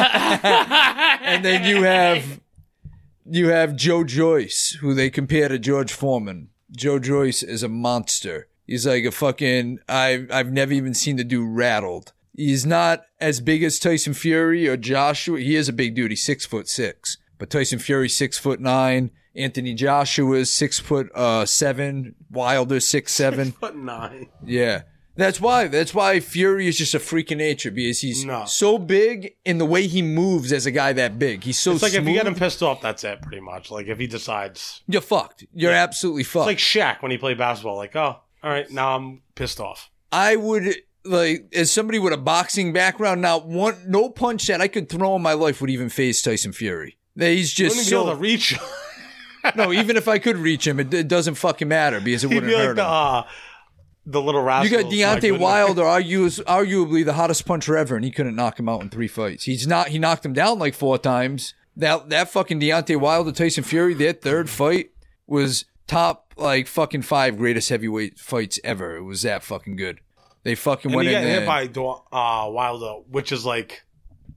And then you have you have Joe Joyce, who they compare to George Foreman. Joe Joyce is a monster. He's like a fucking I I've never even seen the dude rattled. He's not as big as Tyson Fury or Joshua. He is a big dude. He's six foot six. But Tyson Fury six foot nine. Anthony Joshua's six foot uh seven. Wilder six seven. But nine. Yeah. That's why. That's why Fury is just a freak of nature because he's No. so big in the way he moves as a guy that big. He's so It's like smooth. if you get him pissed off, that's it, pretty much. Like if he decides, You're fucked. You're absolutely fucked. it's like Shaq when he played basketball. Like, oh, all right, now I'm pissed off. I would like as somebody with a boxing background. Not one, no punch that I could throw in my life would even phase Tyson Fury. That He's You just wouldn't be able so to reach. no. Even if I could reach him, it, it doesn't fucking matter because it He'd wouldn't be like hurt the him. uh, the little You rascal. got Deontay Wilder, argues, arguably the hottest puncher ever, and he couldn't knock him out in three fights. He's not. He knocked him down like four times. That that fucking Deontay Wilder, Tyson Fury, their third fight was top like fucking five greatest heavyweight fights ever. It was that fucking good. They fucking And went he in got there. hit by Do- uh, Wilder, which is like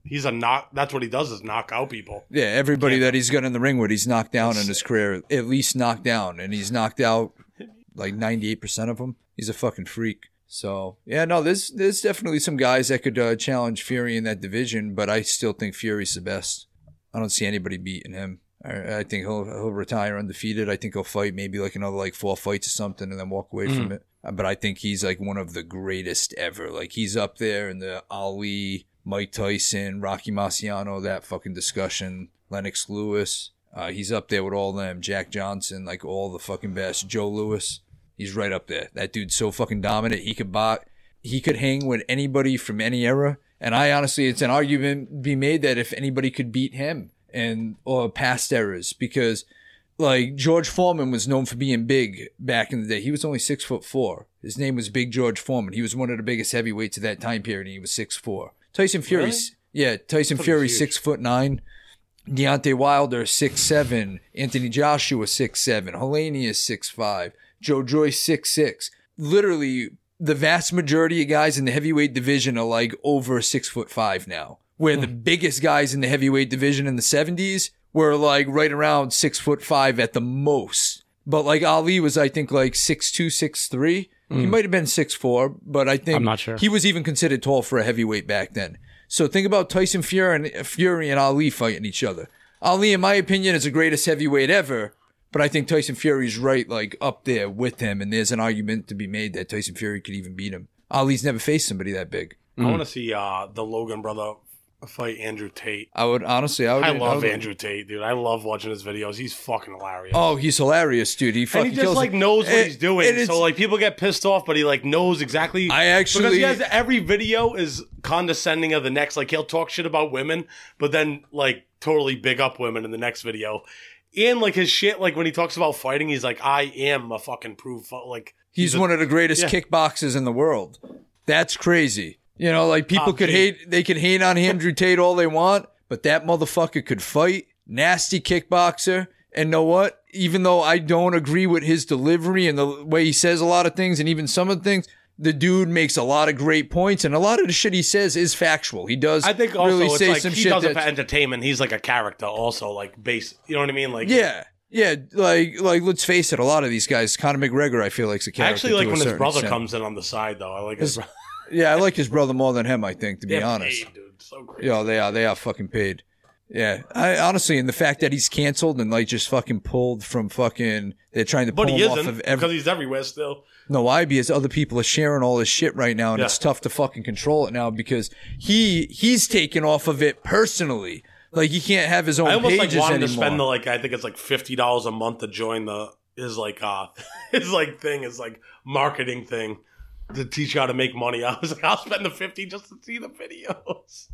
he's a knock. That's what he does is knock out people. Yeah, everybody that he's got in the ring with, he's knocked down in his career. At least knocked down, and he's knocked out like ninety-eight percent of them. He's a fucking freak. So yeah, no, there's there's definitely some guys that could uh, challenge Fury in that division, but I still think Fury's the best. I don't see anybody beating him. I, I think he'll he'll retire undefeated. I think he'll fight maybe like another like four fights or something, and then walk away mm. from it. But I think he's like one of the greatest ever. Like he's up there in the Ali, Mike Tyson, Rocky Marciano, that fucking discussion, Lennox Lewis. Uh, he's up there with all them, Jack Johnson, like all the fucking best. Joe Louis, he's right up there. That dude's so fucking dominant. He could box. He could hang with anybody from any era. And I honestly, it's an argument be made that if anybody could beat him and or past eras, because like George Foreman was known for being big back in the day. He was only six foot four. His name was Big George Foreman. He was one of the biggest heavyweights of that time period, and he was six four. Tyson Fury, really? yeah, Tyson Fury, six foot nine. Deontay Wilder, six seven. Anthony Joshua, six seven. Helenius is six five. Joe Joyce, six six. Literally, the vast majority of guys in the heavyweight division are like over six foot five now. Where the biggest guys in the heavyweight division in the seventies were like right around six foot five at the most. But like Ali was, I think, like six two, six three. Mm. He might have been six four, but I think I'm not sure. He was even considered tall for a heavyweight back then. So think about Tyson Fury and, Fury and Ali fighting each other. Ali, in my opinion, is the greatest heavyweight ever, but I think Tyson Fury's right like up there with him, and there's an argument to be made that Tyson Fury could even beat him. Ali's never faced somebody that big. I mm. want to see uh, the Logan brother fight Andrew Tate. I would honestly, I would. I love I would, Andrew Tate, dude. I love watching his videos. He's fucking hilarious. Oh, he's hilarious, dude. He fucking and he just kills like him. knows what and, he's doing. So like people get pissed off, but he like knows exactly. I actually because he has every video is condescending of the next. Like he'll talk shit about women, but then like totally big up women in the next video. And like his shit, like when he talks about fighting, he's like, I am a fucking proof. Like he's, he's one a, of the greatest yeah. kickboxers in the world. That's crazy. You know, like people Top could Tate. hate, they could hate on Andrew Tate all they want, but that motherfucker could fight. Nasty kickboxer. And know what? Even though I don't agree with his delivery and the way he says a lot of things and even some of the things, the dude makes a lot of great points, and a lot of the shit he says is factual. He does. I think also really it's say like some he shit does it that's- for entertainment. He's like a character, also like base. You know what I mean? Like Yeah. Yeah, like like let's face it, a lot of these guys, Conor McGregor, I feel like is a I character. actually like to a when his certain brother extent. comes in on the side, though. I like his, His- brother. Yeah, I like his brother more than him, I think, to be They're honest. paid, dude. So crazy. Yo, they are they are fucking paid. Yeah, I honestly, and the fact that he's canceled and like just fucking pulled from fucking, they're trying to pull But he him off isn't of every. because he's everywhere still. No, why? Because other people are sharing all this shit right now, and Yeah. it's tough to fucking control it now because he he's taken off of it personally. Like he can't have his own I almost like pages wanted anymore. to spend the like I think it's like fifty dollars a month to join the his like uh his like thing his like marketing thing to teach you how to make money. I was like, I'll spend the fifty just to see the videos.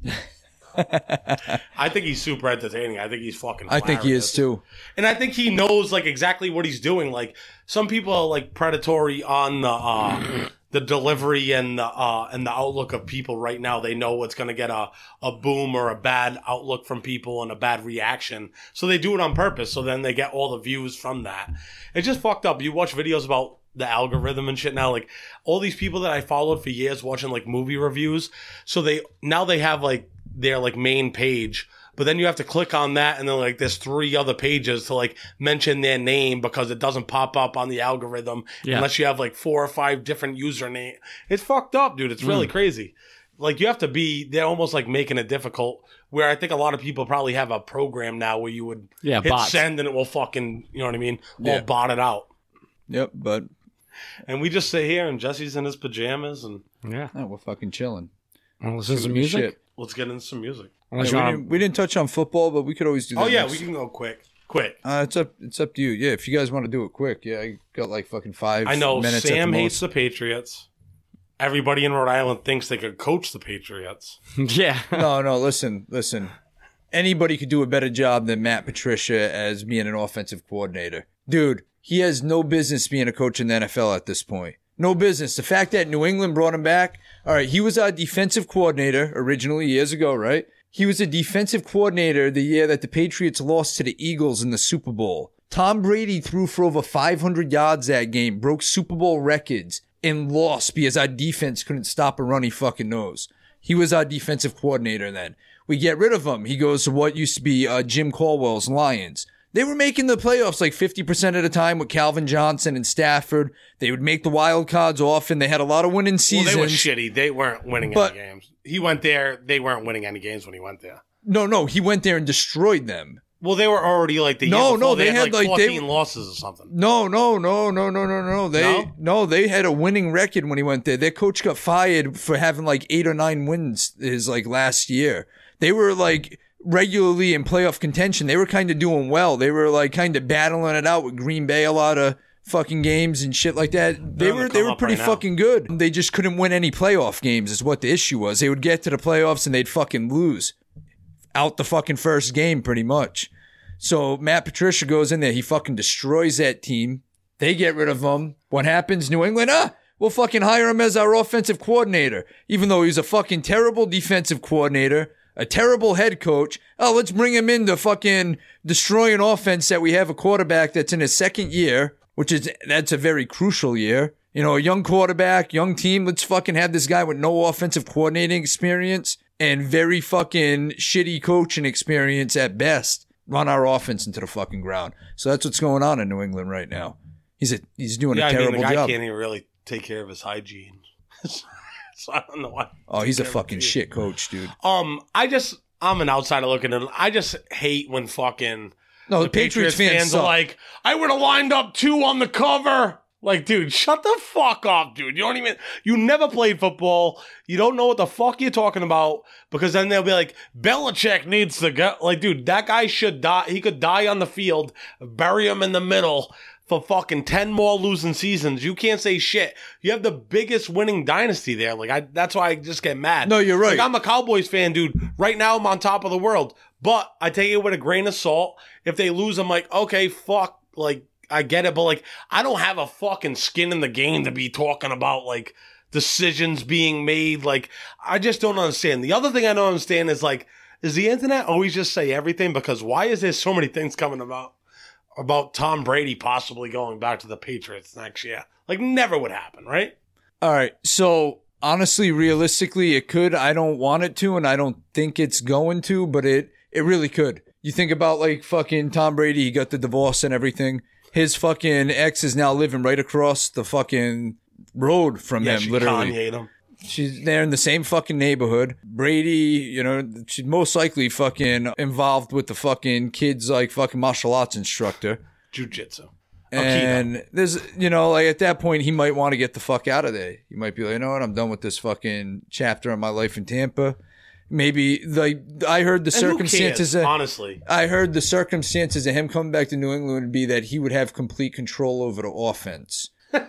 I think he's super entertaining. I think he's fucking I think he is hilarious. too. And I think he knows like exactly what he's doing. Like some people are like predatory on the uh, the delivery and the uh, and the outlook of people right now. They know what's going to get a a boom or a bad outlook from people and a bad reaction. So they do it on purpose. So then they get all the views from that. It's just fucked up. You watch videos about the algorithm and shit now, like all these people that I followed for years watching like movie reviews. So they now they have like their like main page, but then you have to click on that and then like there's three other pages to like mention their name because it doesn't pop up on the algorithm Yeah. unless you have like four or five different username. It's fucked up, dude. It's really Mm. crazy. Like you have to be, they're almost like making it difficult where I think a lot of people probably have a program now where you would Yeah, hit bots. send and it will fucking, you know what I mean? All Yeah. bot it out. Yep, but And we just sit here and Jesse's in his pajamas and Yeah. no, we're fucking chilling. Well, listen to some music. Shit. let's get into some music. Unless Yeah, you we, wanna- didn't, we didn't touch on football, but we could always do that. Oh yeah, next. we can go quick. Quick. Uh, it's up. It's up to you. Yeah, if you guys want to do it quick. Yeah, I got like fucking five. I know minutes Sam at the hates most. the Patriots. Everybody in Rhode Island thinks they could coach the Patriots. yeah. No, no. Listen, listen. Anybody could do a better job than Matt Patricia as being an offensive coordinator, dude. He has no business being a coach in the N F L at this point. No business. The fact that New England brought him back. All right, he was our defensive coordinator originally years ago, right? He was a defensive coordinator the year that the Patriots lost to the Eagles in the Super Bowl. Tom Brady threw for over five hundred yards that game, broke Super Bowl records, and lost because our defense couldn't stop a run he fucking knows. He was our defensive coordinator then. We get rid of him. He goes to what used to be uh, Jim Caldwell's Lions. They were making the playoffs like fifty percent of the time with Calvin Johnson and Stafford. They would make the wild cards often. They had a lot of winning seasons. Well, they were shitty. They weren't winning But- any games. He went there. They weren't winning any games when he went there. No, no, he went there and destroyed them. Well, they were already like the No, year before. no, they, they had, had, like like, they- fourteen losses or something. No, no, no, no, no, no, no. They No? no, they had a winning record when he went there. Their coach got fired for having like eight or nine wins his like last year. They were like regularly in playoff contention. They were kind of doing well. They were like kind of battling it out with Green Bay a lot of fucking games and shit like that. They They're on were the they come were up pretty right now. fucking good. They just couldn't win any playoff games is what the issue was. They would get to the playoffs and they'd fucking lose out the fucking first game pretty much. So Matt Patricia goes in there. He fucking destroys that team. They get rid of him. What happens? New England, ah, we'll fucking hire him as our offensive coordinator. Even though he's a fucking terrible defensive coordinator, a terrible head coach. Oh, let's bring him in to fucking destroy an offense that we have a quarterback that's in his second year, which is, that's a very crucial year. You know, a young quarterback, young team. Let's fucking have this guy with no offensive coordinating experience and very fucking shitty coaching experience at best run our offense into the fucking ground. So that's what's going on in New England right now. He's a, he's doing Yeah, a I mean, terrible the guy job. can't even really take care of his hygiene. So I don't know why. Oh, he's a Take care of fucking his team. shit coach, dude. Um, I just, I'm an outsider looking at it. I just hate when fucking No, the, the Patriots, fans, are suck. like, I would have lined up two on the cover. Like, dude, shut the fuck up, dude. You don't even, you never played football. You don't know what the fuck you're talking about because then they'll be like, Belichick needs to go. Like, dude, that guy should die. He could die on the field, bury him in the middle for fucking ten more losing seasons. You can't say shit. You have the biggest winning dynasty there. Like, I, that's why I just get mad. No, you're right. Like, I'm a Cowboys fan, dude. Right now, I'm on top of the world. But I take it with a grain of salt. If they lose, I'm like, okay, fuck. Like, I get it. But, like, I don't have a fucking skin in the game to be talking about, like, decisions being made. Like, I just don't understand. The other thing I don't understand is, like, is the internet always just say everything? Because why is there so many things coming about? About Tom Brady possibly going back to the Patriots next year. Like, never would happen, right? All right. So, honestly, realistically, it could. I don't want it to, and I don't think it's going to, but it, it really could. You think about, like, fucking Tom Brady, he got the divorce and everything. His fucking ex is now living right across the fucking road from Yeah, him, she literally. Kanye'd him. She's there in the same fucking neighborhood. Brady, you know, she's most likely fucking involved with the fucking kid's, like, fucking martial arts instructor. Jiu-jitsu. And there's, you know, like at that point, he might want to get the fuck out of there. He might be like, you know what, I'm done with this fucking chapter of my life in Tampa. Maybe, like, I heard the And who circumstances. cares, of, honestly. I heard the circumstances of him coming back to New England would be that he would have complete control over the offense. I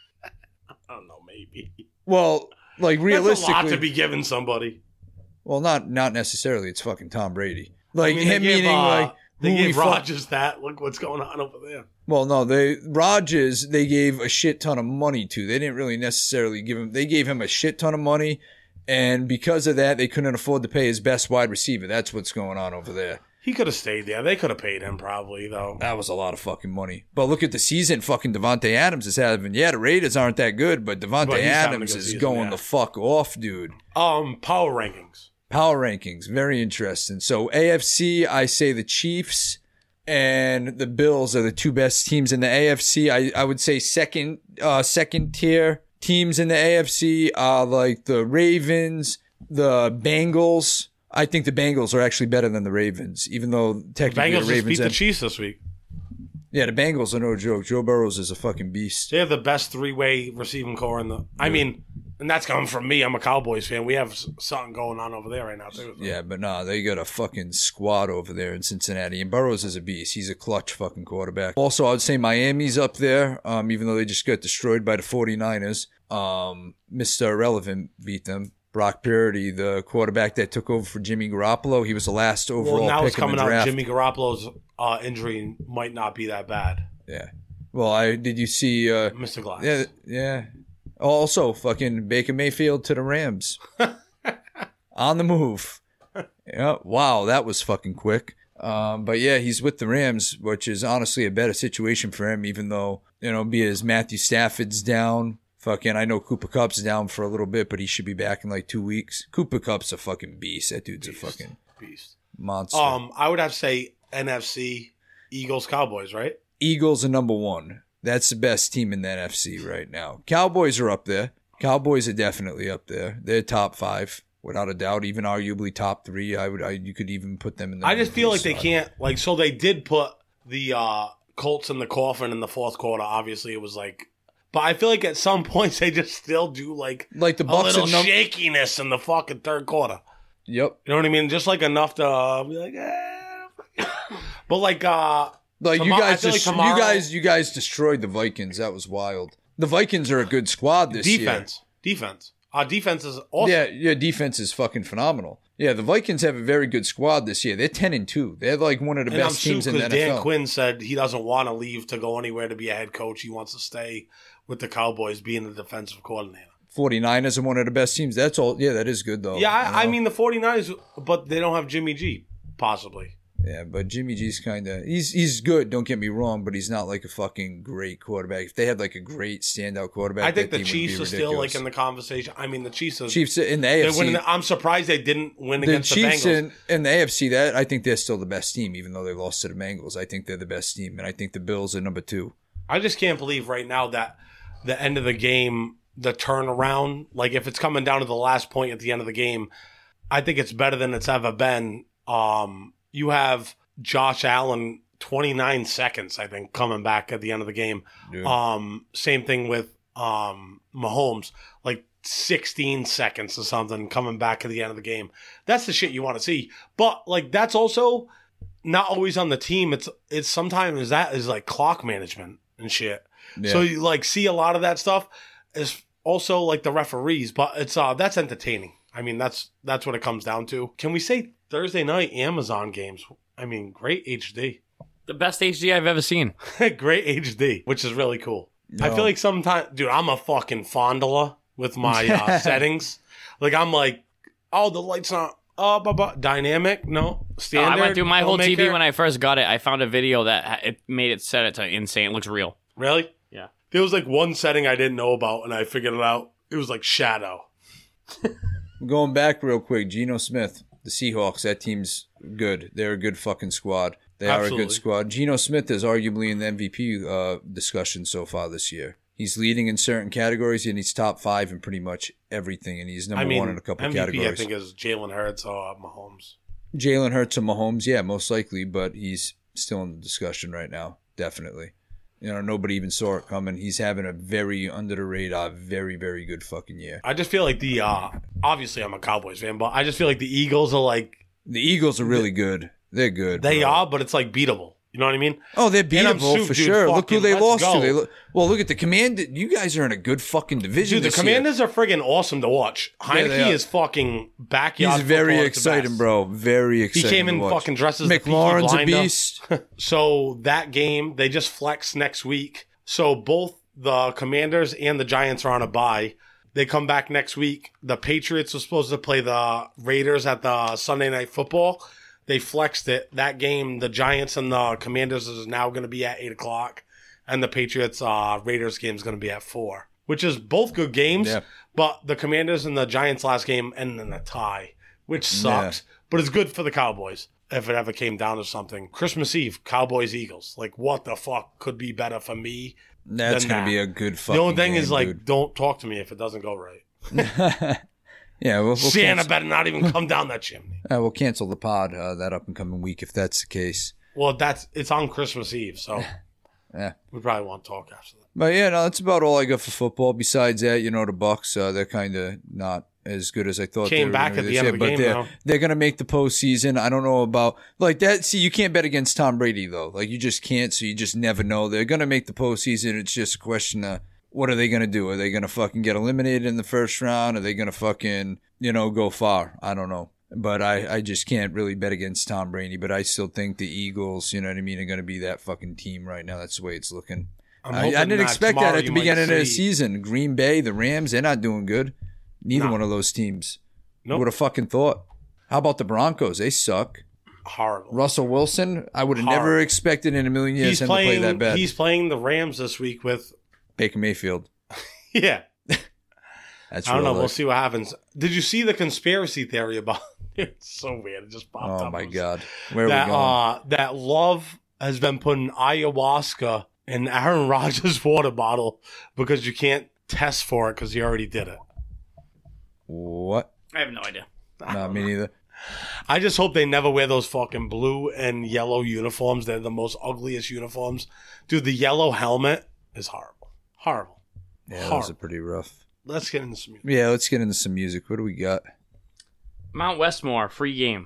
don't know, maybe. Well, like, realistically. That's a lot to be giving somebody. Well, not not necessarily. It's fucking Tom Brady. Like, I mean, him they gave, meaning, uh, like, They who we gave fuck- Rodgers that. Look what's going on over there. Well, no, they Rodgers they gave a shit ton of money to. They didn't really necessarily give him. They gave him a shit ton of money, and because of that, they couldn't afford to pay his best wide receiver. That's what's going on over there. He could have stayed there. They could have paid him probably, though. That was a lot of fucking money. But look at the season fucking Devontae Adams is having. Yeah, the Raiders aren't that good, but Devontae But he's having a Adams good is season, going yeah. the fuck off, dude. Um, power rankings. Power rankings, very interesting. So A F C, I say the Chiefs and the Bills are the two best teams in the A F C. I, I would say second uh, second tier teams in the A F C are like the Ravens, the Bengals. I think the Bengals are actually better than the Ravens, even though technically Bengals the just Ravens. beat the have- Chiefs this week. yeah, the Bengals are no joke. Joe Burrows is a fucking beast. They have the best three-way receiving core in the. I mean, and that's coming from me. I'm a Cowboys fan. We have s- something going on over there right now too. Yeah, but nah, they got a fucking squad over there in Cincinnati. And Burrows is a beast. He's a clutch fucking quarterback. Also, I would say Miami's up there, um, even though they just got destroyed by the 49ers. Um, Mister Irrelevant beat them. Brock Purdy, the quarterback that took over for Jimmy Garoppolo, he was the last overall Well, now pick it's in the coming out. draft. Jimmy Garoppolo's uh, injury might not be that bad. Yeah. Well, I did you see? Uh, Mister Glass. yeah, yeah. Also, fucking Baker Mayfield to the Rams. On the move. Yeah. Wow, that was fucking quick. Um, but yeah, he's with the Rams, which is honestly a better situation for him, even though, you know, be as Matthew Stafford's down. Fucking, I know Cooper Kupp's down for a little bit, but he should be back in like two weeks. Cooper Kupp's a fucking beast. That dude's a fucking beast. Monster. Um, I would have to say N F C Eagles Cowboys, right? Eagles are number one. That's the best team in the N F C right now. Cowboys are up there. Cowboys are definitely up there. They're top five, without a doubt. Even arguably top three. I would. I, you could even put them in the. I just feel like they spot. can't. Like, so they did put the uh, Colts in the coffin in the fourth quarter. Obviously, it was like. But I feel like at some points they just still do like Like the a Bucks little and num- shakiness in the fucking third quarter. Yep. You know what I mean? Just like enough to uh, be like, eh. But like, uh, Like you Tomo- I guys, feel like just, tomorrow- you guys, you guys destroyed the Vikings. That was wild. The Vikings are a good squad this defense, defense, uh, defense is awesome. year. Yeah, yeah, defense is fucking phenomenal. Yeah, the Vikings have a very good squad this year. They're ten and two. They're like one of the And I'm best teams in the because N F L. Dan Quinn said he doesn't want to leave to go anywhere to be a head coach. He wants to stay with the Cowboys, being the defensive coordinator. 49ers are one of the best teams. That's all. Yeah, that is good though. Yeah, I, I you know? mean the 49ers, but they don't have Jimmy G, possibly. Yeah, but Jimmy G's kind of he's he's good. Don't get me wrong, but he's not like a fucking great quarterback. If they had like a great standout quarterback, I think that the team would be Chiefs are still like ridiculous. in the conversation. I mean, the Chiefs are Chiefs in the A they're F C. winning. The, I'm surprised they didn't win The against Chiefs the Bengals. in, in the A F C, that I think they're still the best team, even though they lost to the Bengals. I think they're the best team, and I think the Bills are number two. I just can't believe right now that the end of the game, the turnaround, like if it's coming down to the last point at the end of the game, I think it's better than it's ever been. Um, you have Josh Allen, twenty-nine seconds, I think, coming back at the end of the game. Yeah. Um, same thing with um, Mahomes, like sixteen seconds or something coming back at the end of the game. That's the shit you want to see. But like that's also not always on the team. It's it's sometimes that is like clock management and shit. Yeah. So you like see a lot of that stuff is also like the referees, but it's uh that's entertaining. I mean that's that's what it comes down to. Can we say Thursday night Amazon games? I mean, great H D. The best H D I've ever seen. Great H D, which is really cool. I No. feel like sometimes, dude, I'm a fucking fondler with my uh, settings. Like I'm like, oh, the light's not uh, blah, blah. Dynamic, no Oh, standard. I went through my whole T V filmmaker. when I first got it. I found a video that ha- it made it set it to insane. It looks real. Really? Yeah. There was like one setting I didn't know about, and I figured it out. It was like shadow. Going back real quick, Geno Smith, the Seahawks, that team's good. They're a good fucking squad. They are a Absolutely. good squad. Geno Smith is arguably in the M V P uh, discussion so far this year. He's leading in certain categories, and he's top five in pretty much everything, and he's number I mean, one in a couple M V P categories. I think is Jalen Hurts or Mahomes. Jalen Hurts or Mahomes, yeah, most likely, but he's still in the discussion right now, definitely. You know, nobody even saw it coming. He's having a very under the radar, very, very good fucking year. I just feel like the uh obviously I'm a Cowboys fan, but I just feel like the Eagles are like The Eagles are really good. They're good. they bro. are, but it's like beatable. You know what I mean? Oh, they're And I'm beatable soup, for dude. sure. Look who Fucking they let's lost go. to. They lo- well, look at the Command. You guys are in a good fucking division. Dude, the this year. Commanders are friggin' awesome to watch. Yeah, they Heineke are. is fucking backyard. He's very football at the exciting, best. bro. Very He exciting. came to in watch. fucking dressed as the Peaky McLaurin's a Blinder. beast. So that game, they just flex next week. So both the Commanders and the Giants are on a bye. They come back next week. The Patriots are supposed to play the Raiders at the Sunday Night Football. They flexed it. That game, the Giants and the Commanders is now going to be at eight o'clock. And the Patriots uh, Raiders game is going to be at four. Which is both good games. Yeah. But the Commanders and the Giants last game ended in a tie. Which sucks. Yeah. But it's good for the Cowboys. If it ever came down to something. Christmas Eve, Cowboys Eagles. Like, what the fuck could be better for me? That's than going to that? be a good fucking The only thing game, is, like, dude. don't talk to me if it doesn't go right. Yeah, we'll, we'll, Santa cancel, better not even come down that chimney. uh, we'll cancel the pod uh, that up and coming week if that's the case. Well, that's it's on Christmas Eve, so Yeah. we probably won't talk after that. But yeah, no, that's about all I got for football. Besides that, you know, the Bucks, uh, they're kind of not as good as I thought. Came they were back gonna at be the this end year, of the but game, they're, though. they're going to make the postseason. I don't know about like that. See, you can't bet against Tom Brady though. Like you just can't. So you just never know. They're going to make the postseason. It's just a question of what are they going to do? Are they going to fucking get eliminated in the first round? Are they going to fucking you know go far? I don't know. But I, I just can't really bet against Tom Brady. But I still think the Eagles, you know what I mean, are going to be that fucking team right now. That's the way it's looking. I'm I, hoping I didn't that expect tomorrow that at the you might beginning of the see- season. Green Bay, the Rams, they're not doing good. Neither No. one of those teams. Nope. Would have fucking thought. How about the Broncos? They suck. Horrible. Russell Wilson, I would have never Horrible. expected in a million years He's him playing. to play that bad. He's playing the Rams this week with. Baker Mayfield. Yeah, That's I don't real know. We'll life. see what happens. Did you see the conspiracy theory about It's so weird. It just popped Oh up. my It was- God. Where are that, we going? Uh, that Love has been putting ayahuasca in Aaron Rodgers' water bottle because you can't test for it because he already did it. What? I have no idea. Nah, me neither. I just hope they never wear those fucking blue and yellow uniforms. They're the most ugliest uniforms. Dude, the yellow helmet is horrible. Horrible. Yeah, those Horrible. are pretty rough. Let's get into some music. Yeah, let's get into some music. What do we got? Mount Westmore, free game.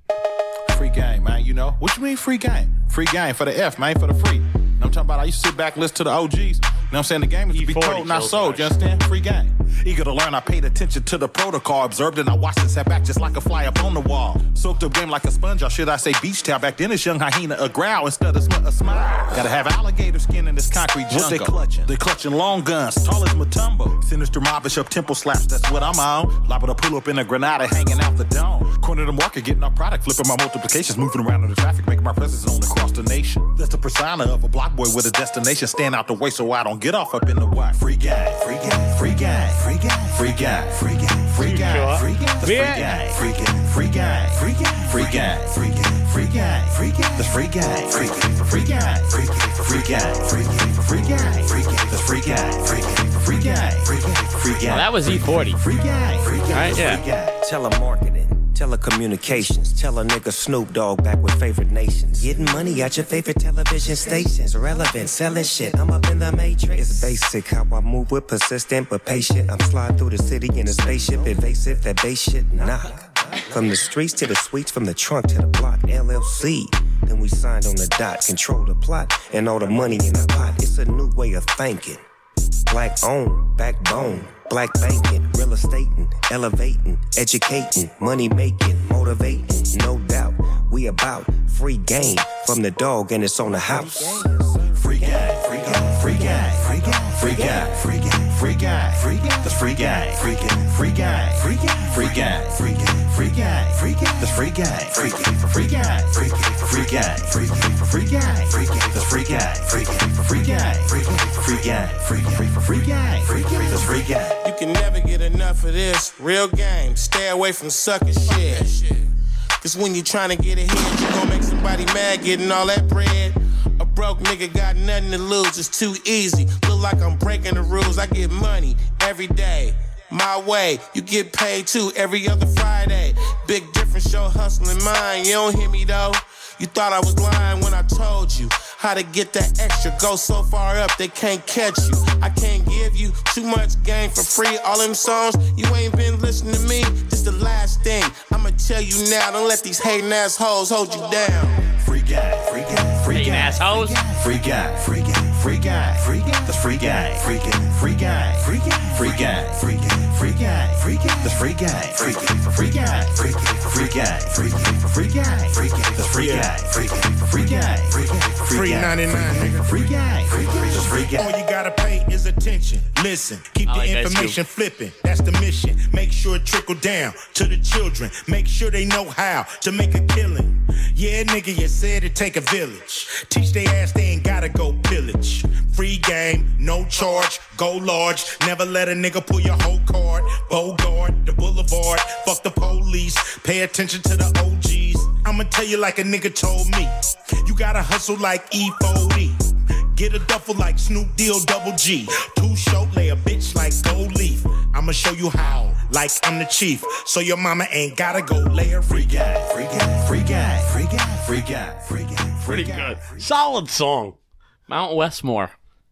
Free game, man, you know. What you mean free game? Free game for the F, man, for the free. You know what I'm talking about? I used to sit back and listen to the O Gs. You know what I'm saying? The game is to be told, not sold. You understand? Free game. Eager to learn, I paid attention to the protocol. Observed and I watched and sat back just like a fly up on the wall. Soaked up game like a sponge, or should I say beach towel? Back then it's young hyena, a growl instead of sm- a smile. Gotta have alligator skin in this concrete jungle. What they clutching? They clutching long guns, tall as Matumbo. Sinister mobbish up temple slaps, that's what I'm on. Liable to pull up in a Granada, hanging out the dome. Corner the market, getting our product, flipping my multiplications, moving around in the traffic, making my presence known across the nation. That's the persona of a block boy with a destination. Stand out the way so I don't get off up in the way. Free game, free game, free game, free game, free game, free game, free game, free game, free game, free game, free game, free game, free game, free game, free game, free game, the free game, free game, free game, free game, free game, free game, free game, free game, the free game, free game, free game, free game, free game. Well, that was E forty. Free game, free game, right? Yeah. Telemarketing, telecommunications. Tell a nigga Snoop Dogg back with favorite nations. Getting money at your favorite television stations. Relevant, selling shit. I'm up in the matrix. It's basic how I move with persistent but patient. I'm sliding through the city in a spaceship. Evasive, that bass shit knock. From the streets to the suites, from the trunk to the block. L L C. Then we signed on the dot. Control the plot and all the money in the pot. It's a new way of thinking. Black owned, backbone, black banking, real estating, elevating, educating, money making, motivating, no doubt. We about free game from the dog and it's on the house. Free game, free game, free game, free game, free game, free game, free game, free game, that's free game, free game, free game, free game, free game, free game, free game, free game, that's free game, free game for free game, free game for free game, free game for free game, free game that's free game, free game for free game, free game for free game, free game for free game, free game that's free game. You can never get enough of this real game. Stay away from sucker shit. Cause when you tryna get ahead, you gon' make somebody mad getting all that bread. A broke nigga got nothing to lose, it's too easy. Look like I'm breaking the rules, I get money every day. My way, you get paid too every other Friday. Big difference, your hustling mine, you don't hear me though. You thought I was lying when I told you how to get that extra. Go so far up, they can't catch you. I can't give you too much game for free. All them songs, you ain't been listening to me. This the last thing I'ma tell you now. Don't let these hating assholes hold you down. Free game, free game, free game, assholes. Free game, free game, free game, free game, that's free game, free game, free game, free game, free game, free game, free game, free game, that's free game, free game for free game, free game for free game, free game for free game, free game, that's free game, free game for free game, free game for free game, free game, free game, free game, that's free game. All you gotta pay is attention. Listen, keep the information flipping. That's the mission. Make sure it trickle down to the children. Make sure they know how to make a killing. Yeah, nigga, you said it take a village. Teach they ass they ain't gotta go pillage. Free game, no charge, go large. Never let a nigga pull your whole card. Bogart, the boulevard, fuck the police. Pay attention to the O Gs. I'ma tell you like a nigga told me. You gotta hustle like E forty. Get a duffel like Snoop Deal Double G. Too short, lay a bitch like Gold Leaf. I'ma show you how, like I'm the chief. So your mama ain't gotta go lay her free guy, free guy, free guy, free guy, free guy, free guy. Pretty good. Solid song. Mount Westmore.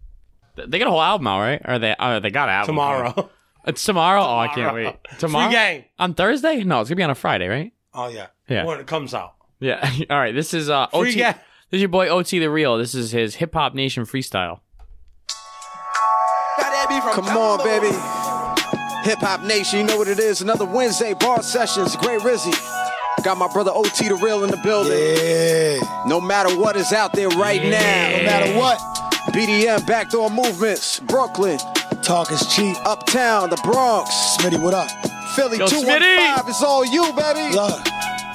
They got a whole album out, right? Or they uh, they got an album. Tomorrow. It's tomorrow? Oh, I can't wait. Tomorrow? Free game. On Thursday? No, it's going to be on a Friday, right? Oh, yeah. Yeah. When it comes out. Yeah. All right. This is uh, O T. Free game. This is your boy O T the Real. This is his Hip Hop Nation freestyle. Come on, baby. Hip Hop Nation, you know what it is. Another Wednesday, Bar Sessions, Great Rizzy. Got my brother O T the Real in the building. Yeah. No matter what is out there right Yeah. now. No matter what. B D M, Backdoor Movements, Brooklyn. Talk is cheap. Uptown, the Bronx. Smitty, what up? Philly Yo, two one five, it's all you, baby. Look.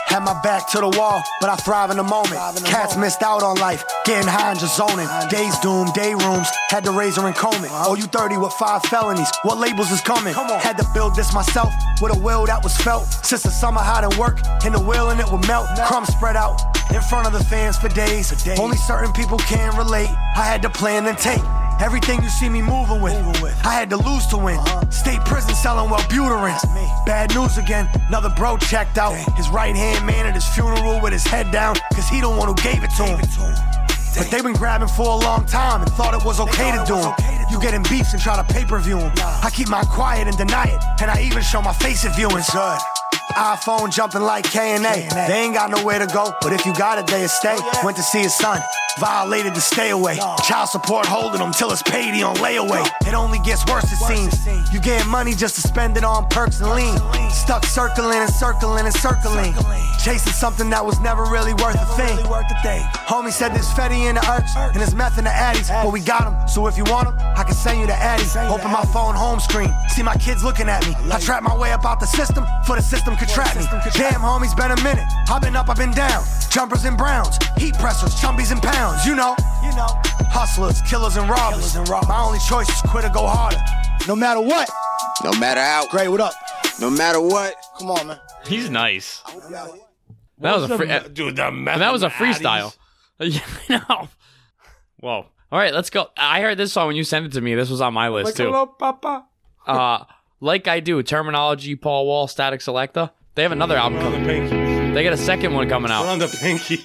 Had my back to the wall, but I thrive in the moment. Cats missed out on life, getting high and just zoning. Days doomed, day rooms, had to razor and comb it. Oh, you thirty with five felonies, what labels is coming? Had to build this myself with a will that was felt. Since the summer hot and work, in the wheel and it would melt. Crumbs spread out in front of the fans for days. Only certain people can relate. I had to plan and take everything you see me moving with. I had to lose to win. State prison selling Wellbutrin. Bad news again, another bro checked out. His right hand man at his funeral with his head down, cause he the one who gave it to him. But they been grabbing for a long time and thought it was okay to do them. You get in beefs and try to pay-per-view them. I keep mine quiet and deny it, and I even show my face at viewings. Good. iPhone jumping like K and A. They ain't got nowhere to go, but if you got it, they'll stay. Went to see his son, violated to stay away. Child support holding him till it's paid, he on layaway. It only gets worse, it seems. You getting money just to spend it on perks and lean. Stuck circling and circling and circling. Chasing something that was never really worth a thing. Homie said there's Fetty in the Urks and there's meth in the Addies, but we got them. So if you want them, I can send you the Addies. Open my phone home screen, see my kids looking at me. I trap my way up out the system for the system could trap me. Damn, homie's been a minute. I've been up, I've been down. Jumpers and browns, heat pressers, chumbies and pounds. You know, you know, hustlers, killers and robbers. My only choice is quit or go harder. No matter what. No matter how. Great, what up? No matter what. Come on, man. He's nice. That was a free, the, dude. The that was a freestyle. Yeah, I know. Whoa. All right, let's go. I heard this song when you sent it to me. This was on my list like too. Hello, Papa. Uh, like I do, Terminology, Paul Wall, Static Selector. They have another album coming. The they got a second one coming out. on the pinky.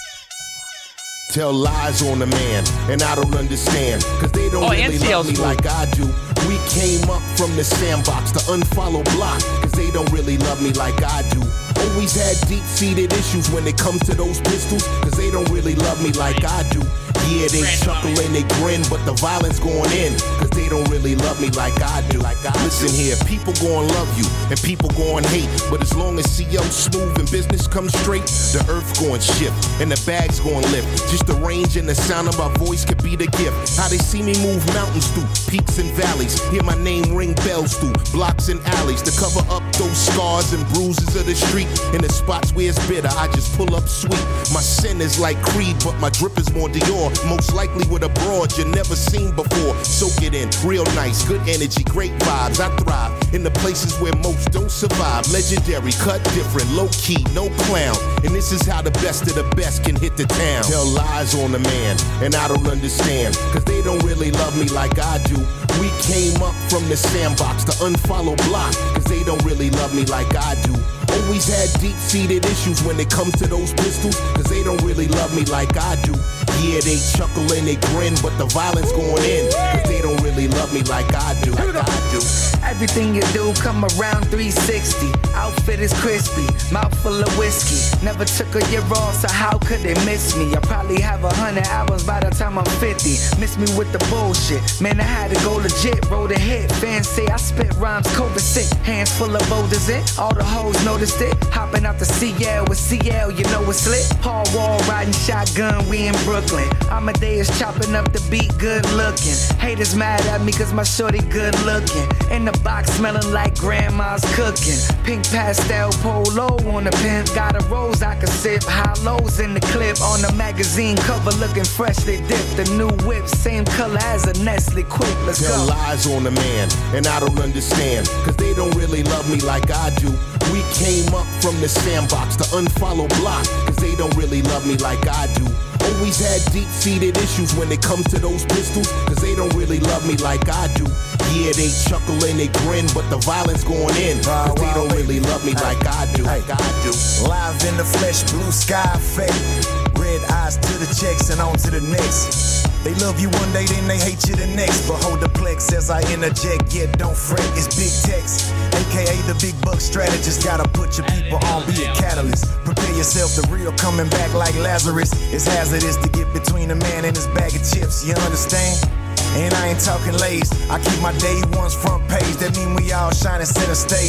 Tell lies on the man, and I don't understand, cause they don't oh, really love me School. like I do. We came up from the sandbox to unfollow block, cause they don't really love me like I do. Always had deep-seated issues when it comes to those pistols, cause they don't really love me like I do. Yeah, they chuckle and they grin, but the violence going in, cause they don't really love me like I do. Like I Listen do. Here, people gon' love you, and people gon' hate, but as long as C O's smooth and business comes straight, the earth gon' shift, and the bag's gon' lift. Just the range and the sound of my voice could be the gift. How they see me move mountains through peaks and valleys, hear my name ring bells through blocks and alleys, to cover up those scars and bruises of the street. In the spots where it's bitter, I just pull up sweet. My sin is like Creed, but my drip is more Dior. Most likely with a broad you never seen before. Soak it in, real nice, good energy, great vibes. I thrive in the places where most don't survive. Legendary, cut different, low key, no clown. And this is how the best of the best can hit the town. Tell lies on the man, and I don't understand, cause they don't really love me like I do. We came up from the sandbox to unfollow block, cause they don't really love me like I do. Always had deep-seated issues when it comes to those pistols, cause they don't really love me like I do. Yeah, they chuckle and they grin, but the violence going in, cause they don't really love me like I do. Like I do. Everything you do come around three sixty. Outfit is crispy, mouth full of whiskey. Never took a year off, so how could they miss me? I probably have a hundred albums by the time I'm fifty. Miss me with the bullshit, man, I had to go legit. Wrote a hit, fans say I spit rhymes, COVID sick. Hands full of boulders in, all the hoes noticed it. Hopping out the C L with C L, you know it's lit. Paul Wall riding shotgun, we in Brooklyn. Amadeus chopping up the beat, good looking. Haters mad at me cause my shorty good looking. In the box smelling like grandma's cooking. Pink pastel polo on the pimp. Got a rose I can sip. High lows in the clip. On the magazine cover looking freshly dipped. The new whip, same color as a Nestle. Quick, let's Tell go. lies on the man, and I don't understand, cause they don't really love me like I do. We came up from the sandbox to unfollow block, cause they don't really love me like I do. Always had deep-seated issues when it comes to those pistols, cause they don't really love me like I do. Yeah, they chuckle and they grin, but the violence going in, cause they don't really love me like I do. Like I do. Live in the flesh, blue sky fake. Red eyes to the checks and on to the next. They love you one day, then they hate you the next. But hold the plex as I interject, yeah, don't fret, it's big text. A K A the big buck strategist, gotta put your people on, be a catalyst. Prepare yourself, the real coming back like Lazarus. It's hazardous to get between a man and his bag of chips, you understand? And I ain't talking lays, I keep my day ones front page, that mean we all shining center stage.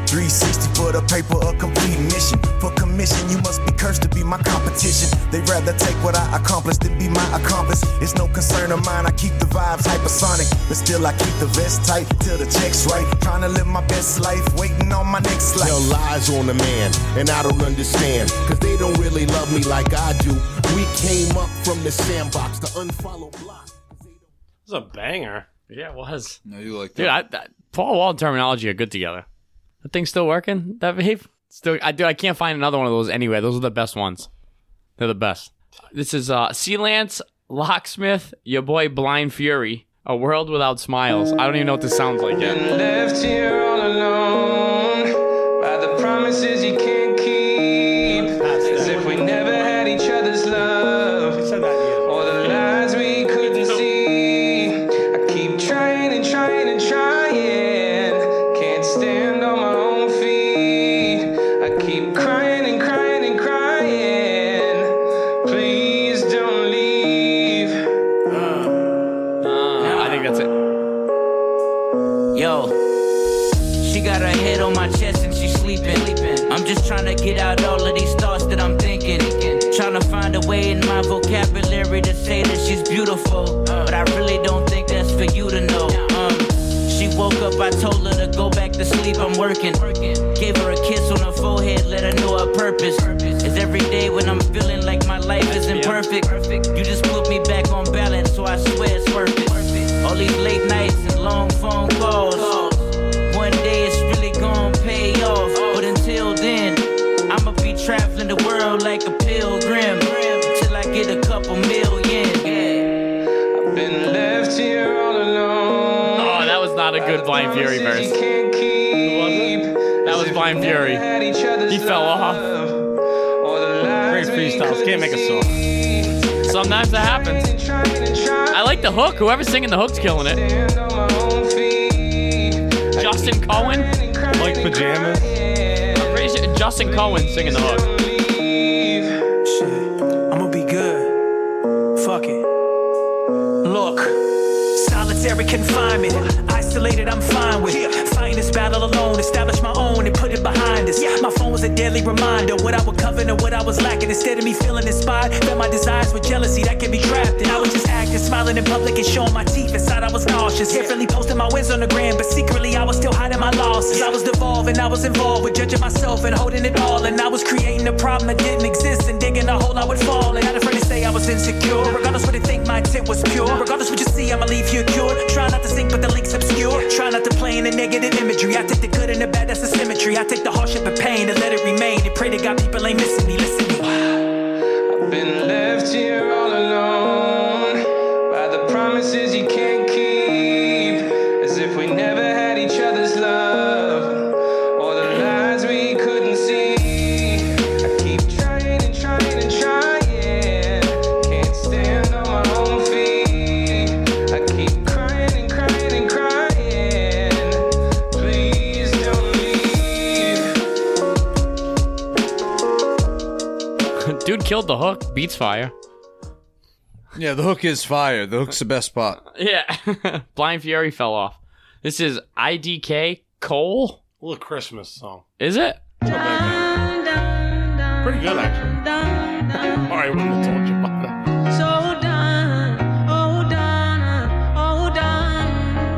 three sixty for the paper, a complete mission. For commission, you must be cursed to be my competition. They rather take what I accomplished than be my accomplice. It's no concern of mine, I keep the vibes hypersonic. But still I keep the vest tight till the check's right. Trying to live my best life, waiting on my next life. Tell lies on a man, and I don't understand. Cause they don't really love me like I do. We came up from the sandbox, the unfollowed block. This is a banger. Yeah, it was. No, you like that. Dude, I, I, Paul Wall and Terminology are good together. That thing's still working? That vape? Still, I do. I can't find another one of those anywhere. Those are the best ones. They're the best. This is uh, Sealance, Locksmith, your boy Blind Fury, A World Without Smiles. I don't even know what this sounds like yet. Left here all alone by the promises you can't keep, as if we never had each other's love or the lies we couldn't see. I keep trying and trying and trying, can't stand on my own feet. I keep crying and crying and crying, please don't leave. Uh, I think that's it. Yo, she got her head on my chest and she's sleeping. I'm just trying to get out all of these thoughts that I'm thinking. Trying to find a way in my vocabulary to say that she's beautiful, but I really don't think that's for you to know. Um, she woke up, I told her to go back to sleep, I'm working. Gave her a kiss on her forehead, let her know her purpose is every day when I'm feeling like my life isn't perfect. You just put me back on balance, so I swear it's worth it. All these late nights and long phone calls, one day it's really gonna pay off. But until then, I'ma be traveling the world like a pilgrim till I get a couple million. I've been left here all alone. Oh, that was not a good Blind Fury verse. That was Blind Fury. He fell off. Great freestyles. Can't make a song. Sometimes that happens. I like the hook. Whoever's singing the hook's killing it. Justin Cohen. Like pajamas. I'm pretty sure Justin Cohen singing the hook. Shit, I'ma be good. Fuck it. Look, solitary confinement. Isolated, I'm fine with. Fighting this battle alone, establish my own and put it behind us. My phone was a deadly reminder what I would cover and what I was lacking. Instead of me feeling inspired, felt my desires with jealousy that can be trapped. And I was just acting, smiling in public and showing my teeth. Inside I was cautious, carefully posting my wins on the gram, but secretly I was still hiding my losses. I was devolving, I was involved with judging myself and holding it all. And I was creating a problem that didn't exist and digging a hole I would fall. And not afraid to say I was insecure. Regardless what they think, my intent was pure. Regardless what you see, I'ma leave you cured. Try not to think, but the link's obscure. Try not to play in the negative imagery. I take the good and the bad, that's the symmetry. I take the hardship and pain and let it remain. And pray to God people ain't missing me, listen me. I've been left here all alone by the promises you can't keep, as if we never had each other's love or the lies we couldn't see. I keep trying and trying and trying, can't stand on my own feet. I keep crying and crying and crying, please don't leave. Dude killed the hook. Beats fire. Yeah, the hook is fire. The hook's the best part. Yeah. Blind Fury fell off. This is I D K Cole. A little Christmas song. Is it? Pretty good, actually. All right, I wouldn't have told you about that. So done, oh done, oh done.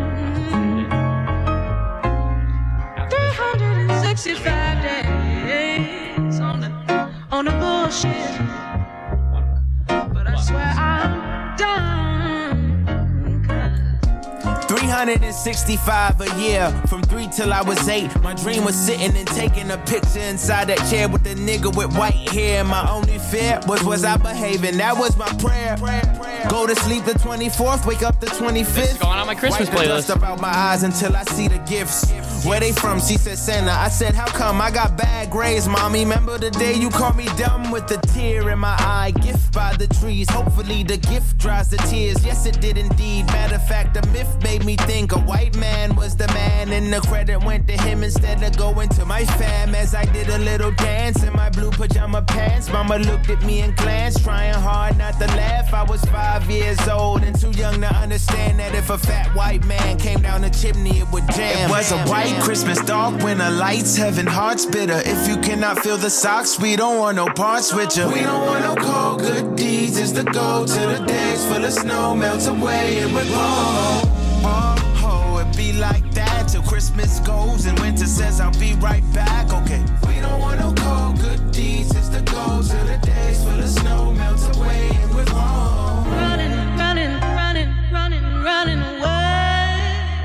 three hundred sixty-five days on the, on the bullshit. But I swear I'm done. three hundred sixty-five a year, from three till I was eight. My dream was sitting and taking a picture inside that chair with the nigga with white hair. My only fear was, was I behaving? That was my prayer. Go to sleep the twenty-fourth, wake up the twenty-fifth. This is going on my Christmas Wipe the playlist. dust about my eyes until I see the gifts. Where they from? She said Santa. I said, how come? I got bad grades, mommy. Remember the day you called me dumb with the tear in my eye? Gift by the trees. Hopefully the gift dries the tears. Yes, it did indeed. Matter of fact, the myth made me think a white man was the man, and the credit went to him instead of going to my fam. As I did a little dance in my blue pajama pants, mama looked at me and glanced, trying hard not to laugh. I was five years old and too young to understand that if a fat white man came down the chimney, it would jam. It was a white white Christmas, dark winter lights, heaven hearts bitter. If you cannot feel the socks, we don't want no parts with you. We don't want no cold good deeds. It's the go to the days full of snow melts away and we're gone. Oh, oh, it be like that till Christmas goes and winter says I'll be right back. Okay. We don't want no cold good deeds. It's the go to the days full of snow melts away and we're gone. Running, running, running, running, running away.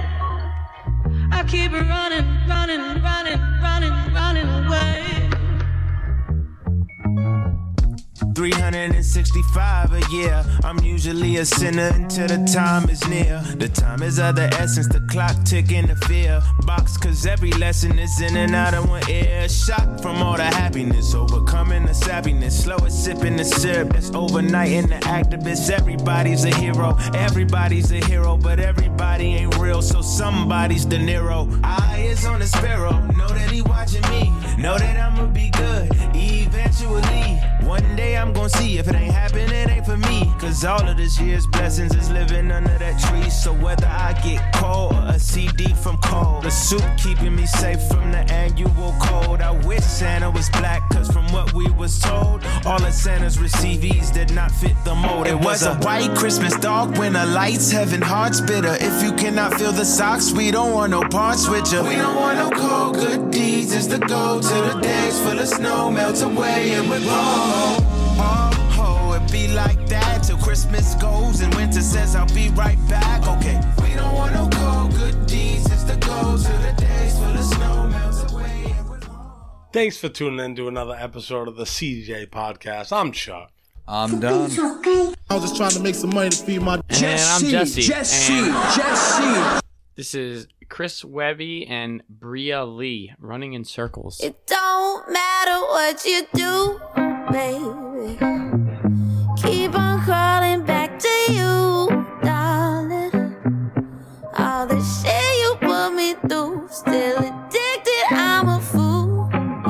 I keep running, running, running, running, running away. three hundred sixty-five a year. I'm usually a sinner until the time is near. The time is of the essence, the clock ticking the fear box, cause every lesson is in and out of one ear. Shock from all the happiness, overcoming the savviness, slow as sipping the syrup that's overnight in the activists. Everybody's a hero, everybody's a hero, but everybody ain't real, so somebody's De Niro. Eye is on the sparrow, know that he watching me, know that I'ma be good eventually. One day I'm gonna see if it ain't happening, it ain't for me. Cause all of this year's blessings is living under that tree. So whether I get cold or a C D from Cole, the soup keeping me safe from the annual cold. I wish Santa was black, cause from what we was told, all of Santa's receivees did not fit the mold. It was a white Christmas, dark winter lights, heaven hearts bitter. If you cannot feel the socks, we don't want no parts with you. We don't want no cold good deeds. It's the go to the days full of snow melts away and we're gone. Oh, oh, it be like that till Christmas goes and winter says I'll be right back. Okay. We don't want no cold good deeds. It's the go to the days full of snow melts away and we're gone. Thanks for tuning in to another episode of the C J Podcast. I'm Chuck. I'm done. I was just trying to make some money to feed my And I'm Jesse. Jesse. And Jesse. this is Chris Webby and Bria Lee running in circles. It don't matter what you do, baby. Keep on crawling back to you, darling. All the shit you put me through, still addicted, I'm a fool,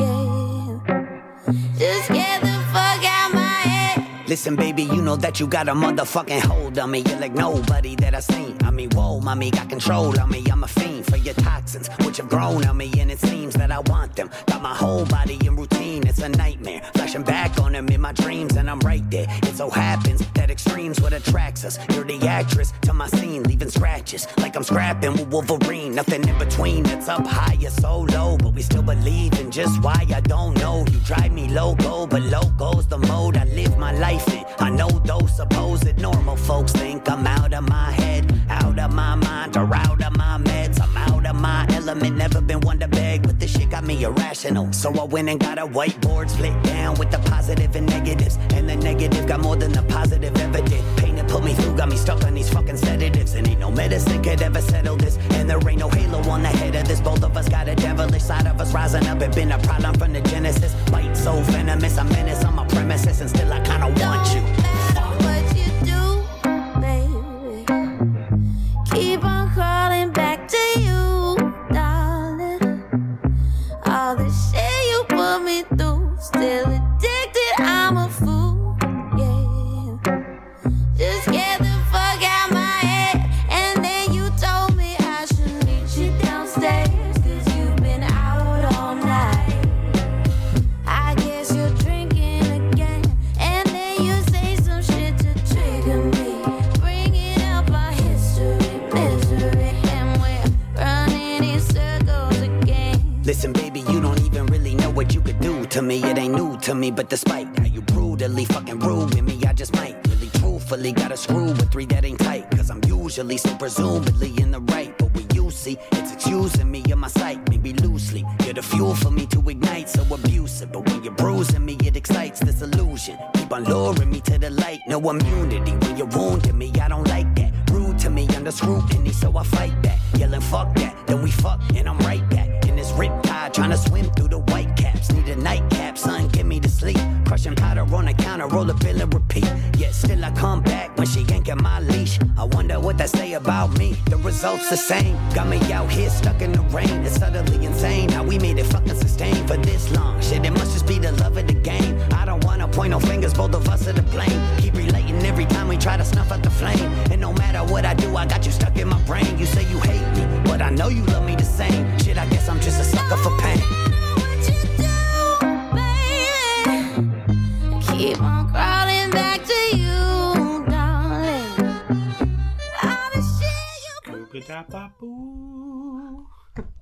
yeah. Just get the fuck out my head. Listen, baby, you know that you got a motherfucking hold on me. You're like nobody that I seen. I mean, whoa, mommy got control on me. I'm a fiend for your toxins, which have grown on me, and it seems that I want them. Got my whole body in routine, it's a nightmare. Flashing back on them in my dreams, and I'm right there. It so happens that extreme's what attracts us. You're the actress to my scene, leaving scratches like I'm scrapping with Wolverine. Nothing in between, it's up high or so low, but we still believe in just why I don't know. You drive me loco, but loco's the mode I live my life in. I know those supposed normal folks think I'm out of my head, out of my mind, or out of my meds. I'm out of my element, never been one to beg, but this shit got me irrational. So I went and got a whiteboard, split down with the positive and negatives, and the negative got more than the positive ever did. Pain that put me through got me stuck on these fucking sedatives, and ain't no medicine could ever settle this, and there ain't no halo on the head of this. Both of us got a devilish side of us rising up. It been a problem from the genesis. Bite so venomous, a menace on my premises, and still I kinda want you. What you do, baby. Keep on crawling back to you, darling. All the shit you put me through, still addicted, I'm a fool, yeah. Just get the fuck out my head. And then you told me I should meet you downstairs, cause you've been out all night. I guess you're drinking again, and then you say some shit to trigger me, bringing up our history, misery, and we're running in circles again. Listen, baby, you don't even really know what you could do to me. It ain't new to me, but despite how you brutally fucking rude with me, I just might really truthfully gotta screw with three that ain't tight, cause I'm usually so presumably in the right. But when you see it's excusing me in my sight, maybe loosely, you're the fuel for me to ignite, so abusive. But when you're bruising me, it excites this illusion. Keep on luring me to the light, no immunity. When you're wounding me, I don't like that. Rude to me, under scrutiny, so I fight back. Yelling fuck that, then we fuck, and I'm right back in this riptide, trying to swim through the white caps. Need a nightcap, son, give me the sleep. Crushing powder on the counter, roll a bill and repeat. Yet still I come back when she yanking my leash. I wonder what that say about me. The results the same. Got me out here stuck in the rain. It's utterly insane how we made it fucking sustain for this long. Shit, it must just be the love of the game. I don't wanna point no fingers, both of us are to blame. Keep relating every time we try to snuff out the flame. And no matter what I do, I got you stuck in my brain. You say you hate me, but I know you love me the same. Shit, I Ba-da-ba-boo.